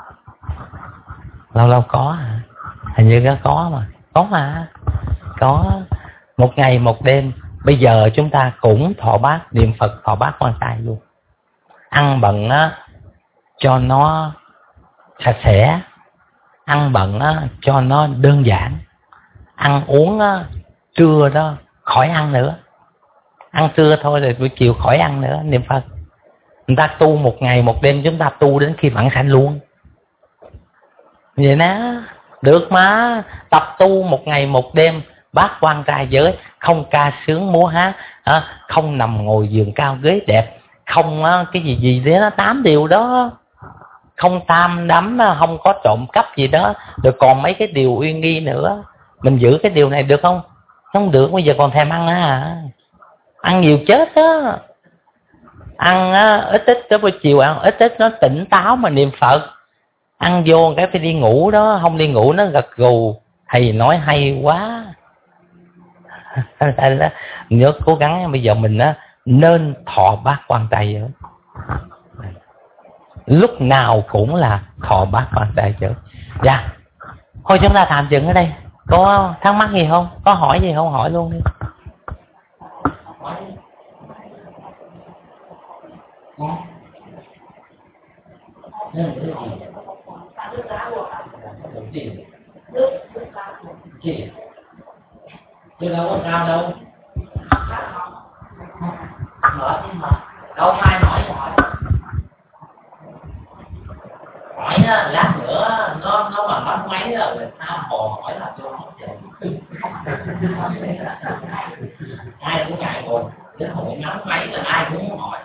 Lâu lâu có hả? Hình như nó có mà. Có mà. Có. Một ngày một đêm. Bây giờ chúng ta cũng thọ bát, niệm Phật thọ bát quan trai luôn. Ăn bận á cho nó sạch sẽ, ăn bận á cho nó đơn giản, ăn uống á trưa đó khỏi ăn nữa, ăn trưa thôi rồi buổi chiều khỏi ăn nữa, niệm Phật. Người ta tu một ngày một đêm, chúng ta tu đến khi vãng sanh luôn. Vậy đó, được mà. Tập tu một ngày một đêm, bát quan trai giới, không ca sướng múa hát, không nằm ngồi giường cao ghế đẹp, không cái gì gì đấy, nó tám điều đó. Không tam đắm, không có trộm cắp gì đó. Rồi còn mấy cái điều uy nghi nữa. Mình giữ cái điều này được không? Không được, bây giờ còn thèm ăn á hả? Ăn nhiều chết á. Ăn á, ít ít tới buổi chiều ăn ít ít nó tỉnh táo mà niệm Phật. Ăn vô cái phải đi ngủ đó, không đi ngủ nó gật gù. Thầy nói hay quá. Nhớ cố gắng bây giờ mình á nên thọ bát quan trai giới. Lúc nào cũng là thọ bát quan trai giới. Dạ. Thôi chúng ta tạm dừng ở đây. Có thắc mắc gì không? Có hỏi gì không? Hỏi luôn đi. Chứ đâu có sao đâu. Mở chứ mà. Đâu ai hỏi hỏi. Hỏi á, lát nữa nó nó mà bắt máy rồi người ta hồ hỏi là cho nó chạy. Ai cũng ngại ngùng, cái hội nắm máy là ai cũng muốn hỏi.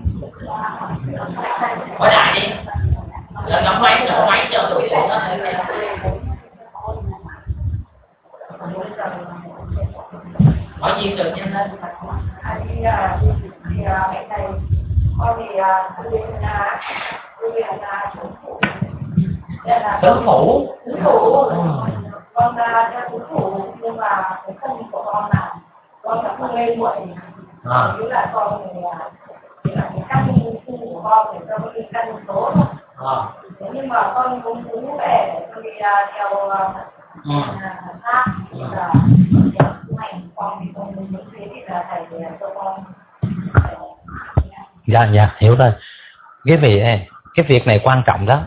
Hỏi đại đi. Là nắm máy là máy cho tụi nó. Hỏi gì được nhanh lên. Thì thì mẹ thầy con thì đi là đi là tướng phủ tướng phủ con ra cho tướng phủ, nhưng mà cái thân của con là con đã không lên muộn à. Như là con thì thì là cái căn khu của con để cho con đi căn số thôi à. Nhưng mà con cũng muốn về để con đi theo pháp thì là hành con thì con muốn thế thì là thầy cho con. Dạ dạ hiểu rồi. Cái việc này cái việc này quan trọng đó.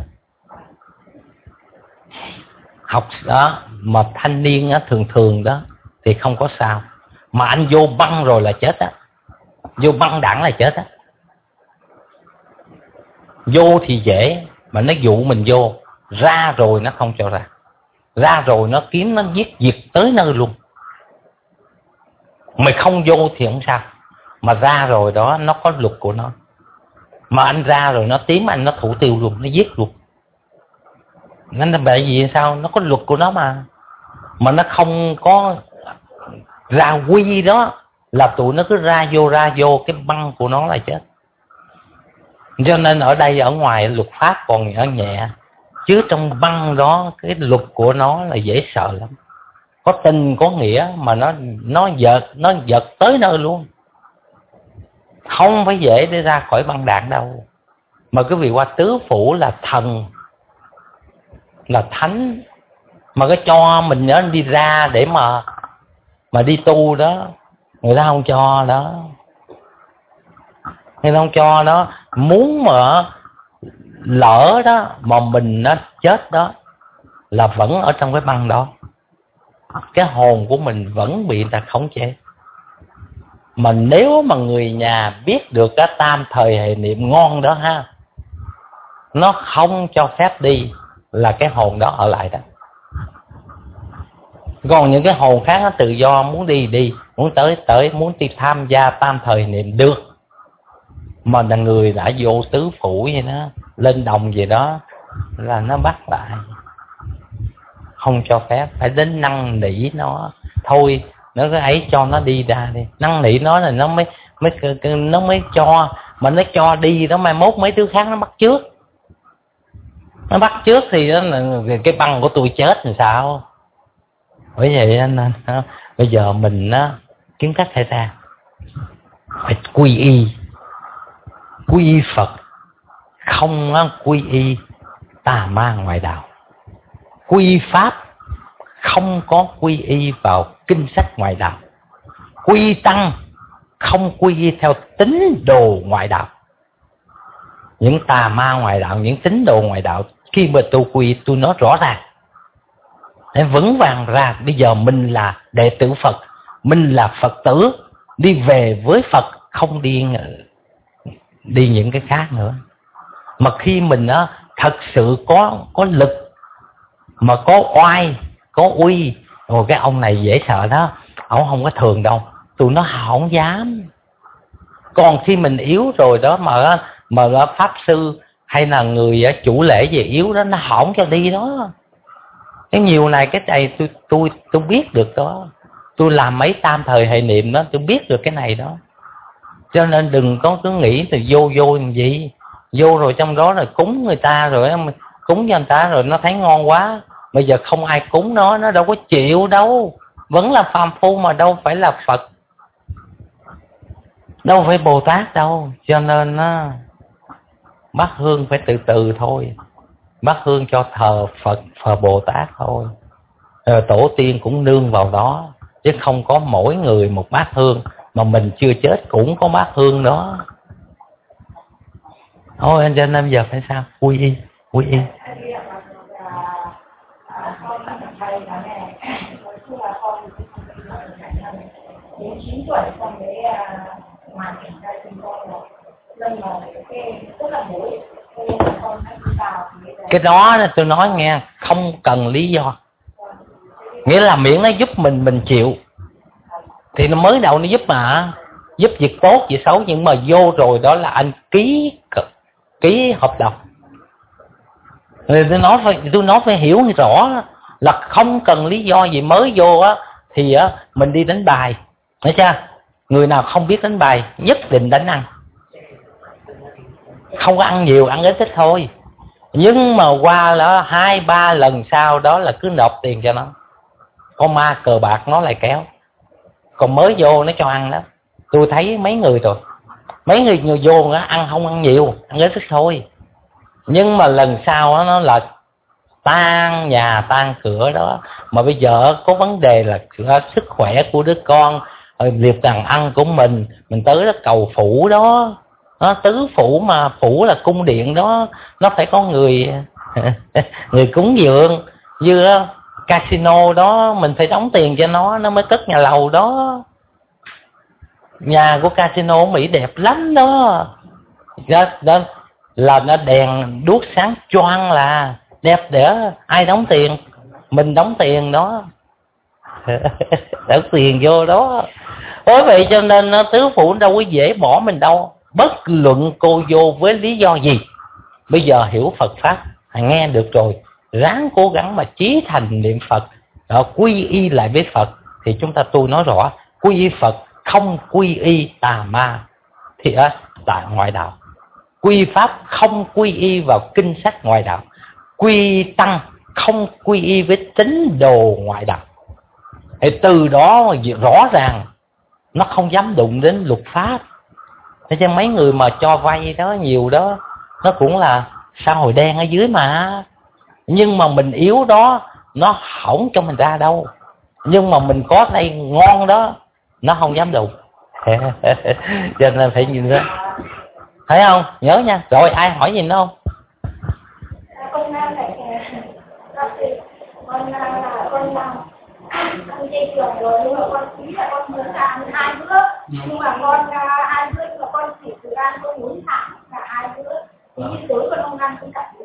Học đó mà thanh niên á, thường thường đó thì không có sao, mà anh vô băng rồi là chết á, vô băng đảng là chết á. Vô thì dễ mà nó dụ mình vô, ra rồi nó không cho ra, ra rồi nó kiếm nó giết diệt tới nơi luôn. Mày không vô thì không sao, mà ra rồi đó nó có luật của nó, mà anh ra rồi nó tím anh nó thủ tiêu luôn, nó giết luôn. Nên là bởi vì sao? Nó có luật của nó mà. Mà nó không có ra quy đó là tụi nó cứ ra vô ra vô, cái băng của nó là chết. Cho nên ở đây ở ngoài luật pháp còn ở nhẹ, chứ trong băng đó cái luật của nó là dễ sợ lắm. Có tình có nghĩa mà nó nó giật nó giật tới nơi luôn. Không phải dễ để ra khỏi băng đạn đâu. Mà quý vị qua tứ phủ là thần, là thánh, mà cái cho mình nhớ đi ra để mà mà đi tu đó, người ta không cho đó, người ta không cho đó. Muốn mà lỡ đó mà mình nó chết đó là vẫn ở trong cái băng đó, cái hồn của mình vẫn bị người ta khống chế. Mà nếu mà người nhà biết được cái tam thời hệ niệm ngon đó ha, nó không cho phép đi, là cái hồn đó ở lại đó. Còn những cái hồn khác nó tự do, muốn đi đi, muốn tới tới, muốn đi tham gia tam thời niệm được. Mà là người đã vô tứ phủ vậy đó, lên đồng vậy đó, là nó bắt lại, không cho phép. Phải đến năn nỉ nó thôi, nó cái ấy cho nó đi ra đi, năn nỉ nó là nó mới mới nó mới cho. Mà nó cho đi đó mai mốt mấy đứa khác nó bắt trước. Nó bắt trước thì đó là cái băng của tôi chết thì sao? Bởi vậy nên bây giờ mình á kiếm cách thay ra, phải quy y, quy y Phật, không á, quy y tà ma ngoại đạo. Quy y Pháp, không có quy y vào kinh sách ngoại đạo. Quy y Tăng, không quy y theo tín đồ ngoại đạo. Những tà ma ngoại đạo, những tín đồ ngoại đạo, khi mà tôi quy y, tôi nói rõ ràng, để vững vàng ra bây giờ mình là đệ tử Phật, mình là Phật tử, đi về với Phật, không đi đi những cái khác nữa. Mà khi mình á thật sự có có lực, mà có oai, có uy, rồi cái ông này dễ sợ đó, ông không có thường đâu, tụi nó không dám. Còn khi mình yếu rồi đó mà mà pháp sư hay là người chủ lễ về yếu đó, nó hỏng cho đi đó. Cái nhiều này cái này tôi tôi tôi biết được đó, tôi làm mấy tam thời hệ niệm đó, tôi biết được cái này đó. Cho nên đừng có cứ nghĩ từ vô vô làm gì, vô rồi trong đó rồi cúng người ta, rồi cúng cho người ta rồi nó thấy ngon quá, bây giờ không ai cúng nó, nó đâu có chịu đâu, vẫn là phàm phu mà đâu phải là Phật, đâu phải Bồ Tát đâu. Cho nên á, bát hương phải từ từ thôi, bát hương cho thờ Phật, thờ Bồ Tát thôi. Rồi tổ tiên cũng nương vào đó, chứ không có mỗi người một bát hương, mà mình chưa chết cũng có bát hương đó. Thôi cho nên giờ phải sao? Quy y, quy y. chín tuổi xong đấy hoàn cảnh ra sinh con rồi, nên là cái rất là mũi, nên là con đã đi vào thì cái đó tôi nói nghe, không cần lý do, nghĩa là miễn nó giúp mình mình chịu thì nó mới đầu nó giúp mà, giúp việc tốt việc xấu, nhưng mà vô rồi đó là anh ký ký hợp đồng. Rồi tôi nói phải tôi nói phải hiểu rõ là không cần lý do gì, mới vô á thì á mình đi đánh bài, thấy chưa? Người nào không biết đánh bài nhất định đánh ăn, không có ăn nhiều, ăn ít ít thôi. Nhưng mà qua là hai ba lần sau đó là cứ nộp tiền cho nó, con ma cờ bạc nó lại kéo. Còn mới vô nó cho ăn đó, tôi thấy mấy người rồi, mấy người người vô đó, ăn không ăn nhiều, ăn ít ít thôi. Nhưng mà lần sau đó, nó là tan nhà tan cửa đó. Mà bây giờ có vấn đề là sức khỏe của đứa con, việc làm ăn của mình, mình tới đó cầu phụ đó, nó tứ phụ mà phụ là cung điện đó, nó phải có người người cúng dường. Như casino đó mình phải đóng tiền cho nó nó mới cất nhà lầu đó. Nhà của casino ở Mỹ đẹp lắm đó, đó, đó là nó đèn đuốc sáng choang là đẹp, để ai đóng tiền? Mình đóng tiền đó. Đóng tiền vô đó. Bởi vậy cho nên tứ phụ đâu có dễ bỏ mình đâu, bất luận cô vô với lý do gì. Bây giờ hiểu Phật Pháp, nghe được rồi, ráng cố gắng mà chí thành niệm Phật, đó, quy y lại với Phật. Thì chúng ta tu nói rõ, quy y Phật, không quy y tà ma thì á tại ngoại đạo. Quy Pháp, không quy y vào kinh sách ngoại đạo. Quy Tăng, không quy y với tín đồ ngoại đạo. Thì từ đó rõ ràng nó không dám đụng đến luật pháp. Thế cho mấy người mà cho vay đó nhiều đó, nó cũng là xã hội đen ở dưới mà. Nhưng mà mình yếu đó, nó hỏng cho mình ra đâu. Nhưng mà mình có tay ngon đó, nó không dám đụng. Cho nên phải nhìn đó, thấy không? Nhớ nha. Rồi ai hỏi gì nữa không? Con này con là con làm con chơi trường rồi, nhưng mà con chỉ là con muốn làm hai bữa, nhưng mà con hai bữa mà con chỉ từ ăn con muốn thẳng cả hai bữa, thì như tối con không ăn con cả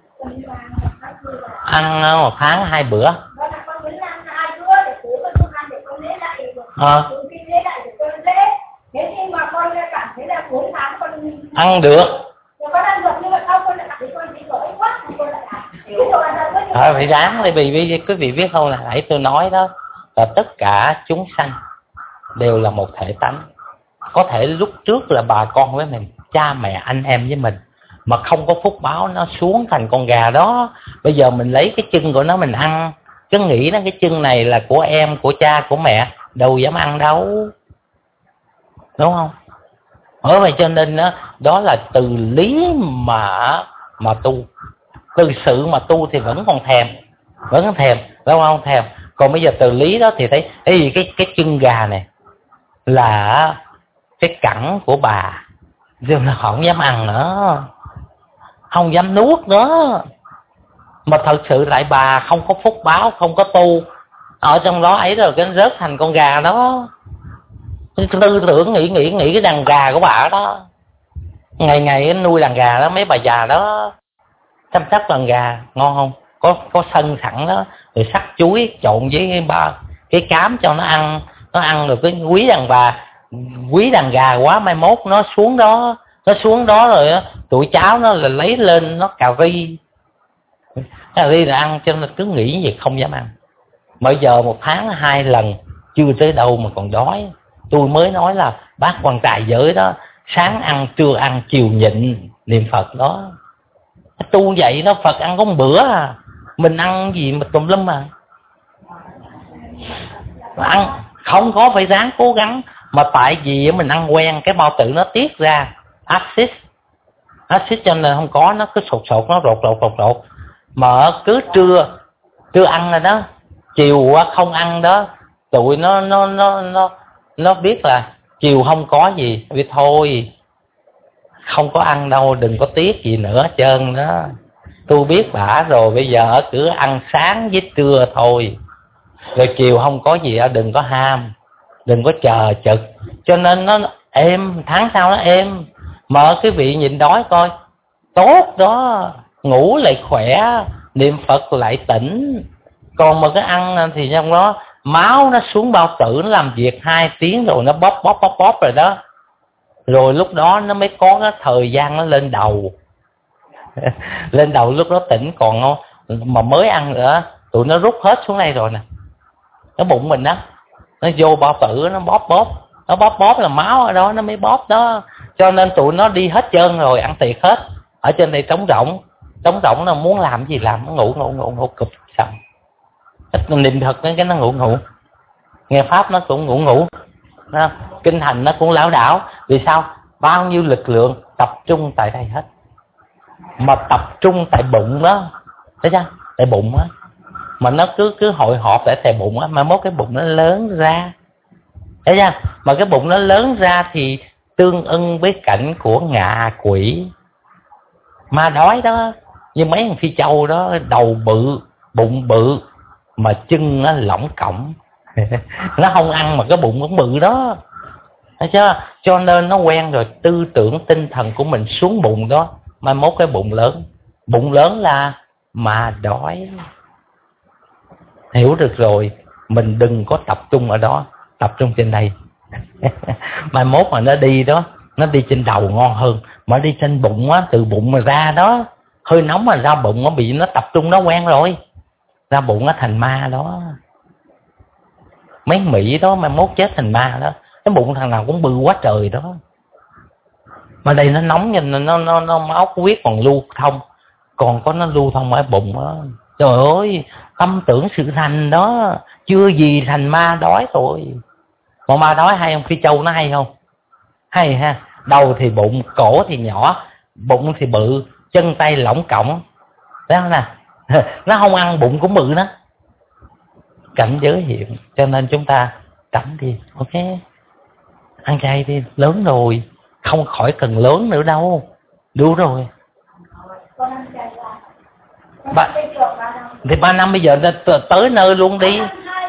ăn một tháng hai bữa. Con muốn ăn hai bữa để tối con không ăn để con lấy lại được. Ờ. Khi lấy lại để con lấy. Thế nhưng mà con cảm thấy là bốn tháng con ăn được. Con ăn được, nhưng mà sau con lại cảm thấy con bị lỗi quá, con lại ăn. Thôi phải ráng đi, vì quý vị biết không, là nãy tôi nói đó, là tất cả chúng sanh đều là một thể tánh. Có thể lúc trước là bà con với mình, cha mẹ anh em với mình, mà không có phúc báo nó xuống thành con gà đó. Bây giờ mình lấy cái chân của nó mình ăn, cứ nghĩ nó cái chân này là của em, của cha, của mẹ, đâu dám ăn đâu, đúng không? Bởi vậy cho nên đó, đó là từ lý mà mà tu, từ sự mà tu thì vẫn còn thèm, vẫn còn thèm, đúng không? Thèm. Còn bây giờ từ lý đó thì thấy cái cái cái chân gà này là cái cẳng của bà, nhưng nó không dám ăn nữa, không dám nuốt nữa. Mà thật sự lại bà không có phúc báo, không có tu ở trong đó ấy rồi cái rớt thành con gà đó. Tư tưởng nghĩ nghĩ nghĩ cái đàn gà của bà đó, ngày ngày nuôi đàn gà đó, mấy bà già đó chăm sóc đàn gà ngon không, có có sân sẵn đó, rồi sắc chuối trộn với ba cái cám cho nó ăn, nó ăn được cái quý đàn bà, quý đàn gà quá, mai mốt nó xuống đó, nó xuống đó rồi đó, tụi cháu nó là lấy lên nó cà ri, cà ri là ăn, cho nên cứ nghĩ gì không dám ăn. Bây giờ một tháng hai lần chưa tới đâu mà còn đói. Tôi mới nói là bác quan tài giới đó, sáng ăn trưa ăn chiều nhịn niệm Phật đó. Tu vậy đó, Phật ăn có một bữa à, mình ăn gì mà tùm lum mà. Ăn không có phải ráng cố gắng, mà tại vì mình ăn quen cái bao tử nó tiết ra axit, axit cho nên không có, nó cứ sột sột, nó rột rột rột rột. Mà cứ trưa trưa ăn rồi đó, chiều không ăn đó, tụi nó nó nó nó nó biết là chiều không có gì, vì thôi không có ăn đâu, đừng có tiếc gì nữa hết trơn đó. Tôi biết bả rồi, bây giờ cứ ăn sáng với trưa thôi, rồi chiều không có gì, đừng có ham, đừng có chờ chực. Cho nên nó êm, tháng sau nó êm. Mở cái vị nhịn đói coi, tốt đó, ngủ lại khỏe, niệm Phật lại tỉnh. Còn mà cái ăn thì trong đó máu nó xuống bao tử, nó làm việc hai tiếng rồi nó bóp bóp bóp bóp rồi đó. Rồi lúc đó nó mới có cái thời gian nó lên đầu. Lên đầu lúc đó tỉnh, còn mà mới ăn nữa, tụi nó rút hết xuống đây rồi nè. Cái bụng mình đó, nó vô bao tử, nó bóp bóp. Nó bóp bóp là máu ở đó nó mới bóp đó. Cho nên tụi nó đi hết trơn rồi, ăn tiệc hết. Ở trên đây trống rỗng. Trống rỗng là muốn làm gì làm, nó ngủ ngủ ngủ ngủ cụp xong. Niệm thật cái nó ngủ ngủ, nghe pháp nó cũng ngủ ngủ, kinh hành nó cũng lão đảo. Vì sao? Bao nhiêu lực lượng tập trung tại đây hết, mà tập trung tại bụng đó, thấy chưa? Tại bụng á, mà nó cứ cứ hội họp tại tại bụng á, mà mốt cái bụng nó lớn ra, thấy chưa? Mà cái bụng nó lớn ra thì tương ưng với cảnh của ngạ quỷ ma đói đó. Như mấy thằng Phi Châu đó, đầu bự, bụng bự, mà chân nó lỏng cổng. Nó không ăn mà cái bụng cũng bự đó, thấy chưa? Cho nên nó quen rồi, tư tưởng tinh thần của mình xuống bụng đó, mai mốt cái bụng lớn. Bụng lớn là mà đói. Hiểu được rồi, mình đừng có tập trung ở đó, tập trung trên đây. Mai mốt mà nó đi đó, nó đi trên đầu ngon hơn. Mà đi trên bụng á, từ bụng mà ra đó, hơi nóng mà ra bụng nó bị nó tập trung nó quen rồi, ra bụng nó thành ma đó. Mấy Mỹ đó mai mốt chết thành ma đó. Cái bụng thằng nào cũng bự quá trời đó. Mà đây nó nóng, nhìn nó nó nó máu huyết còn lưu thông, còn có nó lưu thông ở bụng đó. Trời ơi, tâm tưởng sự thành đó, chưa gì thành ma đói rồi. Mà ma đói hay không? Phi Châu nó hay không? Hay ha. Đầu thì bụng, cổ thì nhỏ, bụng thì bự, chân tay lỏng cổng. Đấy không nè? Nó không ăn bụng cũng bự đó. Cảnh giới hiện. Cho nên chúng ta tránh đi. Ok, ăn chay đi, lớn rồi, không khỏi cần lớn nữa đâu, đủ rồi. Ba, thì ba năm bây giờ tới nơi luôn đi.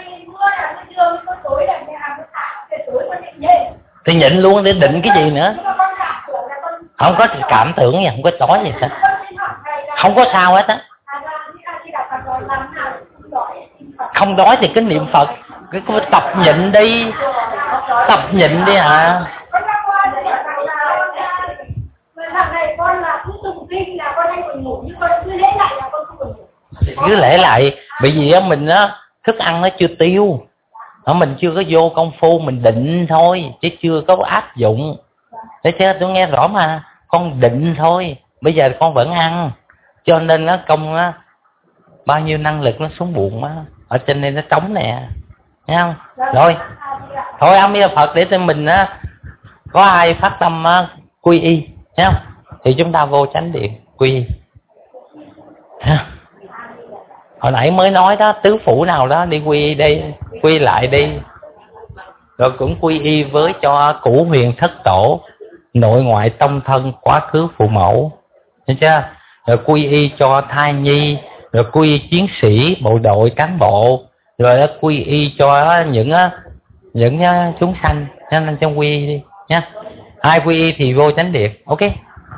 Thì nhịn luôn để định cái gì nữa. Không có cảm tưởng gì, không có đói gì hết, không có sao hết á. Không đói thì cứ niệm Phật, cứ tập nhịn đi, tập nhịn đi hả? Cứ lễ lại, bởi vì á mình á thức ăn nó chưa tiêu, nó mình chưa có vô công phu, mình định thôi chứ chưa có áp dụng. Thấy chưa? Tôi nghe rõ mà, con định thôi, bây giờ con vẫn ăn, cho nên nó công á bao nhiêu năng lực nó xuống bụng á, ở trên đây nó trống nè, thấy không? Rồi thôi A Di Đà Phật, để cho mình á có ai phát tâm á quy y, thấy không? Thì chúng ta vô chánh điện quy y. Hồi nãy mới nói đó, tứ phủ nào đó đi quy y đi, quy lại đi. Rồi cũng quy y với cho cửu huyền thất tổ, nội ngoại tông thân, quá khứ phụ mẫu, thấy chưa? Rồi quy y cho thai nhi, rồi quy y chiến sĩ, bộ đội, cán bộ, rồi quy y cho những những chúng sanh, cho nên trong quy y đi nhé. Ai quy y thì vô chánh điện, ok.